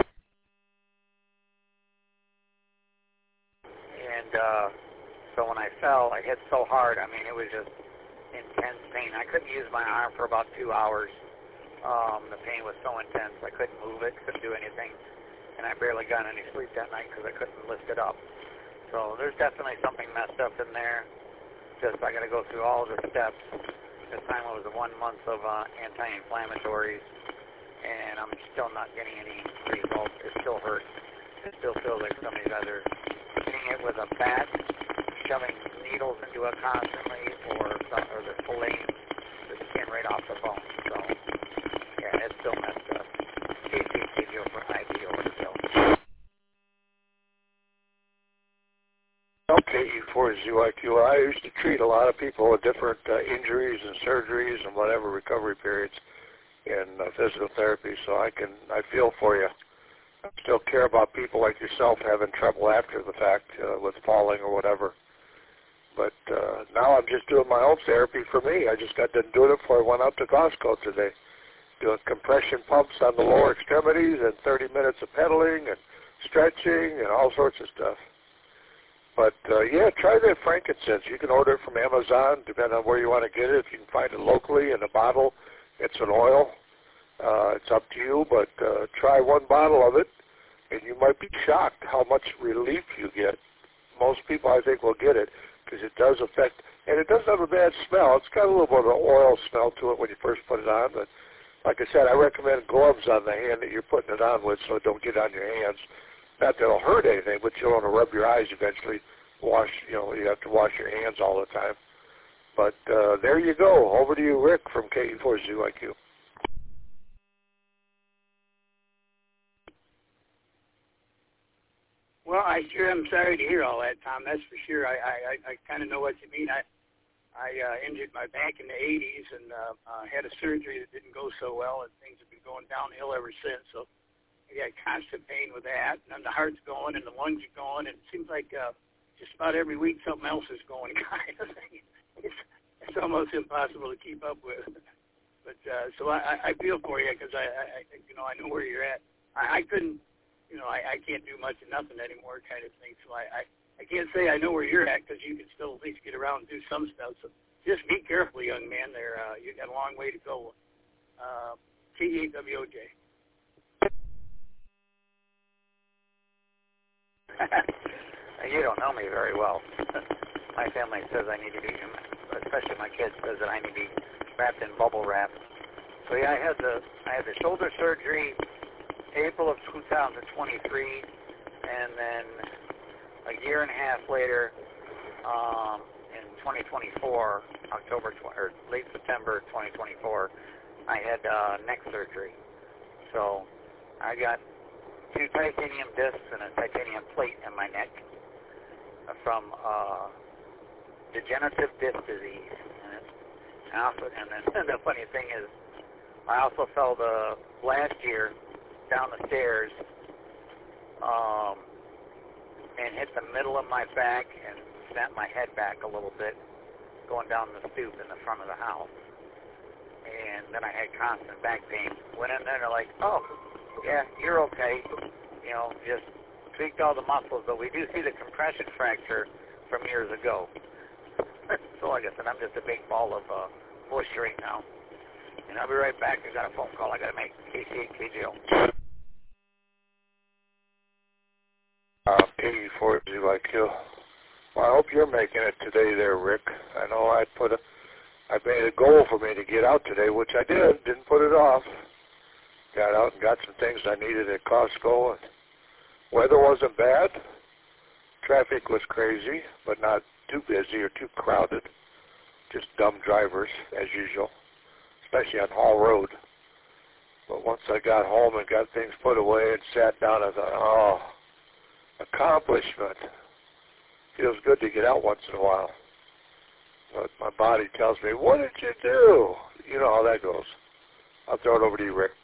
And uh, so when I fell, I hit so hard. I mean, it was just intense pain. I couldn't use my arm for about two hours. Um, the pain was so intense. I couldn't move it, couldn't do anything. And I barely got any sleep that night because I couldn't lift it up. So there's definitely something messed up in there. Just I got to go through all the steps. This time it was a one month of uh, anti-inflammatories, and I'm still not getting any results. It still hurts. It still feels like somebody's either hitting it with a bat, shoving needles into it constantly, or or they're pulling the skin right off the bone. So yeah, it's still messed up. K C T for I D O still. Okay, E four Z Y Q. I used to treat a lot of people with different uh, injuries and surgeries and whatever recovery periods in uh, physical therapy, so I can I feel for you. I still care about people like yourself having trouble after the fact uh, with falling or whatever. But uh, now I'm just doing my own therapy for me. I just got done doing it before I went out to Costco today, doing compression pumps on the lower extremities and thirty minutes of pedaling and stretching and all sorts of stuff. But, uh, yeah, try that frankincense. You can order it from Amazon, depending on where you want to get it. If you can find it locally in a bottle, it's an oil. Uh, it's up to you, but uh, try one bottle of it, and you might be shocked how much relief you get. Most people, I think, will get it because it does affect, and it doesn't have a bad smell. It's got a little bit of an oil smell to it when you first put it on, but like I said, I recommend gloves on the hand that you're putting it on with so it don't get on your hands. Not that it'll hurt anything, but you'll want to rub your eyes eventually. Wash, you know, you have to wash your hands all the time. But uh, there you go. Over to you, Rick, from K E four Z Y Q. Well, I sure am sorry to hear all that, Tom. That's for sure. I I, I kind of know what you mean. I I uh, injured my back in the eighties and uh, uh, had a surgery that didn't go so well, and things have been going downhill ever since. So I got constant pain with that, and then the heart's going and the lungs are going, and it seems like uh, just about every week something else is going kind of thing. It's, it's almost impossible to keep up with. But uh, so I, I feel for you because I, I, you know, I know where you're at. I, I couldn't, you know, I, I can't do much of nothing anymore kind of thing. So I, I, I can't say I know where you're at because you can still at least get around and do some stuff. So just be careful, young man. There, uh, you got a long way to go. Uh, K E W O J. You don't know me very well. My family says I need to be, especially my kids says that I need to be wrapped in bubble wrap. So yeah, I had the I had the shoulder surgery April of two thousand twenty-three, and then a year and a half later, um, in twenty twenty-four, October tw- or late September twenty twenty-four, I had uh, neck surgery. So I got two titanium discs and a titanium plate in my neck from uh, degenerative disc disease. And, it, and, also, and then the funny thing is, I also fell the last year down the stairs um, and hit the middle of my back and sent my head back a little bit going down the stoop in the front of the house. And then I had constant back pain. Went in there and they're like, oh, yeah, you're okay. You know, just tweaked all the muscles, but we do see the compression fracture from years ago. So like I said, I'm just a big ball of uh, bush right now. And I'll be right back. I got a phone call I got to make. K C eight K J O. Uh, eighty-four Z Y Q. Well, I hope you're making it today there, Rick. I know I put a, I made a goal for me to get out today, which I did. Didn't put it off. Got out and got some things I needed at Costco. And weather wasn't bad. Traffic was crazy, but not too busy or too crowded. Just dumb drivers, as usual, especially on Hall Road. But once I got home and got things put away and sat down, I thought, oh, accomplishment. Feels good to get out once in a while. But my body tells me, what did you do? You know how that goes. I'll throw it over to you, Rick.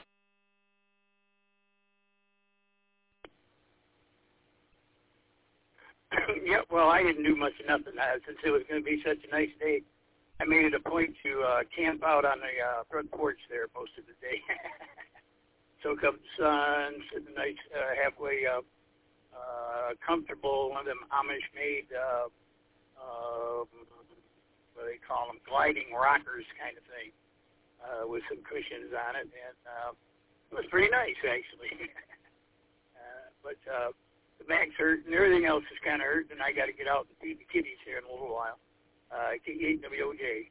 Yeah, well, I didn't do much of nothing. Uh, since it was going to be such a nice day, I made it a point to uh, camp out on the uh, front porch there most of the day. Soak up the sun, sit nice, uh, halfway up, uh, comfortable, one of them Amish-made, uh, uh, what do they call them, gliding rockers kind of thing, uh, with some cushions on it, and uh, it was pretty nice, actually. uh, but uh, the back's hurt, and everything else is kind of hurt, and I got to get out and feed the kitties here in a little while. Uh, K eight W O J.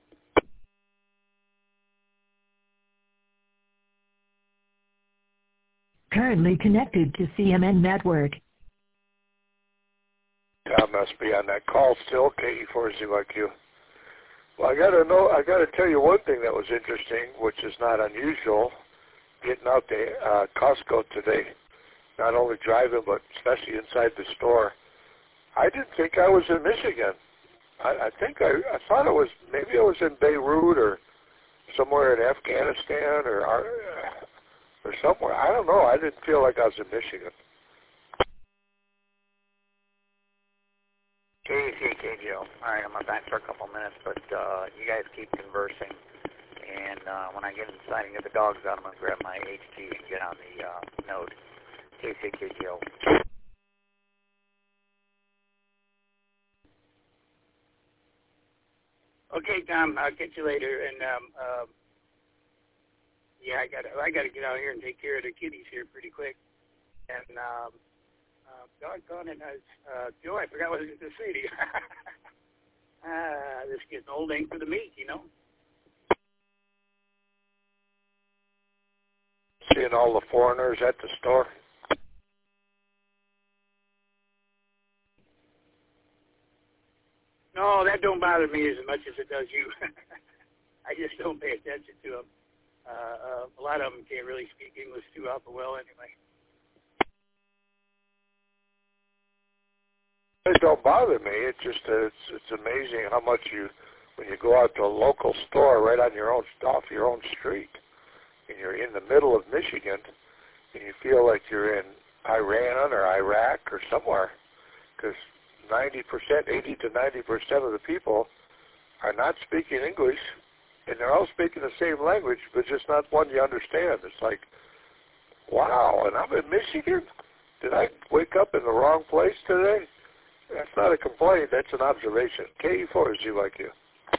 Currently connected to C M N Network. Tom must be on that call still, K E four Z Y Q. Well, I gotta know. I gotta tell you one thing that was interesting, which is not unusual. Getting out to uh, Costco today, not only driving but especially inside the store. I didn't think I was in Michigan. I, I think I, I thought it was maybe I was in Beirut or somewhere in Afghanistan or or somewhere. I don't know. I didn't feel like I was in Michigan. K C K J O. All right, I'm back for a couple minutes, but uh, you guys keep conversing. And uh, when I get inside and get the dogs out, I'm going to grab my H G and get on the uh, node. K C K J O. Okay, Tom. I'll catch you later. And um, uh, yeah, I got I got to get out here and take care of the kitties here pretty quick. And um, uh, doggone it, I, uh, Joe, I forgot what I was going to say to you. Ah, this getting old ain't for the meat, you know. Seeing all the foreigners at the store. No, that don't bother me as much as it does you. I just don't pay attention to them. Uh, uh, a lot of them can't really speak English too awful well anyway. It don't bother me. It just uh, it's it's amazing how much you, when you go out to a local store right on your own off your own street, and you're in the middle of Michigan, and you feel like you're in Iran or Iraq or somewhere, because ninety percent, eighty to ninety percent of the people are not speaking English, and they're all speaking the same language, but just not one you understand. It's like, wow, and I'm in Michigan? Did I wake up in the wrong place today? That's not a complaint, that's an observation. K E four Z Y Q.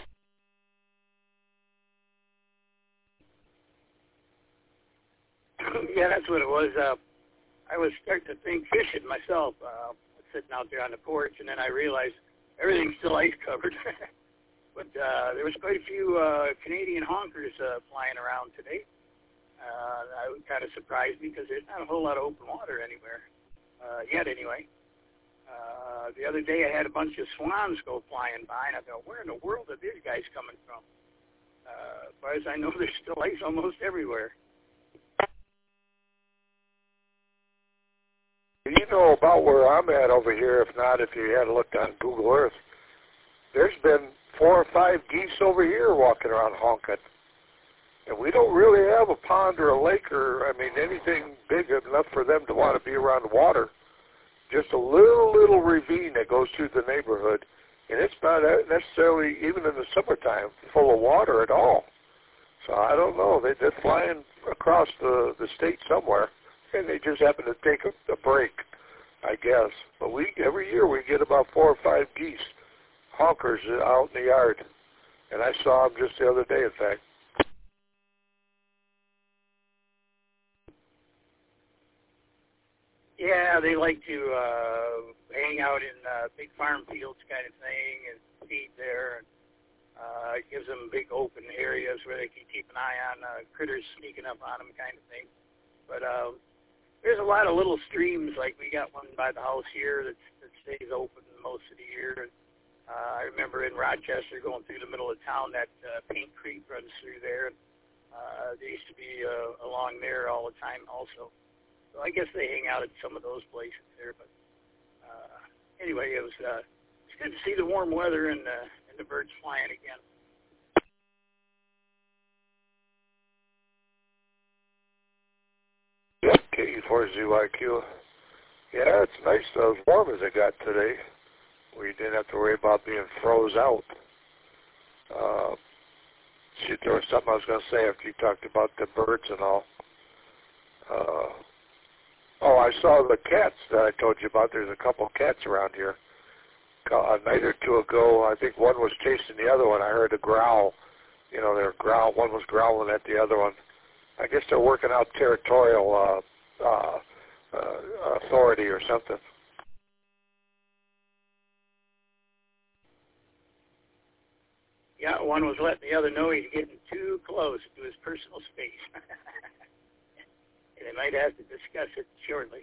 Yeah, that's what it was. Uh, I was starting to think fishing myself. Uh, sitting out there on the porch, and then I realized everything's still ice covered. But uh, there was quite a few uh, Canadian honkers uh, flying around today. Uh, I was kind of surprised because there's not a whole lot of open water anywhere uh, yet, anyway. Uh, the other day I had a bunch of swans go flying by, and I thought, where in the world are these guys coming from? Uh, as far as I know, there's still ice almost everywhere. You know about where I'm at over here, if not, if you had looked on Google Earth. There's been four or five geese over here walking around honking. And we don't really have a pond or a lake or, I mean, anything big enough for them to want to be around water. Just a little, little ravine that goes through the neighborhood. And it's not necessarily, even in the summertime, full of water at all. So I don't know. They, they're flying across the, the state somewhere, and they just happen to take a, a break, I guess. But we every year we get about four or five geese, honkers out in the yard. And I saw them just the other day, in fact. Yeah, they like to uh, hang out in uh, big farm fields kind of thing and feed there. And, uh, it gives them big open areas where they can keep an eye on uh, critters sneaking up on them kind of thing. But uh, there's a lot of little streams, like we got one by the house here that, that stays open most of the year. And, uh, I remember in Rochester going through the middle of town, that uh, Paint Creek runs through there. And, uh, they used to be uh, along there all the time also. So I guess they hang out at some of those places there. But uh, anyway, it was uh, it's good to see the warm weather and, uh, and the birds flying again. Yep, K E four Z Y Q. Yeah, it's nice though, as warm as it got today. We didn't have to worry about being froze out. Uh, shit, there was something I was going to say after you talked about the birds and all. Uh, oh, I saw the cats that I told you about. There's a couple cats around here. A night or two ago, I think one was chasing the other one. I heard a growl. You know, they were growl. One was growling at the other one. I guess they're working out territorial uh, uh, uh, authority or something. Yeah, one was letting the other know he's getting too close to his personal space. And they might have to discuss it shortly.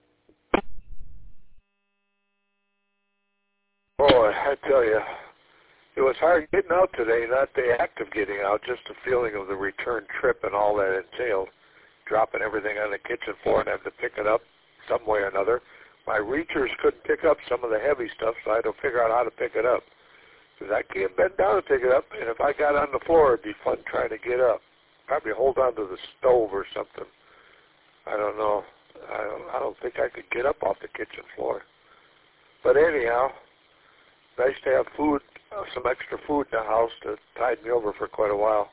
Boy, I tell you, it was hard getting out today, not the act of getting out, just the feeling of the return trip and all that entailed. Dropping everything on the kitchen floor and having to pick it up some way or another. My reachers couldn't pick up some of the heavy stuff, so I had to figure out how to pick it up. Because I can't bend down and pick it up, and if I got on the floor, it'd be fun trying to get up. Probably hold on to the stove or something. I don't know. I don't, I don't think I could get up off the kitchen floor. But anyhow, nice to have food, uh, some extra food in the house to tide me over for quite a while.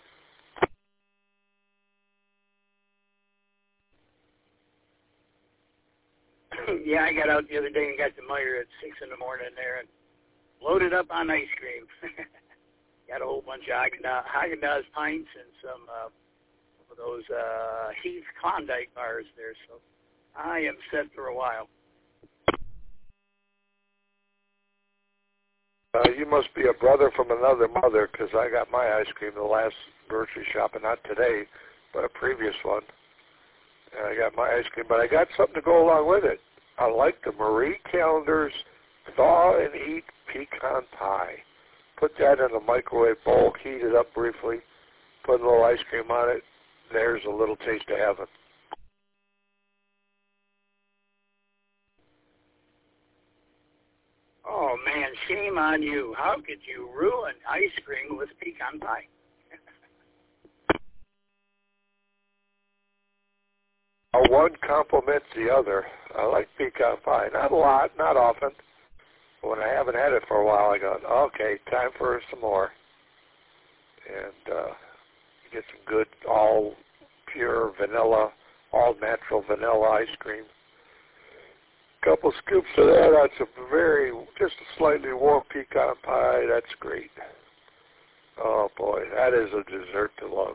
Yeah, I got out the other day and got to Meijer at six in the morning there and loaded up on ice cream. Got a whole bunch of Haagen-Dazs pints and some uh, of those uh, Heath Klondike bars there. So I am set for a while. Uh, you must be a brother from another mother, because I got my ice cream the last grocery shop, and not today, but a previous one. And I got my ice cream, but I got something to go along with it. I like the Marie Callender's Thaw and Eat Pecan Pie. Put that in a microwave bowl, heat it up briefly, put a little ice cream on it. There's a little taste of heaven. Oh, man, shame on you. How could you ruin ice cream with pecan pie? Uh, one complements the other. I like pecan pie. Not a lot, not often. But when I haven't had it for a while, I go, okay, time for some more. And uh, you get some good, all pure vanilla, all natural vanilla ice cream. Couple scoops of that on some very, just a slightly warm pecan pie. That's great. Oh boy, that is a dessert to love.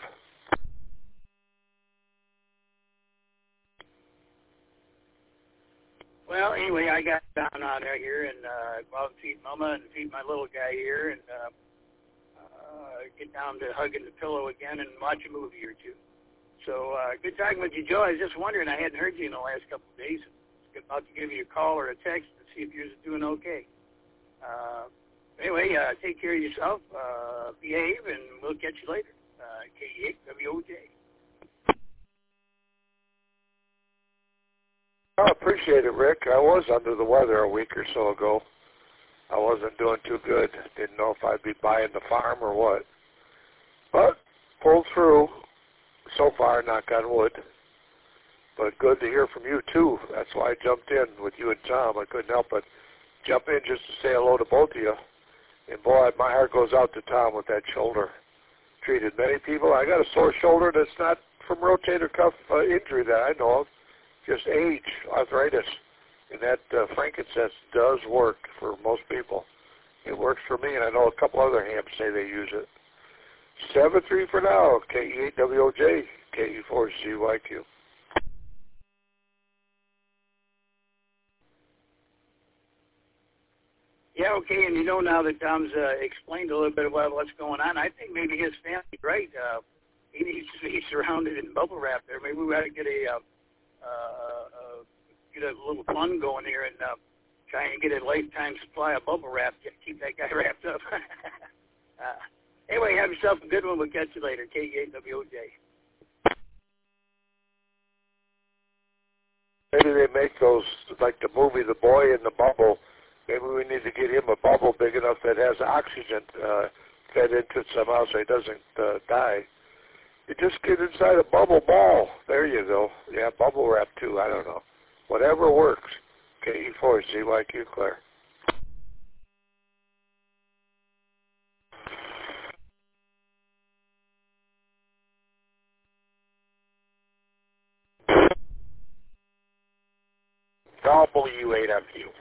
Well, anyway, I got down out here and uh, go out and feed Mama and feed my little guy here, and uh, get down to hugging the pillow again and watch a movie or two. So uh, good talking with you, Joe. I was just wondering, I hadn't heard you in the last couple of days. I was about to give you a call or a text to see if yours is doing okay. Uh, anyway, uh, take care of yourself, uh, behave, and we'll catch you later. Uh, K E eight W O J. I appreciate it, Rick. I was under the weather a week or so ago. I wasn't doing too good. Didn't know if I'd be buying the farm or what. But pulled through so far, knock on wood. But good to hear from you, too. That's why I jumped in with you and Tom. I couldn't help but jump in just to say hello to both of you. And, boy, my heart goes out to Tom with that shoulder. Treated many people. I got a sore shoulder that's not from rotator cuff uh, injury that I know of. Just age, arthritis. And that uh, frankincense does work for most people. It works for me, and I know a couple other hams say they use it. seven three for now, K E eight W O J, K E four C Y Q. Yeah, okay, and you know now that Tom's uh, explained a little bit about what's going on, I think maybe his family's right. Uh, he needs to be surrounded in bubble wrap there. Maybe we ought to get a... Uh, uh, uh, get a little fun going here and uh, try and get a lifetime supply of bubble wrap to keep that guy wrapped up. uh, anyway, have yourself a good one. We'll catch you later. K E eight W O J. Maybe they make those, like the movie The Boy in the Bubble. Maybe we need to get him a bubble big enough that has oxygen uh, fed into it somehow so he doesn't uh, die. You just get inside a bubble ball. There you go. Yeah, bubble wrap too. I don't know. Whatever works. K E four C Y Q, Claire. W eight F U.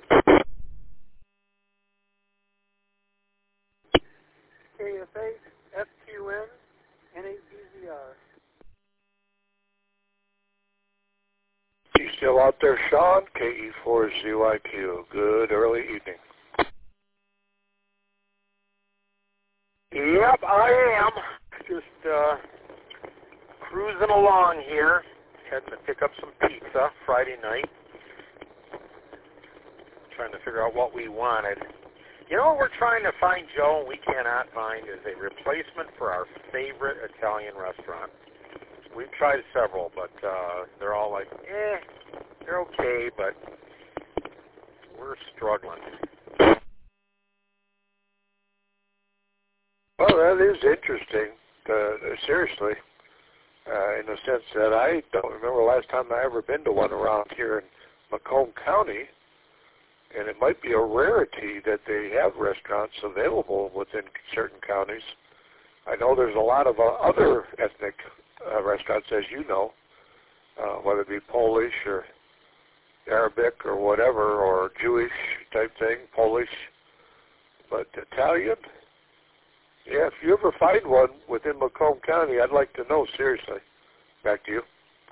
K F eight F Q N N eight B Z R. You still out there, Sean? K E four C Y Q. Good early evening. Yep, I am. Just uh, cruising along here, heading to pick up some pizza Friday night. Trying to figure out what we wanted. You know what we're trying to find, Joe, and we cannot find is a replacement for our favorite Italian restaurant. We've tried several, but uh, they're all like, eh, they're okay, but we're struggling. Well, that is interesting, uh, seriously, uh, in the sense that I don't remember the last time I ever been to one around here in Macomb County, and it might be a rarity that they have restaurants available within certain counties. I know there's a lot of uh, other ethnic uh, restaurants, as you know, uh, whether it be Polish or Arabic or whatever, or Jewish type thing, Polish, but Italian? Yeah, if you ever find one within Macomb County, I'd like to know, seriously. Back to you.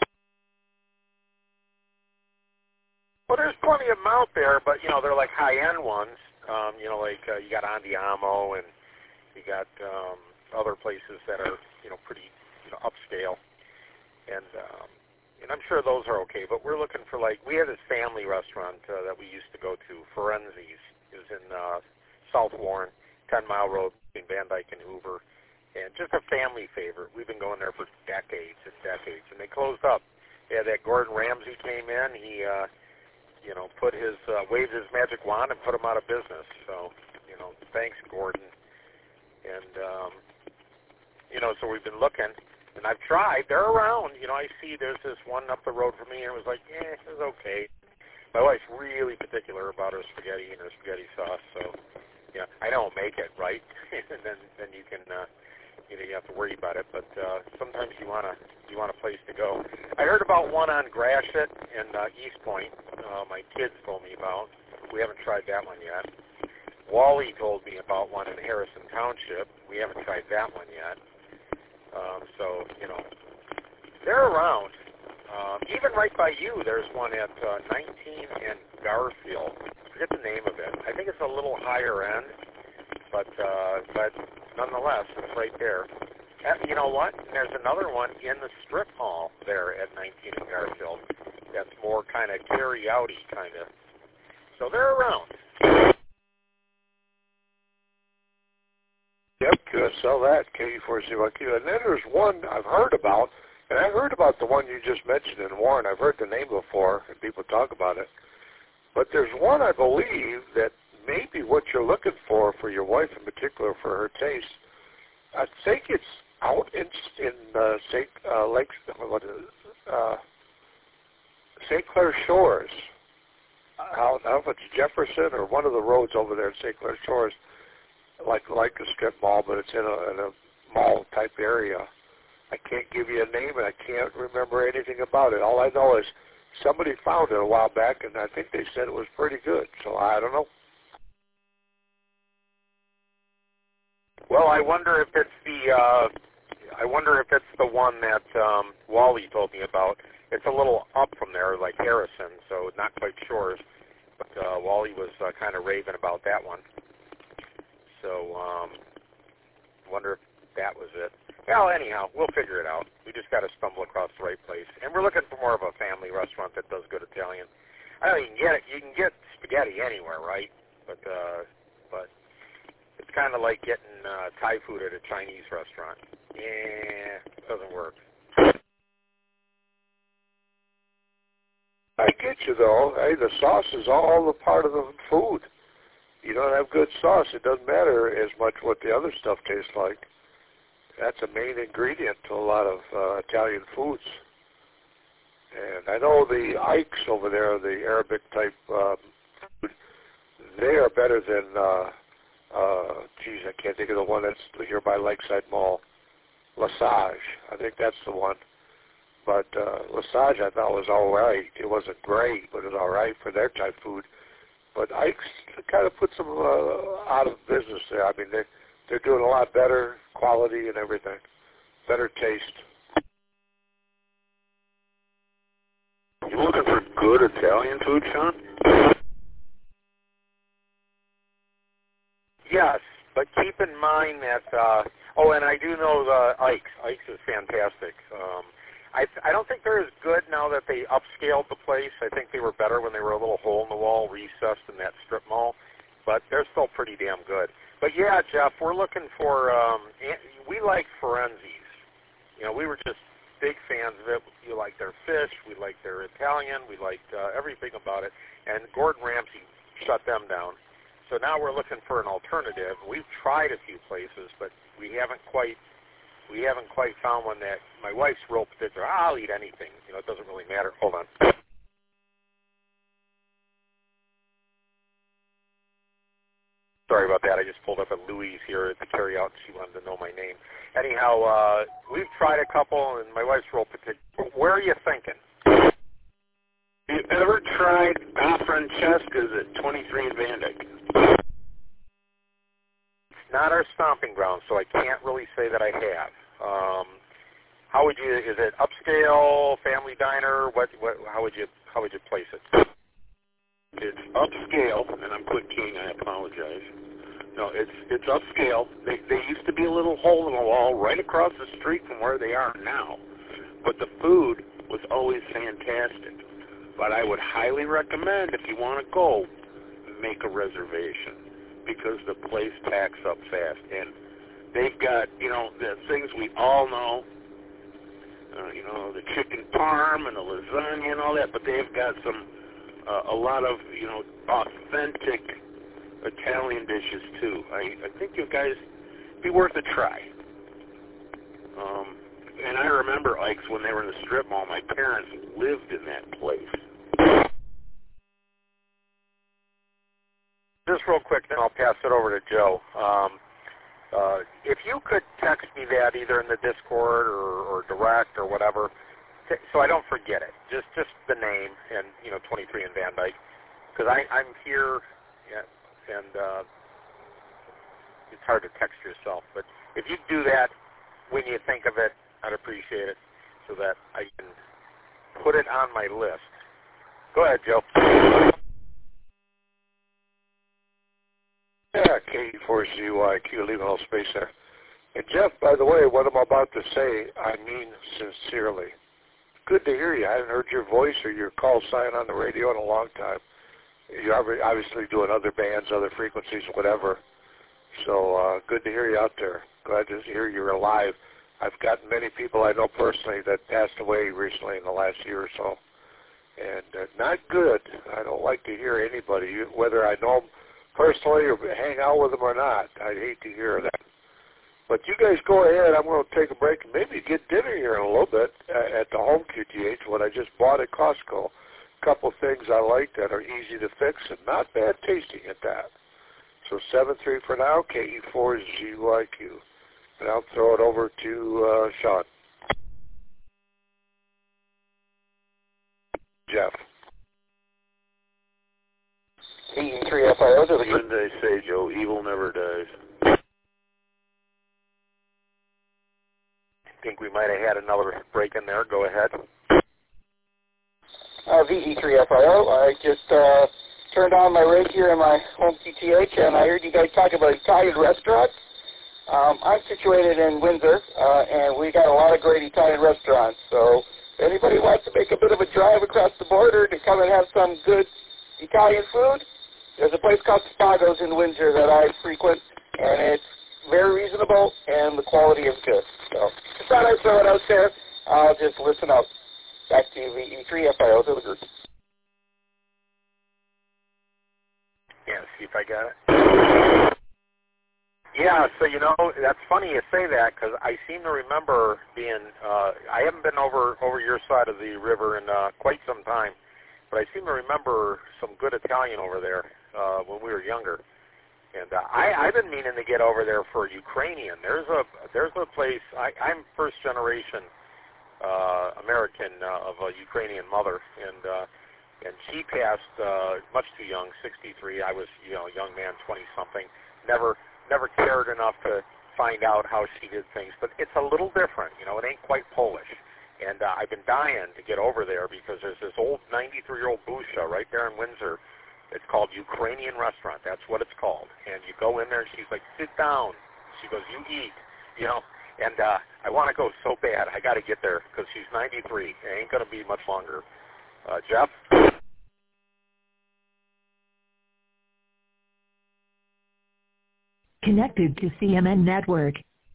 Well, there's plenty of them out there, but, you know, they're like high-end ones. Um, you know, like uh, you got Andiamo, and you got um, other places that are, you know, pretty, you know, upscale. And um, and I'm sure those are okay, but we're looking for, like, we had this family restaurant uh, that we used to go to, Ferenzi's. It was in uh, South Warren, ten mile Road between Van Dyke and Hoover, and just a family favorite. We've been going there for decades and decades, and they closed up. Yeah, that Gordon Ramsay came in. He, uh, you know, put his, uh, waved his magic wand and put him out of business. So, you know, thanks, Gordon. And, um, you know, so we've been looking, and I've tried. They're around. You know, I see there's this one up the road from me, and it was like, eh, it was okay. My wife's really particular about her spaghetti and her spaghetti sauce, so, yeah, I don't make it, right? and then, then you can, uh, you know, you have to worry about it, but uh, sometimes you want to, you want a place to go. I heard about one on Gratiot and uh, East Point. Uh, my kids told me about. We haven't tried that one yet. Wally told me about one in Harrison Township. We haven't tried that one yet. Um, so, you know, they're around. Um, even right by you, there's one at uh, nineteen and Garfield. I forget the name of it. I think it's a little higher end. but uh, but nonetheless, it's right there. And you know what? There's another one in the strip mall there at nineteen in Garfield. That's more kind of carry-outy kind of. So they're around. Yep, could sell that, K E four C Y Q. And then there's one I've heard about, and I've heard about the one you just mentioned in Warren. I've heard the name before, and people talk about it. But there's one, I believe, that may be what you're looking for, for your wife in particular, for her taste. I think it's out in in uh, Saint uh, Lakes, what is it? Uh, Saint Clair Shores. Out, I don't know if it's Jefferson or one of the roads over there in Saint Clair Shores, like like a strip mall, but it's in a, in a mall type area. I can't give you a name, and I can't remember anything about it. All I know is somebody found it a while back, and I think they said it was pretty good. So I don't know. Well, I wonder if it's the uh, I wonder if it's the one that um, Wally told me about. It's a little up from there, like Harrison, so not quite Shores. But uh, Wally was uh, kind of raving about that one. So um, wonder if that was it. Well, anyhow, we'll figure it out. We just got to stumble across the right place, and we're looking for more of a family restaurant that does good Italian. I mean, you can get it, you can get spaghetti anywhere, right? But uh, but it's kind of like getting uh, Thai food at a Chinese restaurant. Yeah, it doesn't work. I get you, though. Hey, the sauce is all a part of the food. You don't have good sauce, it doesn't matter as much what the other stuff tastes like. That's a main ingredient to a lot of uh, Italian foods. And I know the Ikes over there, the Arabic type um, food, they are better than, uh, uh, geez, I can't think of the one that's here by Lakeside Mall. Lesage, I think that's the one. But uh, Lesage I thought was all right. It wasn't great, but it was all right for their type food. But Ike's kind of puts them uh, out of business there. I mean, they, they're doing a lot better quality and everything, better taste. You looking for good Italian food, Sean? Yes, but keep in mind that, uh, oh, and I do know the Ike's. Ike's is fantastic. Um, I, I don't think they're as good now that they upscaled the place. I think they were better when they were a little hole in the wall, recessed in that strip mall. But they're still pretty damn good. But yeah, Jeff, we're looking for, um, we like Ferenzi's. You know, we were just big fans of it. We liked their fish. We liked their Italian. We liked uh, everything about it. And Gordon Ramsay shut them down. So now we're looking for an alternative. We've tried a few places, but we haven't quite we haven't quite found one that my wife's real particular. I'll eat anything. You know, it doesn't really matter. Hold on. Sorry about that. I just pulled up at Louise here at the carryout, and she wanted to know my name. Anyhow, uh, we've tried a couple, and my wife's real particular. Where are you thinking? Have you ever tried A. Francesca's at twenty-three in Van Dyke? It's not our stomping ground, so I can't really say that I have. Um, how would you? Is it upscale, family diner? What? What? How would you? How would you place it? It's upscale, and I'm quick keying. I apologize. No, it's it's upscale. They they used to be a little hole in the wall right across the street from where they are now, but the food was always fantastic. But I would highly recommend, if you want to go, make a reservation, because the place packs up fast. And they've got, you know, the things we all know, uh, you know, the chicken parm and the lasagna and all that, but they've got some, uh, a lot of, you know, authentic Italian dishes, too. I, I think you guys, be worth a try. Um, and I remember Ike's when they were in the strip mall. My parents lived in that place. Just real quick, then I'll pass it over to Joe. Um, uh, if you could text me that either in the Discord or, or direct or whatever, t- so I don't forget it. Just just the name and, you know, twenty-three in Van Dyke, because I'm here, yeah, and uh, it's hard to text yourself. But if you do that when you think of it, I'd appreciate it, so that I can put it on my list. Go ahead, Joe. Yeah, K K E four Z Y Q, leave a little space there. And Jeff, by the way, what I'm about to say, I mean sincerely. Good to hear you. I haven't heard your voice or your call sign on the radio in a long time. You're obviously doing other bands, other frequencies, whatever. So uh, good to hear you out there. Glad to hear you're alive. I've got many people I know personally that passed away recently in the last year or so. And uh, not good. I don't like to hear anybody, whether I know them personally or hang out with them or not. I'd hate to hear that. But you guys go ahead. I'm going to take a break and maybe get dinner here in a little bit uh, at the home Q T H, what I just bought at Costco. A couple things I like that are easy to fix and not bad tasting at that. So seven three for now, K E four Z Y Q. And I'll throw it over to uh, Sean. Jeff. C E three F I O to the What did they say, Joe? Evil never dies. I think we might have had another break in there. Go ahead. Uh, V E three F I O. I just uh, turned on my rig here in my home Q T H, and I heard you guys talk about Italian restaurants. Um, I'm situated in Windsor, uh, and we got a lot of great Italian restaurants. So if anybody wants to make a bit of a drive across the border to come and have some good Italian food, there's a place called Spago's in Windsor that I frequent, and it's very reasonable, and the quality is good. So just thought I'd throw it out there. I'll just listen up. Back to V E three F I O to the group. Yeah, see if I got it. Yeah, so, you know, that's funny you say that because I seem to remember being, uh, I haven't been over, over your side of the river in uh, quite some time, but I seem to remember some good Italian over there uh, when we were younger. And uh, I, I've been meaning to get over there for Ukrainian. There's a there's a place, I, I'm first generation uh, American uh, of a Ukrainian mother, and uh, and she passed uh, much too young, sixty-three. I was, you know, a young man, twenty-something. Never never cared enough to find out how she did things. But it's a little different, you know, it ain't quite Polish. And uh, I've been dying to get over there because there's this old ninety-three-year-old Busha right there in Windsor. It's called Ukrainian Restaurant. That's what it's called. And you go in there, and she's like, sit down. She goes, you eat, you know. And uh, I want to go so bad. I got to get there because she's ninety-three. It ain't going to be much longer. Uh, Jeff? Connected to C M N Network.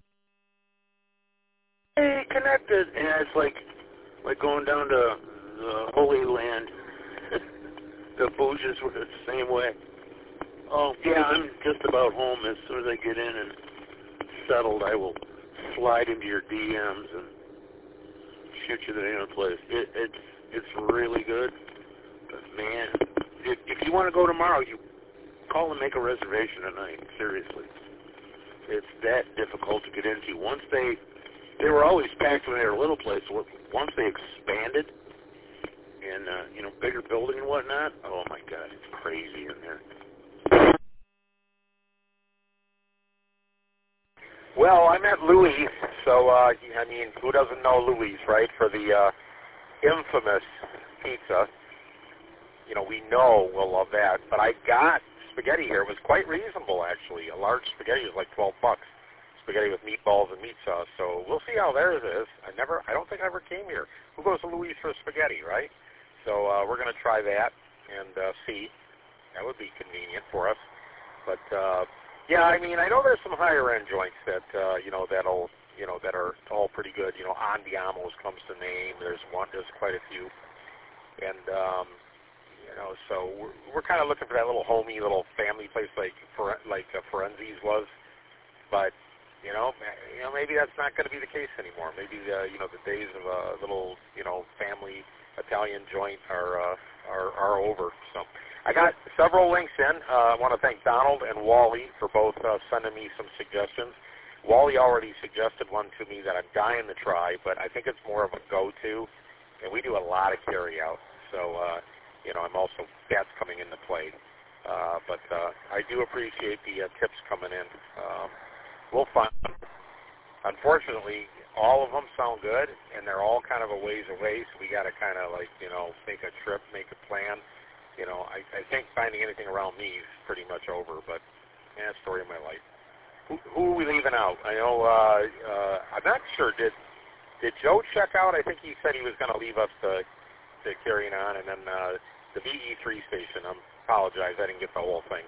Hey, connected. Yeah, it's like like going down to the Holy Land. The Bouges were the same way. Oh, yeah, I'm just about home. As soon as I get in and settled, I will slide into your D Ms and shoot you the damn place. It, it's it's really good. But, man, if, if you want to go tomorrow, you call and make a reservation tonight. Seriously. It's that difficult to get into. Once they, they were always packed when they were a little place. Once they expanded, and, uh, you know, bigger building and whatnot, oh, my God, it's crazy in there. Well, I met Louis, so, uh, I mean, who doesn't know Louis, right, for the uh, infamous pizza. You know, we know we'll love that. But I got spaghetti here. It was quite reasonable, actually. A large spaghetti was like twelve bucks. Spaghetti with meatballs and meat sauce. So we'll see how theirs is. I never, I don't think I ever came here. Who goes to Louis for spaghetti, right? So uh, we're going to try that and uh, see. That would be convenient for us. But, uh, yeah, I mean, I know there's some higher-end joints that, uh, you know, that'll, you know, that are all pretty good. You know, Andiamo's comes to name. There's one, there's quite a few. And, um, you know, so we're, we're kind of looking for that little homey, little family place like like uh, Ferenzi's was. But, you know, you know, maybe that's not going to be the case anymore. Maybe, uh, you know, the days of a little, you know, family Italian joint are, uh, are are over. So I got several links in. Uh, I want to thank Donald and Wally for both uh, sending me some suggestions. Wally already suggested one to me that I'm dying to try, but I think it's more of a go-to, and we do a lot of carry-out. So, uh, you know, I'm also, that's coming into play. Uh, but uh, I do appreciate the uh, tips coming in. Um, we'll find them. Unfortunately, all of them sound good, and they're all kind of a ways away, so we got to kind of, like, you know, make a trip, make a plan. You know, I, I think finding anything around me is pretty much over, but Yeah, story of my life. Who, who are we leaving out? I know, uh, uh, I'm not sure. Did did Joe check out? I think he said he was going to leave us to, to carrying on. And then uh, the V E three station, I apologize, I didn't get the whole thing.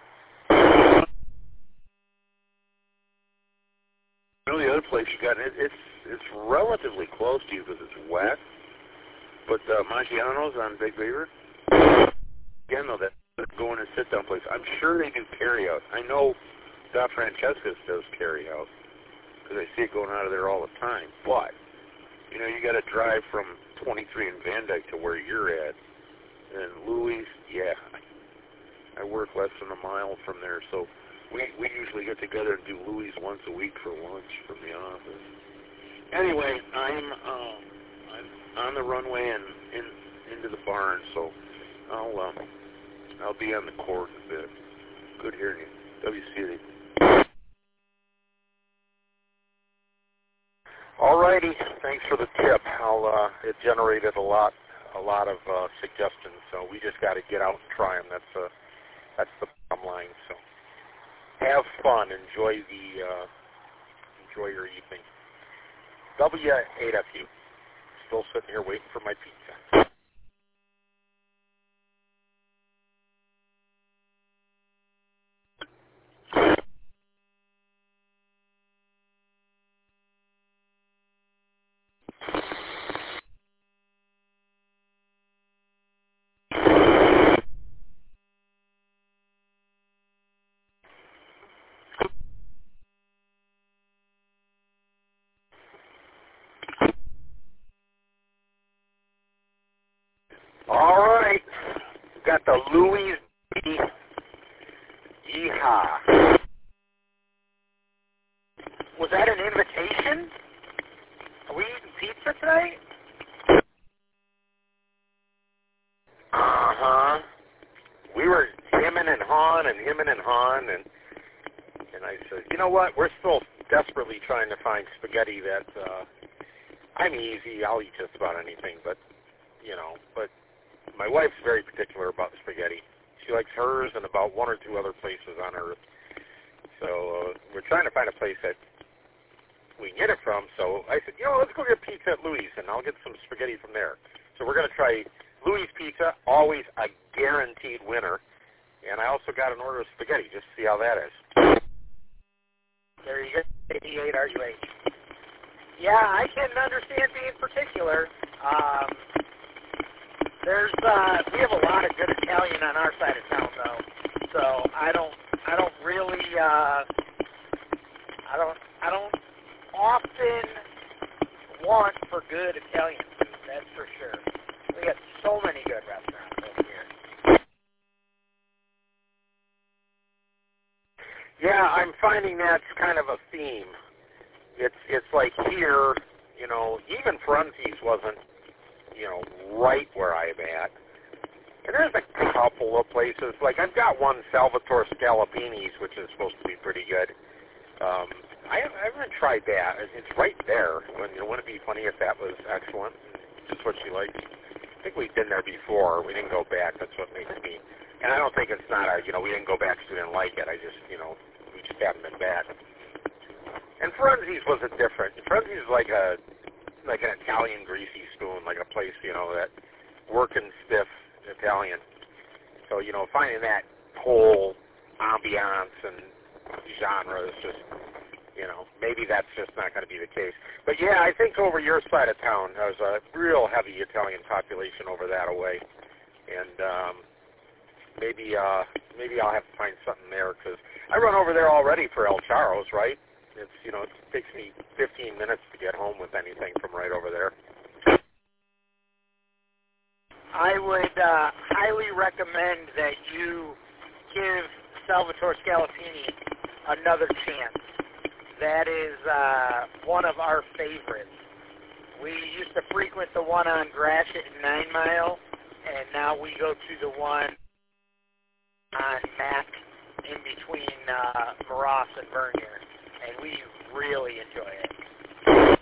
You know, the other place you got, it, it's it's relatively close to you because it's west, but uh, Maggiano's on Big Beaver. Again, though, that's going and sit-down place. I'm sure they do carry-out. I know Da Francesca's does carry-out because I see it going out of there all the time. But, you know, you got to drive from twenty-three in Van Dyke to where you're at. And Louis, yeah, I work less than a mile from there, so we we usually get together and do Louis once a week for lunch from the office. Anyway, I'm uh, I'm on the runway and in into the barn, so I'll um, I'll be on the court a bit. Good hearing you. W C D. Alrighty, thanks for the tip. I'll uh, it generated a lot a lot of uh, suggestions, so we just got to get out and try them. That's uh, that's the bottom line. So have fun, enjoy the uh, enjoy your evening. W eight F U. Still sitting here waiting for my pizza. All right, got the Louis B. Yeehaw. Was that an invitation? Are we eating pizza today? Uh-huh. We were hemming and hawing and hemming and hawing, and and I said, you know what? We're still desperately trying to find spaghetti that, uh, I'm easy. I'll eat just about anything, but, you know, but my wife's very particular about spaghetti. She likes hers and about one or two other places on Earth. So uh, we're trying to find a place that we can get it from. So I said, you know, let's go get pizza at Louis, and I'll get some spaghetti from there. So we're going to try Louis Pizza, always a guaranteed winner. And I also got an order of spaghetti, just to see how that is. There you go, eighty-eight R U H. Yeah, I can understand being particular. Um, there's uh, we have a lot of good Italian on our side of town, though. So I don't, I don't really, uh, I don't, I don't often want for good Italian food. That's for sure. We got so many good restaurants over here. Yeah, I'm finding that's kind of a theme. It's it's like here, you know, even Frunzi's wasn't, you know, right where I'm at. And there's a couple of places, like I've got one, Salvatore Scalapini's, which is supposed to be pretty good. Um, I, haven't, I haven't tried that. It's right there. Wouldn't, you know, wouldn't it be funny if that was excellent? Just what she likes. I think we've been there before. We didn't go back. That's what makes me. And I don't think it's not a, you know, we didn't go back because we didn't like it. I just, you know, we just haven't been back. And Frunzi's wasn't different. Frunzi's is like a, like an Italian greasy spoon, like a place, you know, that working stiff Italian. So, you know, finding that whole ambiance and genre is just, you know, maybe that's just not going to be the case. But yeah, I think over your side of town, there's a real heavy Italian population over that way. And um, maybe uh, maybe I'll have to find something there, because I run over there already for El Charo's, right? It's, you know, it takes me fifteen minutes to get home with anything from right over there. I would uh, highly recommend that you give Salvatore Scalapini another chance. That is uh, one of our favorites. We used to frequent the one on Gratiot and Nine Mile, and now we go to the one on Mac in between uh, Maross and Vernier, and we really enjoy it.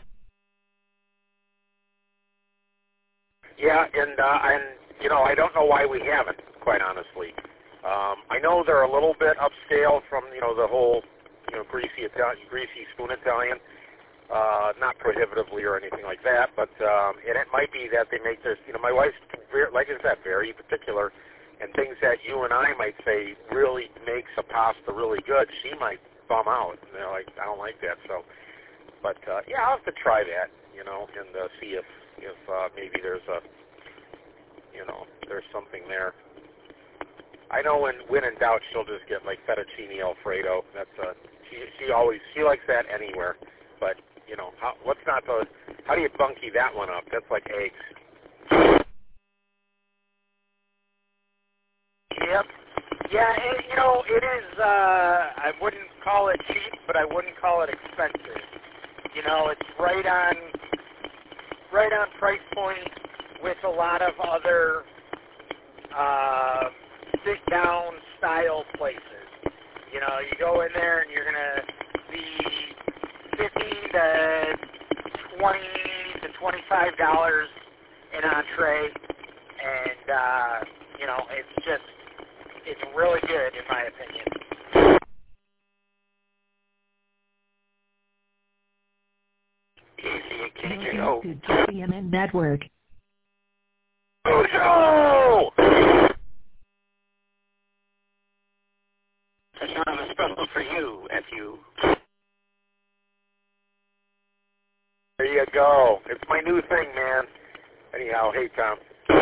Yeah, and uh, and you know, I don't know why we haven't, quite honestly. Um, I know they're a little bit upscale from, you know, the whole, you know, greasy Italian, greasy spoon Italian. Uh, not prohibitively or anything like that, but um, and it might be that they make this, you know, my wife's, very, like I said, very particular, and things that you and I might say really makes a pasta really good, she might bum out. You know, like, I don't like that, so, but uh, yeah, I'll have to try that, you know, and uh, see if, if uh, maybe there's a, you know, there's something there. I know when, when in doubt, she'll just get like fettuccine Alfredo. That's a, she, she always, she likes that anywhere, but you know, how, what's not the, how do you bunky that one up? That's like eggs. Yep. Yeah, and, you know, it is, uh, I wouldn't call it cheap, but I wouldn't call it expensive. You know, it's right on, right on price point with a lot of other uh, sit-down style places. You know, you go in there and you're going to see fifteen to twenty to twenty-five dollars an entree, and uh, you know, it's just, it's really good in my opinion. Connected to C M N Network. Cujo! That's not a special for you, F U. There you go. It's my new thing, man. Anyhow, hey, Tom.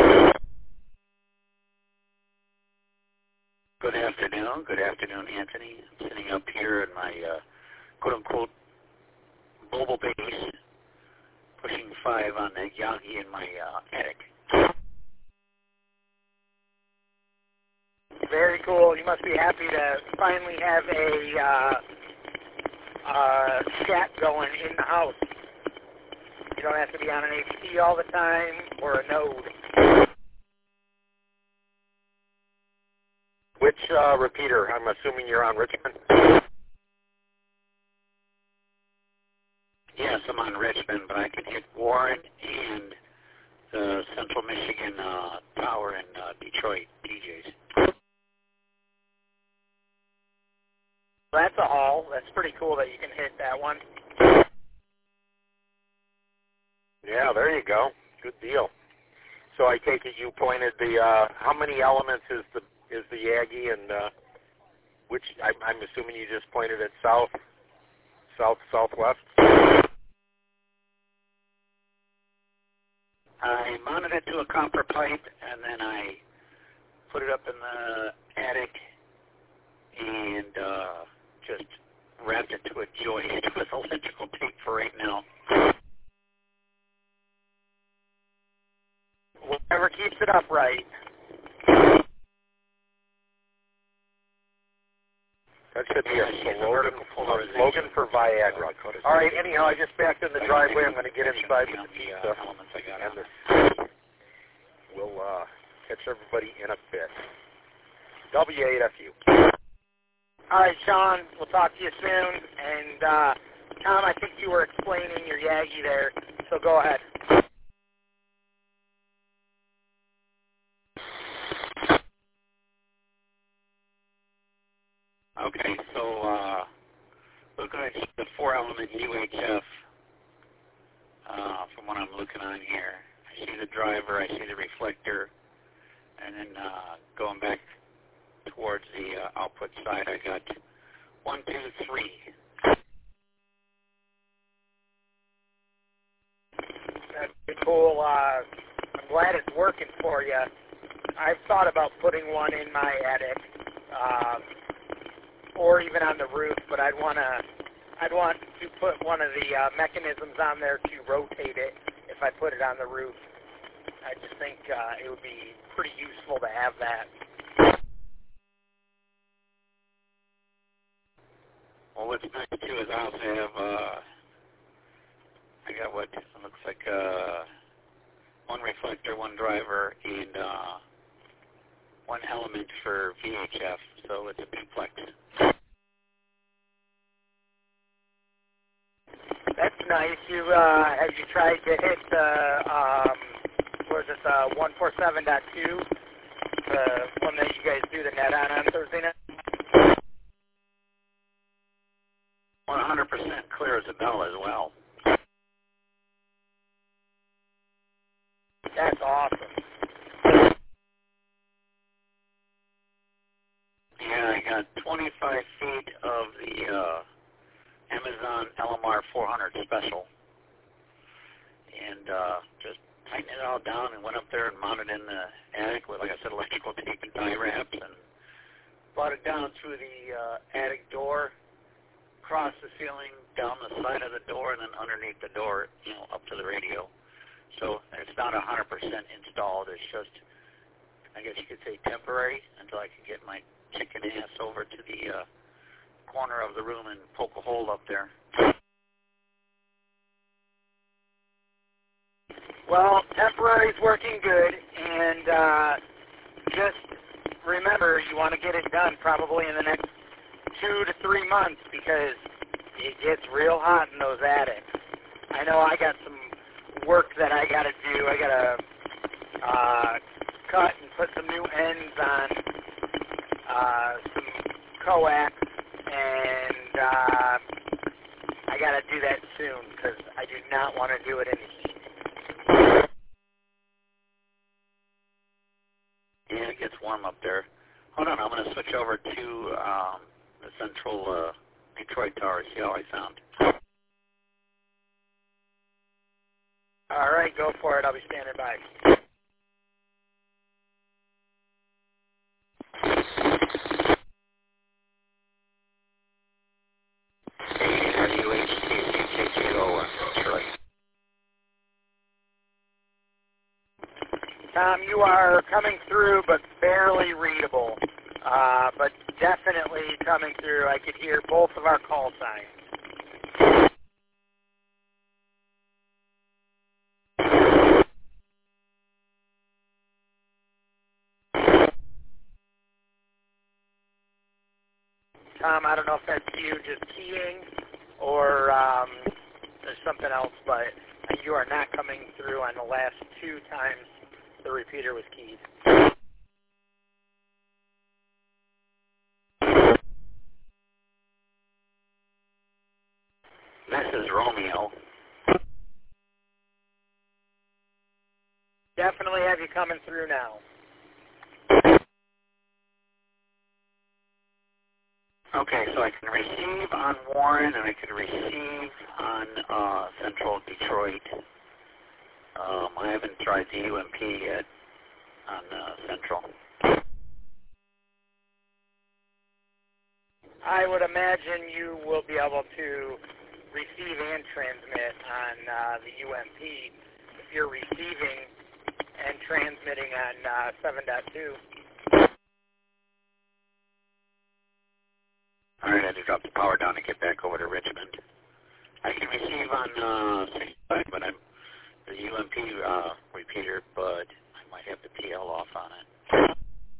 Good afternoon. Good afternoon, Anthony. I'm sitting up here in my uh, quote-unquote mobile base, pushing five on the Yagi in my uh, attic. Very cool. You must be happy to finally have a uh, uh, chat going in the house. You don't have to be on an H T all the time or a node. Which uh, repeater? I'm assuming you're on Richmond. Yes, I'm on Richmond, but I can hit Warren and the Central Michigan uh, Tower in uh, Detroit, D Js. That's a haul. That's pretty cool that you can hit that one. Yeah, there you go. Good deal. So I take it you pointed the, uh, how many elements is the is the Yagi, and uh, which, I'm, I'm assuming you just pointed at south, south, southwest? I mounted it to a copper pipe, and then I put it up in the attic and uh, just wrapped it to a joist with electrical tape for right now. Whatever keeps it upright. That should be a slogan, a slogan for Viagra. All right, anyhow, I just backed in the driveway. I'm going to get inside with the pizza, and the, we'll uh, catch everybody in a bit. W eight F U. All right, Sean, we'll talk to you soon. And, uh, Tom, I think you were explaining your Yagi there, so go ahead. Okay, so uh, looking at the four-element U H F, uh, from what I'm looking on here, I see the driver, I see the reflector, and then uh, going back towards the uh, output side, I got one, two, three. That's pretty cool. Uh, I'm glad it's working for you. I've thought about putting one in my attic. Uh, or even on the roof, but I'd want to I'd want to put one of the uh, mechanisms on there to rotate it if I put it on the roof. I just think uh, it would be pretty useful to have that. Well, what's nice too is I also have uh, I got what looks like uh, one reflector, one driver, and uh, one element for V H F, so it's a duplex. That's nice. You uh, have you tried to hit the um, what is this uh, one forty-seven point two, the one that you guys do the net on bell as well. That's awesome. Yeah, I got twenty-five feet of the uh, Amazon L M R four hundred special, and uh, just tightened it all down and went up there and mounted in the attic with, like I said, electrical tape and tie wraps, and brought it down through the uh, attic door, across the ceiling, down the side of the door, and then underneath the door, you know, up to the radio. So it's not one hundred percent installed. It's just, I guess you could say, temporary until I can get my chicken ass over to the uh, corner of the room and poke a hole up there. Well, temporary's working good, and uh, just remember, you want to get it done probably in the next two to three months because it gets real hot in those attics. I know I got some work that I got to do. I got to uh, cut and put some new ends on uh, some coax, and uh, I got to do that soon because I do not want to do it in the heat. Yeah, it gets warm up there. Hold on, I'm going to switch over to um, the central uh, Detroit tower, see how I sound. All right, go for it. I'll be standing by. W H T C K K O Detroit. Tom, you are coming through, but barely readable. Uh, but definitely coming through. I could hear both of our call signs. Tom, I don't know if that's you just keying or um, there's something else, but you are not coming through on the last two times the repeater was keyed. This is Romeo. Definitely have you coming through now. Okay, so I can receive on Warren and I can receive on uh, Central Detroit. Um, I haven't tried the U M P yet on uh, Central. I would imagine you will be able to receive and transmit on uh, the U M P if you're receiving and transmitting on uh, seven point two. All right, I had to drop the power down to get back over to Richmond. I can receive on uh, sixty-five, but I'm the U M P uh, repeater, but I might have the P L off on it.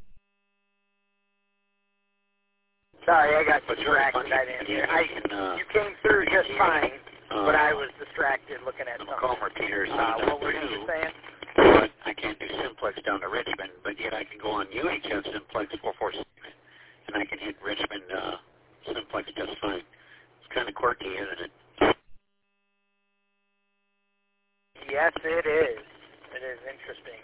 Sorry, I got but distracted. I didn't hear. I, can, uh, you came through just fine, uh, but I was distracted looking at the something. Macomb repeater. Uh, what were you saying? But I can't do simplex down to Richmond, but yet I can go on U H F simplex four forty-six, and I can hit Richmond uh, simplex just fine. It's kind of quirky, isn't it? Yes, it is. It is interesting.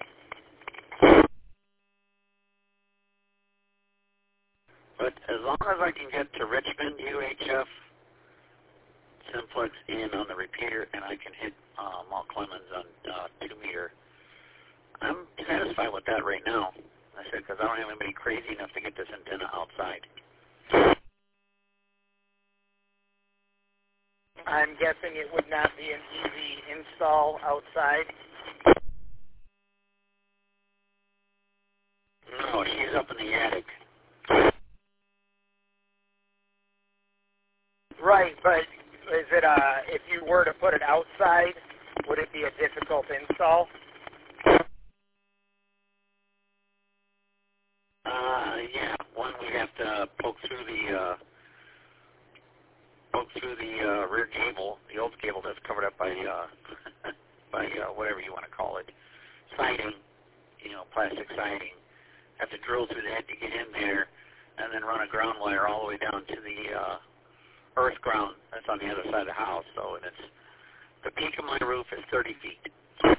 But as long as I can get to Richmond, U H F, simplex in on the repeater, and I can hit uh, Mount Clemens on uh, two meter, I'm satisfied with that right now. I said, because I don't have anybody crazy enough to get this antenna outside. I'm guessing it would not be an easy install outside. No, she's up in the attic. Right, but is it uh if you were to put it outside, would it be a difficult install? Uh, yeah. One, we have to poke through the uh, poke through the uh, rear gable, the old gable that's covered up by uh, by uh, whatever you want to call it, siding, you know, plastic siding. Have to drill through that to get in there, and then run a ground wire all the way down to the uh, earth ground that's on the other side of the house. So, and it's the peak of my roof is thirty feet.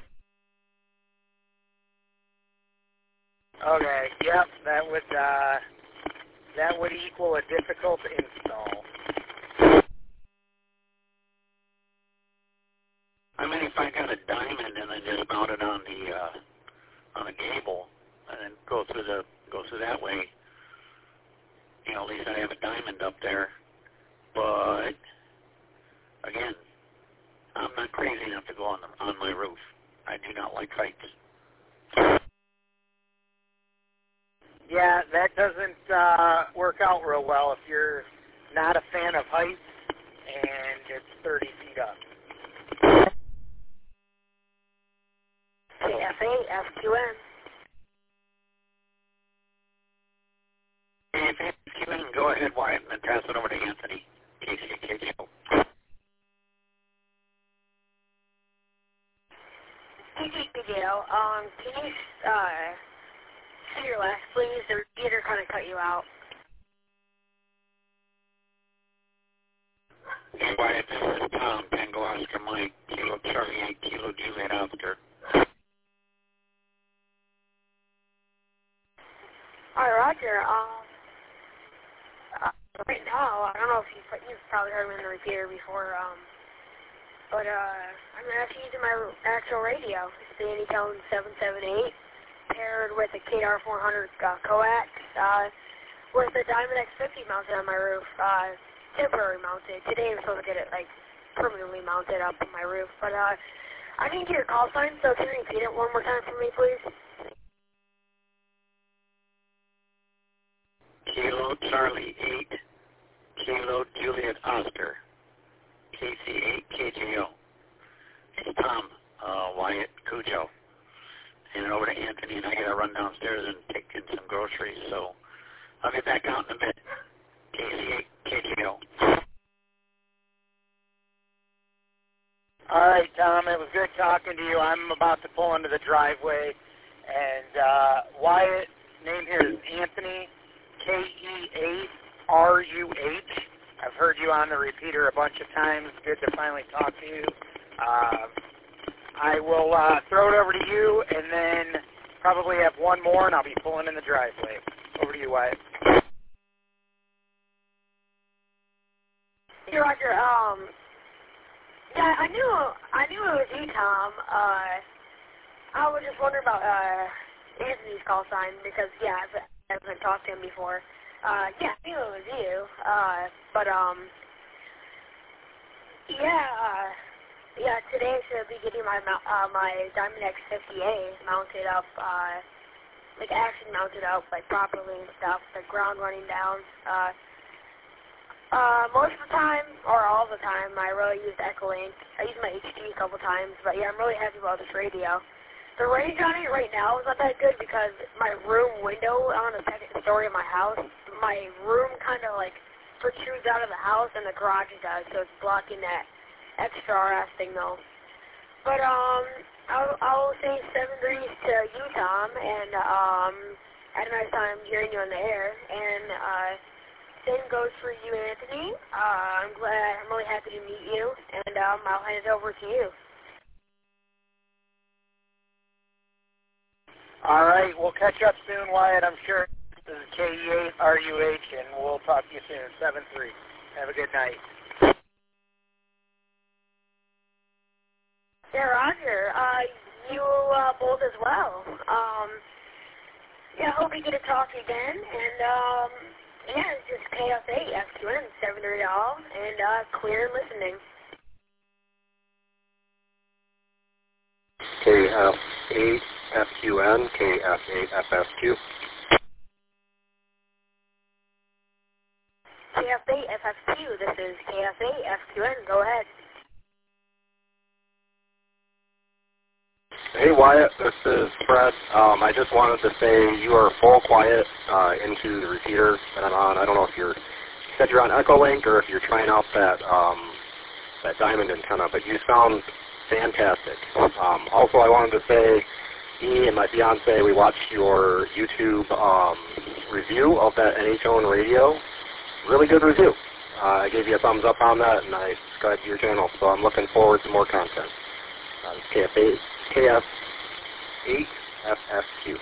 Okay. Yep. That would uh, that would equal a difficult install. I mean, if I got a diamond and then just mount it on the uh, on a gable and then go through the go through that way, you know, at least I have a diamond up there. But again, I'm not crazy enough to go on the, on my roof. I do not like heights. Yeah, that doesn't uh, work out real well if you're not a fan of heights and it's thirty feet up. K F A F Q N. If F Q N, go ahead, Wyatt, and then pass it over to Anthony. K C K J O. K C K J O, um, can you, uh, say your last, please? The repeater kind of cut you out. Hey, Wyatt, this is Tom, Tango Oscar Mike, Kilo Charlie eight, Kilo Juliet Oscar. Hi, Roger. Um, uh, right now, I don't know if you've, you've probably heard me in the repeater before, um, but uh, I'm actually using my actual radio. It's the Anytone seven seven eight, paired with a K R four hundred uh, coax, uh, with the Diamond X fifty mounted on my roof, uh, temporary mounted. Today I'm supposed to get it, like, permanently mounted up on my roof, but uh, I didn't get your call sign, so can you repeat it one more time for me, please? Kilo Charlie eight, Kilo Juliet Oscar, K C eight K J O. It's Tom, uh, Wyatt Cujo. And over to Anthony, and I got to run downstairs and take in some groceries, so I'll get back out in a bit. K C eight K J O. All right, Tom, it was good talking to you. I'm about to pull into the driveway, and uh, Wyatt, name here is Anthony, K E eight R U H. I've heard you on the repeater a bunch of times. Good to finally talk to you. Uh, I will uh, throw it over to you, and then probably have one more, and I'll be pulling in the driveway. Over to you, Wyatt. Hey, Roger. Um, yeah, I knew I knew it was you, Tom. Uh, I was just wondering about uh, Anthony's call sign because, yeah, I've, I haven't talked to him before. Uh, yeah, I knew it was you. Uh, but um, yeah, uh, yeah. Today I should be getting my uh, my Diamond X fifty A mounted up, uh, like action mounted up, like properly and stuff. The ground running down. Uh, uh, most of the time, or all the time, I really use Echolink. I use my H D a couple times, but yeah, I'm really happy about this radio. The range on it right now is not that good because my room window on the second story of my house, my room kind of like protrudes out of the house and the garage does, so it's blocking that extra R F signal. But um, I'll, I'll say seven degrees to you, Tom, and um, had a nice time hearing you on the air. And uh, same goes for you, Anthony. Uh, I'm glad, I'm really happy to meet you, and um, I'll hand it over to you. All right, we'll catch up soon, Wyatt, I'm sure. This is K E eight R U H, and we'll talk to you soon. seven three. Have a good night. Yeah, Roger. Uh, you uh, both as well. Um, yeah, I hope we get to talk again. And, um, yeah, it's just K F A F Q N seven three all, and uh, clear listening. K F eight F Q N, K F eight F S Q. K F eight F S Q, this is K F eight F Q N, go ahead. Hey Wyatt, this is Fred. Um, I just wanted to say you are full quiet uh, into the repeater that I'm on. I don't know if you're, you said you're on Echolink or if you're trying out that um, that diamond antenna, but you sound fantastic. Um, also, I wanted to say, me and my fiance, we watched your YouTube um, review of that Anytone radio. Really good review. Uh, I gave you a thumbs up on that, and I subscribed to your channel, so I'm looking forward to more content. Uh, it's K F eight, K F eight F F Q.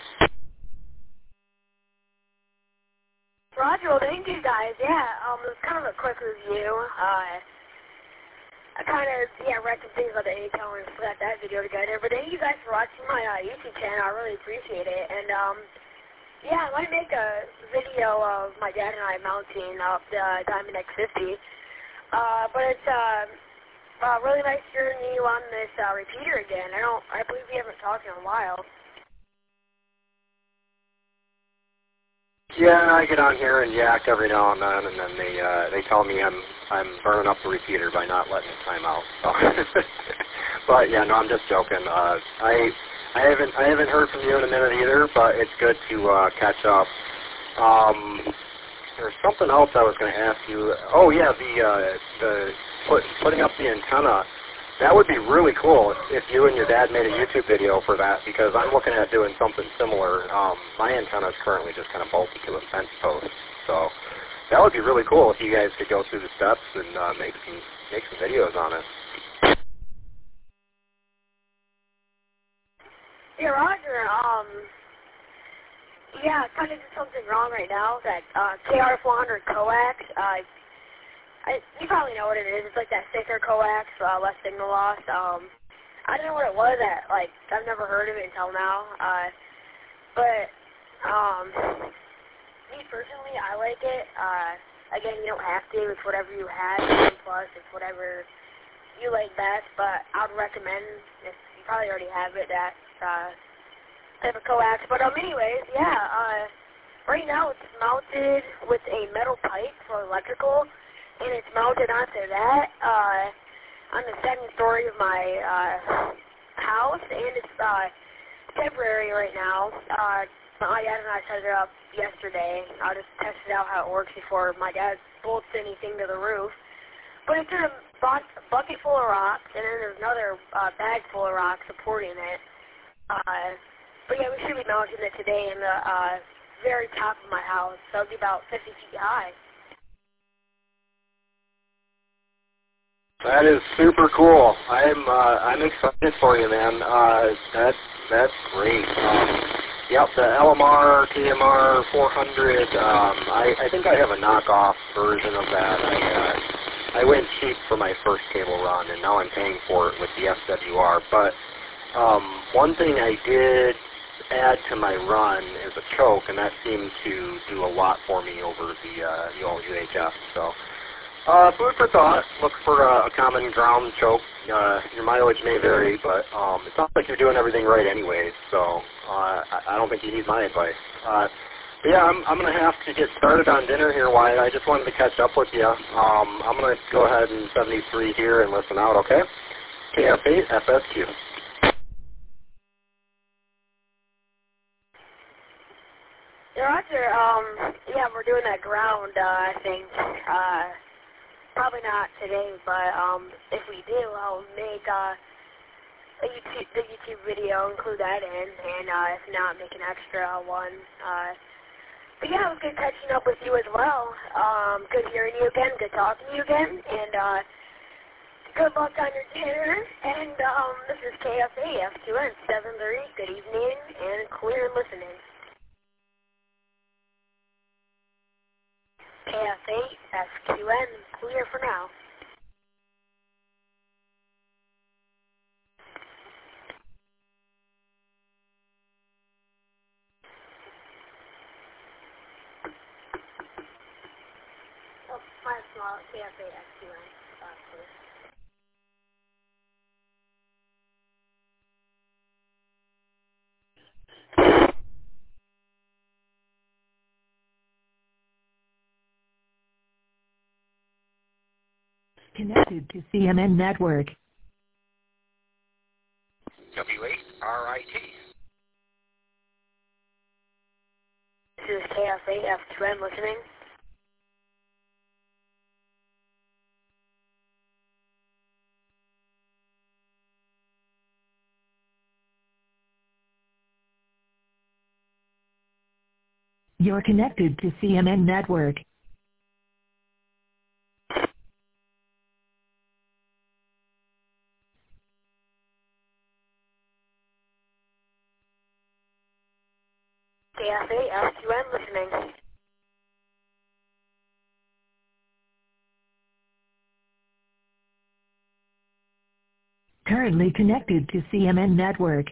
Roger, well, thank you guys. Yeah, um, it was kind of a quick review. Uh, I kind of, yeah, read some things about the A T O and got that video together. But thank you guys for watching my uh, YouTube channel. I really appreciate it. And, um, yeah, I might make a video of my dad and I mounting up the Diamond X fifty. Uh, but it's, uh, uh, really nice hearing you on this uh, repeater again. I don't, I believe we haven't talked in a while. Yeah, I get on here and yak every now and then, and then they uh, they tell me I'm I'm burning up the repeater by not letting it time out. So. But yeah, no, I'm just joking. Uh, I I haven't I haven't heard from you in a minute either, but it's good to uh, catch up. Um, there's something else I was going to ask you. Oh yeah, the uh, the put, putting up the antenna. That would be really cool if, if you and your dad made a YouTube video for that, because I'm looking at doing something similar. Um, my antenna is currently just kind of bolted to a fence post, so that would be really cool if you guys could go through the steps and uh, make some make some videos on it. Yeah, Roger. Um, yeah, I kind of did something wrong right now. That uh, K R four hundred coax. Uh, I, you probably know what it is. It's like that thicker coax, uh, less signal loss. Um, I don't know what it was. That like I've never heard of it until now. Uh, but um, me personally, I like it. Uh, again, you don't have to. It's whatever you have. Plus, it's whatever you like best. But I'd recommend, if you probably already have it, that uh, type of coax. But um, anyways, yeah. Uh, right now, it's mounted with a metal pipe for electrical. And it's mounted onto that, uh, on the second story of my, uh, house, and it's, uh, temporary right now. Uh, my dad and I set it up yesterday. I just tested out how it works before my dad bolts anything to the roof. But it's in a bu- bucket full of rocks, and then there's another, uh, bag full of rocks supporting it. Uh, but yeah, we should be mounting it today in the, uh, very top of my house, so it'll be about fifty feet high. That is super cool. I'm uh, I'm excited for you, man. Uh, that's that's great. Um, yep, the L M R T M R four hundred. Um, I I think I have a knockoff version of that. I uh, I went cheap for my first cable run, and now I'm paying for it with the F W R. But um, one thing I did add to my run is a choke, and that seemed to do a lot for me over the uh, the old U H F. So. Uh, food for thought. Look for uh, a common ground choke. Uh, your mileage may vary, but um, it sounds like you're doing everything right anyways, so uh, I, I don't think you need my advice. Uh, but yeah, I'm, I'm going to have to get started on dinner here, Wyatt. I just wanted to catch up with you. Um, I'm going to go ahead and seventy-three here and listen out, okay? K F eight F S Q. Yeah, Roger. Um, yeah, we're doing that ground, uh, I think. Uh, Probably not today, but um, if we do, I'll make uh, a YouTube, the YouTube video, include that in, and uh, if not, make an extra one. Uh, but yeah, it was good catching up with you as well. Um, good hearing you again, good talking to you again, and uh, good luck on your dinner. And um, this is K F A F two N seven three. Good evening, and clear listening. K F eight S Q N, clear for now. Oh, my small K F eight S Q N, uh, clear. Connected to C M N Network. W eight R I T. This is K F eight F two N listening. You're connected to C M N Network. Currently connected to C M N Network.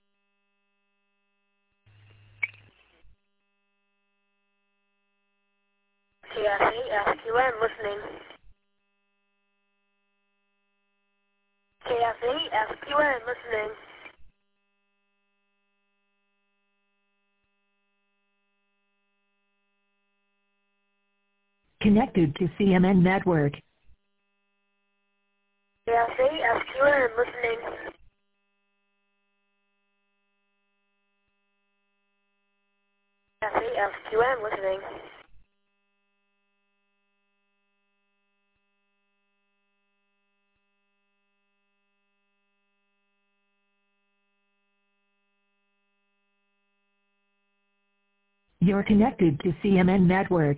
T S A S Q N listening. K F A S Q N listening. Connected to C M N Network. K F A S Q N listening. K F A S Q N listening. You're connected to C M N Network.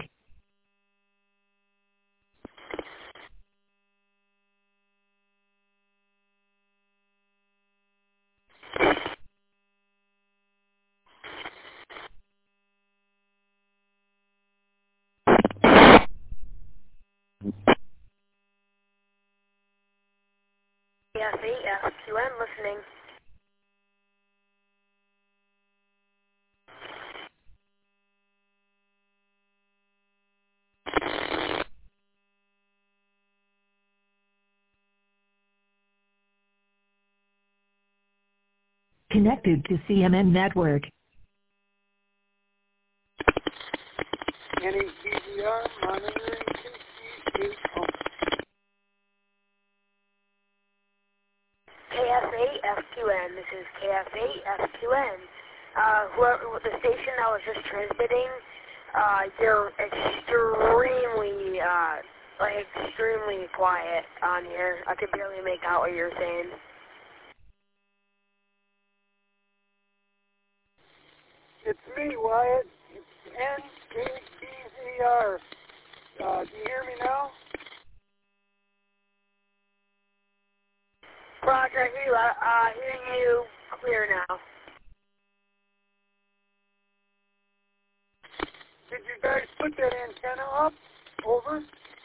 K F A S Q N listening. Connected to C M N Network. N H D G R monitoring K C eight oh. K F A S Q N. This is K F A S Q N. Uh, whoever the station that was just transmitting, uh, they're extremely, uh, like extremely quiet on here. I could barely make out what you're saying. It's me, Wyatt. It's N K D Z R. Uh, do you hear me now? Roger, I hear you, uh, I hear you clear now. Did you guys put that antenna up? Over?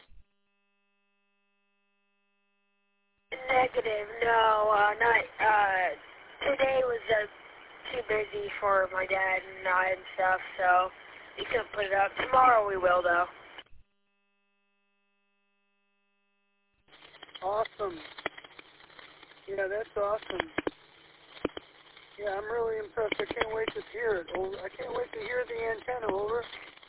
Negative, no, uh, not, uh, today was, uh, too busy for my dad and I and stuff, so we couldn't put it up. Tomorrow we will, though. Awesome. Yeah, that's awesome. Yeah, I'm really impressed. I can't wait to hear it. Over. I can't wait to hear the antenna. Over.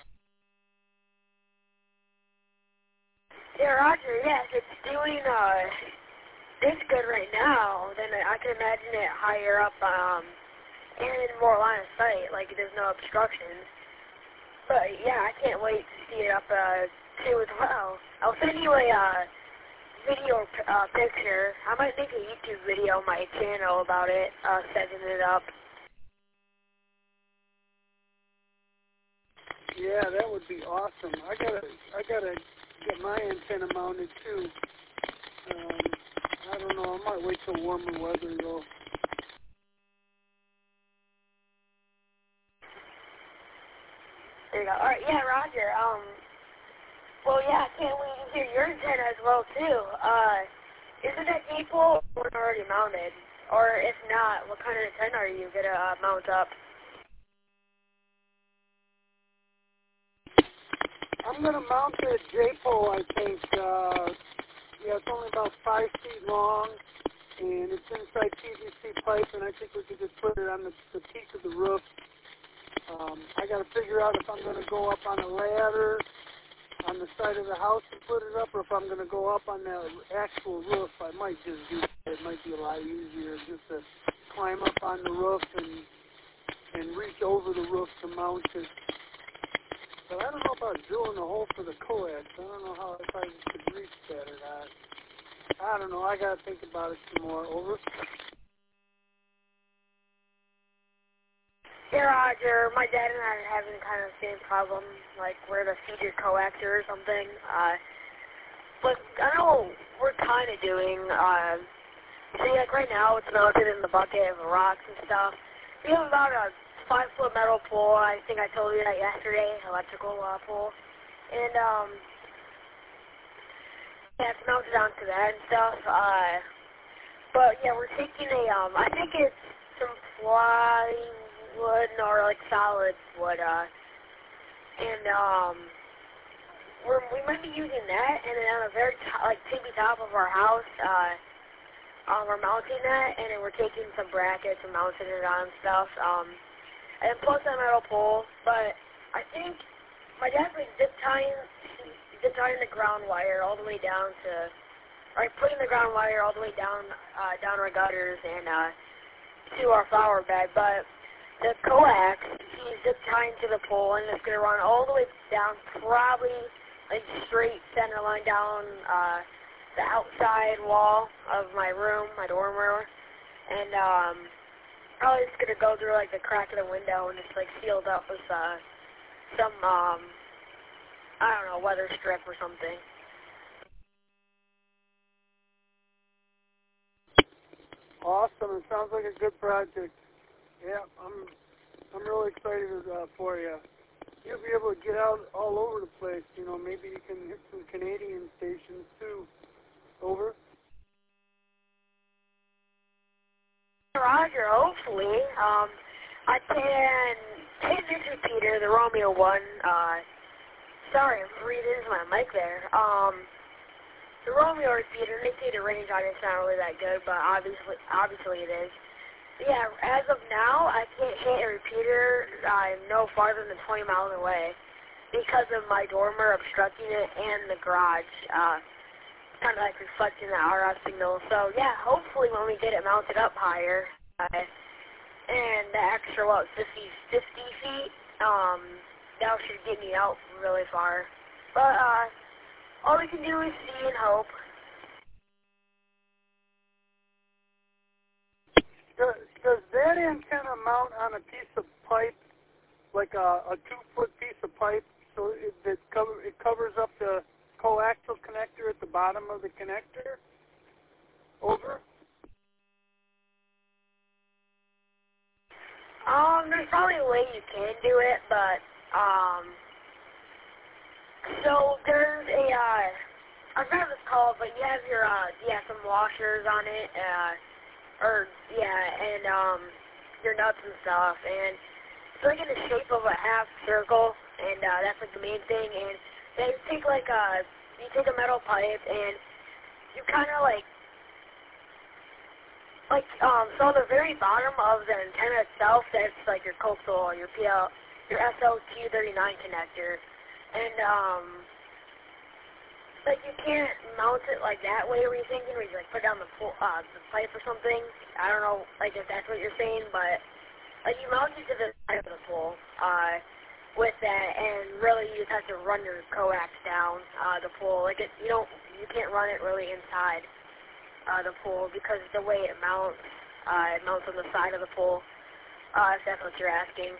Yeah, Roger, yes, it's doing, uh, it's good right now. Then I can imagine it higher up, um, and more line of sight, like there's no obstructions. But yeah, I can't wait to see it up, uh, too as well. I'll send you a, uh, video, uh, picture. I might make a YouTube video on my channel about it, uh, setting it up. Yeah, that would be awesome. I gotta, I gotta get my antenna mounted too. Um, I don't know. I might wait till warmer weather though. There you go. All right, yeah, Roger. Um, well, yeah, I can't wait to hear your antenna as well too. Uh, isn't that dipole already mounted? Or if not, what kind of antenna are you gonna uh, mount up? I'm going to mount the J-pole, I think. Uh, yeah, it's only about five feet long, and it's inside P V C pipe, and I think we could just put it on the, the peak of the roof. Um, I got to figure out if I'm going to go up on a ladder on the side of the house and put it up, or if I'm going to go up on the actual roof. I might just do that. It might be a lot easier just to climb up on the roof and and reach over the roof to mount it. But I don't know about drilling a hole for the coax. I don't know how if I could reach that or not. I don't know. I got to think about it some more. Over. Yeah, Roger. My dad and I are having kind of the same problem, like where to feed your coaxer or something. Uh, but I know we're kind of doing. Uh, see, like right now, it's mounted in the bucket of rocks and stuff. We have about a five-foot metal pole. I think I told you that yesterday, electrical uh, pole. And, um, yeah, it's mounted onto that and stuff. Uh, but yeah, we're taking a, um, I think it's some plywood or like solid wood, uh, and, um, we're, we might be using that, and then on the very top, like, tippy top of our house, uh, um, we're mounting that, and then we're taking some brackets and mounting it on stuff, um, and plus a metal pole, but I think my dad's like zip tying, zip tying the ground wire all the way down to, or putting the ground wire all the way down, uh, down our gutters and, uh, to our flower bed, but the coax, he's zip tying to the pole, and it's going to run all the way down, probably, like, straight center line down, uh, the outside wall of my room, my dorm room, and, um, probably just gonna go through, like, the crack of the window and just, like, sealed up with, uh, some, um, I don't know, weather strip or something. Awesome. It sounds like a good project. Yeah, I'm, I'm really excited uh, for you. You'll be able to get out all over the place. You know, maybe you can hit some Canadian stations, too. Over. Roger, hopefully. Um, I can take this repeater, the Romeo one. Uh, sorry, I'm reading into my mic there. Um, the Romeo repeater, they say the range on it's not really that good, but obviously, obviously it is. Yeah, as of now, I can't hit a repeater uh, no farther than twenty miles away because of my dormer obstructing it and the garage. Uh, kind of like reflecting the R F signal. So yeah, hopefully when we get it mounted up higher, uh, and the extra, what, fifty, fifty feet, um, that should get me out really far. But, uh, all we can do is see and hope. Does, does that antenna mount on a piece of pipe, like a, a two-foot piece of pipe, so it, it, cover, it covers up the coaxial connector at the bottom of the connector? Over? Um, there's probably a way you can do it, but, um, so there's a, uh, I forgot what it's called, but you have your, uh, yeah, some washers on it, uh, or, yeah, and, um, your nuts and stuff, and it's like in the shape of a half circle, and, uh, that's like the main thing, and then you take like a, you take a metal pipe, and you kind of like, like, um, so on the very bottom of the antenna itself, that's like your coaxial, your P L, your S L two thirty-nine connector, and, um, like, you can't mount it like that way, were you thinking, where you like put down the, full, uh, the pipe or something? I don't know, like, if that's what you're saying, but, like, you mount it to the side of the pole, uh, with that, and really you just have to run your coax down, uh, the pole. Like, it, you don't, you can't run it really inside, uh, the pole, because the way it mounts, uh, it mounts on the side of the pole, uh, if that's what you're asking.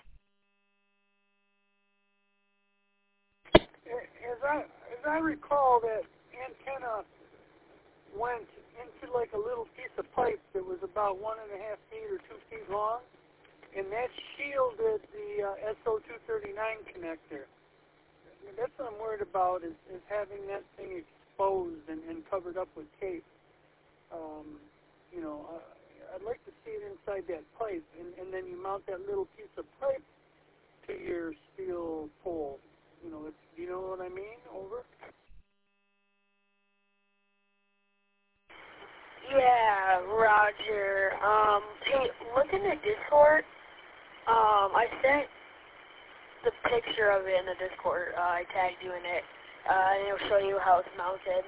As I, as I recall, that antenna went into like a little piece of pipe that was about one and a half feet or two feet long, and that shielded the uh, S O two thirty-nine connector. That's what I'm worried about, is, is having that thing exposed and, and covered up with tape. Um, you know, uh, I'd like to see it inside that pipe, and, and then you mount that little piece of pipe to your steel pole. You know, it's, you know what I mean? Over? Yeah, Roger. Um, hey, look in the Discord. Um, I sent the picture of it in the Discord. Uh, I tagged you in it. Uh, and it'll show you how it's mounted.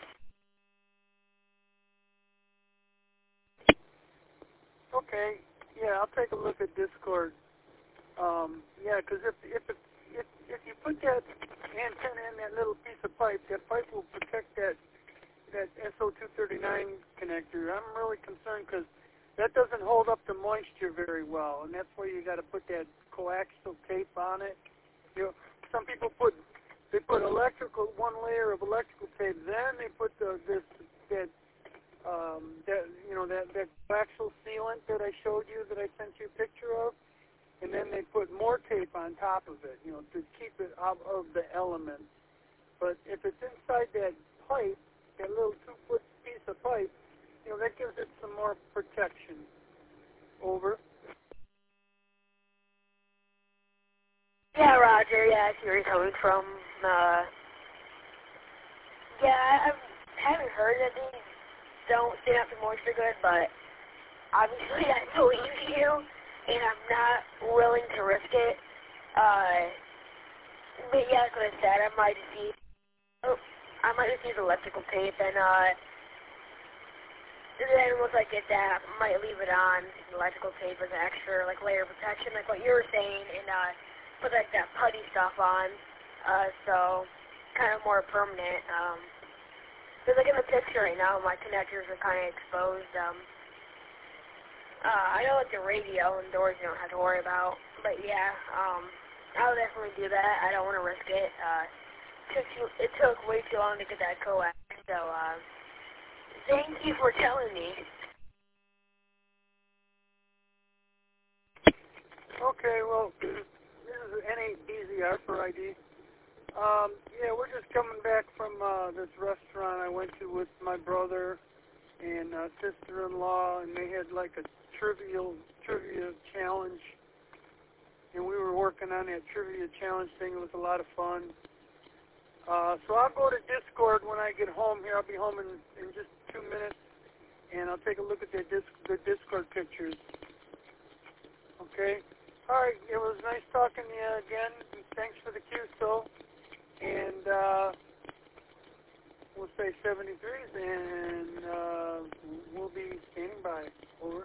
Okay. Yeah, I'll take a look at Discord. Um, yeah, because if if it, if if you put that antenna in that little piece of pipe, that pipe will protect that that S O two thirty-nine connector. I'm really concerned because that doesn't hold up the moisture very well, and that's where you got to put that coaxial tape on it. You know, some people put they put electrical one layer of electrical tape, then they put the this that um, that you know that that coaxial sealant that I showed you, that I sent you a picture of. And then they put more tape on top of it, you know, to keep it out of the elements. But if it's inside that pipe, that little two-foot piece of pipe, you know, that gives it some more protection. Over. Yeah, Roger. Yeah, I see where you're coming from. Uh, yeah, I, I haven't heard that they don't stay up the moisture good, but obviously I believe you, and I'm not willing to risk it. Uh, but yeah, like I said, I might just use, oh, I might just use electrical tape, and uh, then once I get that, I might leave it on electrical tape as an extra like layer of protection, like what you were saying, and uh, put like that putty stuff on, uh, so kind of more permanent. Um, because like in the picture right now, my connectors are kind of exposed. Um, uh, I know like the radio and doors you don't have to worry about, but yeah, um, I'll definitely do that. I don't want to risk it. Uh, it took too, it took way too long to get that coax, so uh, thank you for telling me. Okay, well, this is N eight B Z R for I D. Um, yeah, we're just coming back from uh, this restaurant I went to with my brother and uh, sister-in-law, and they had like a trivial trivia challenge, and we were working on that trivia challenge thing. It was a lot of fun. Uh, so I'll go to Discord when I get home here. I'll be home in, in just two minutes, and I'll take a look at their, disc, their Discord pictures. Okay? All right, it was nice talking to you again. Thanks for the Q S O. And uh, we'll say seventy-threes, and uh, we'll be standing by. Over.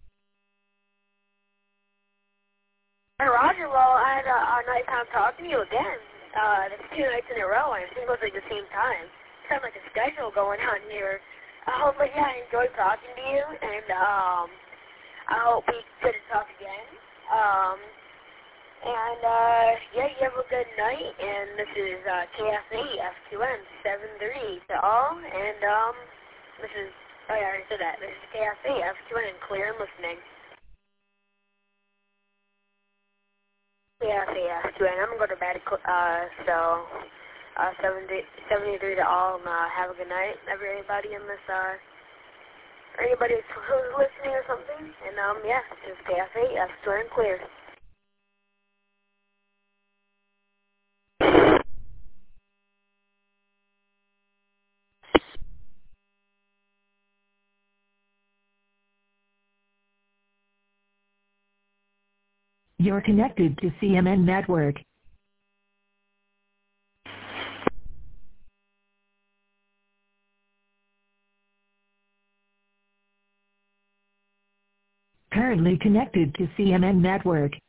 Hey, Roger, well, I had a, a nice time talking to you again. Uh, that's two nights in a row, and it seems like the same time. Sounds like a schedule going on here. Um, but yeah, I enjoyed talking to you, and um, I hope we get to talk again. Um, and uh, yeah, you have a good night. And this is uh, K F A F Q N seven three to all. And um, this is oh yeah, I already said that. This is K F A F Q N, clear and listening. K F A F Q N. I'm gonna go to bed. Uh, so uh, seventy-three to all. And, uh, have a good night, everybody in this. Uh, Anybody who's listening or something, and um, yeah, this is K F A F Q N clear. You're connected to C M N Network. Currently connected to C M N Network.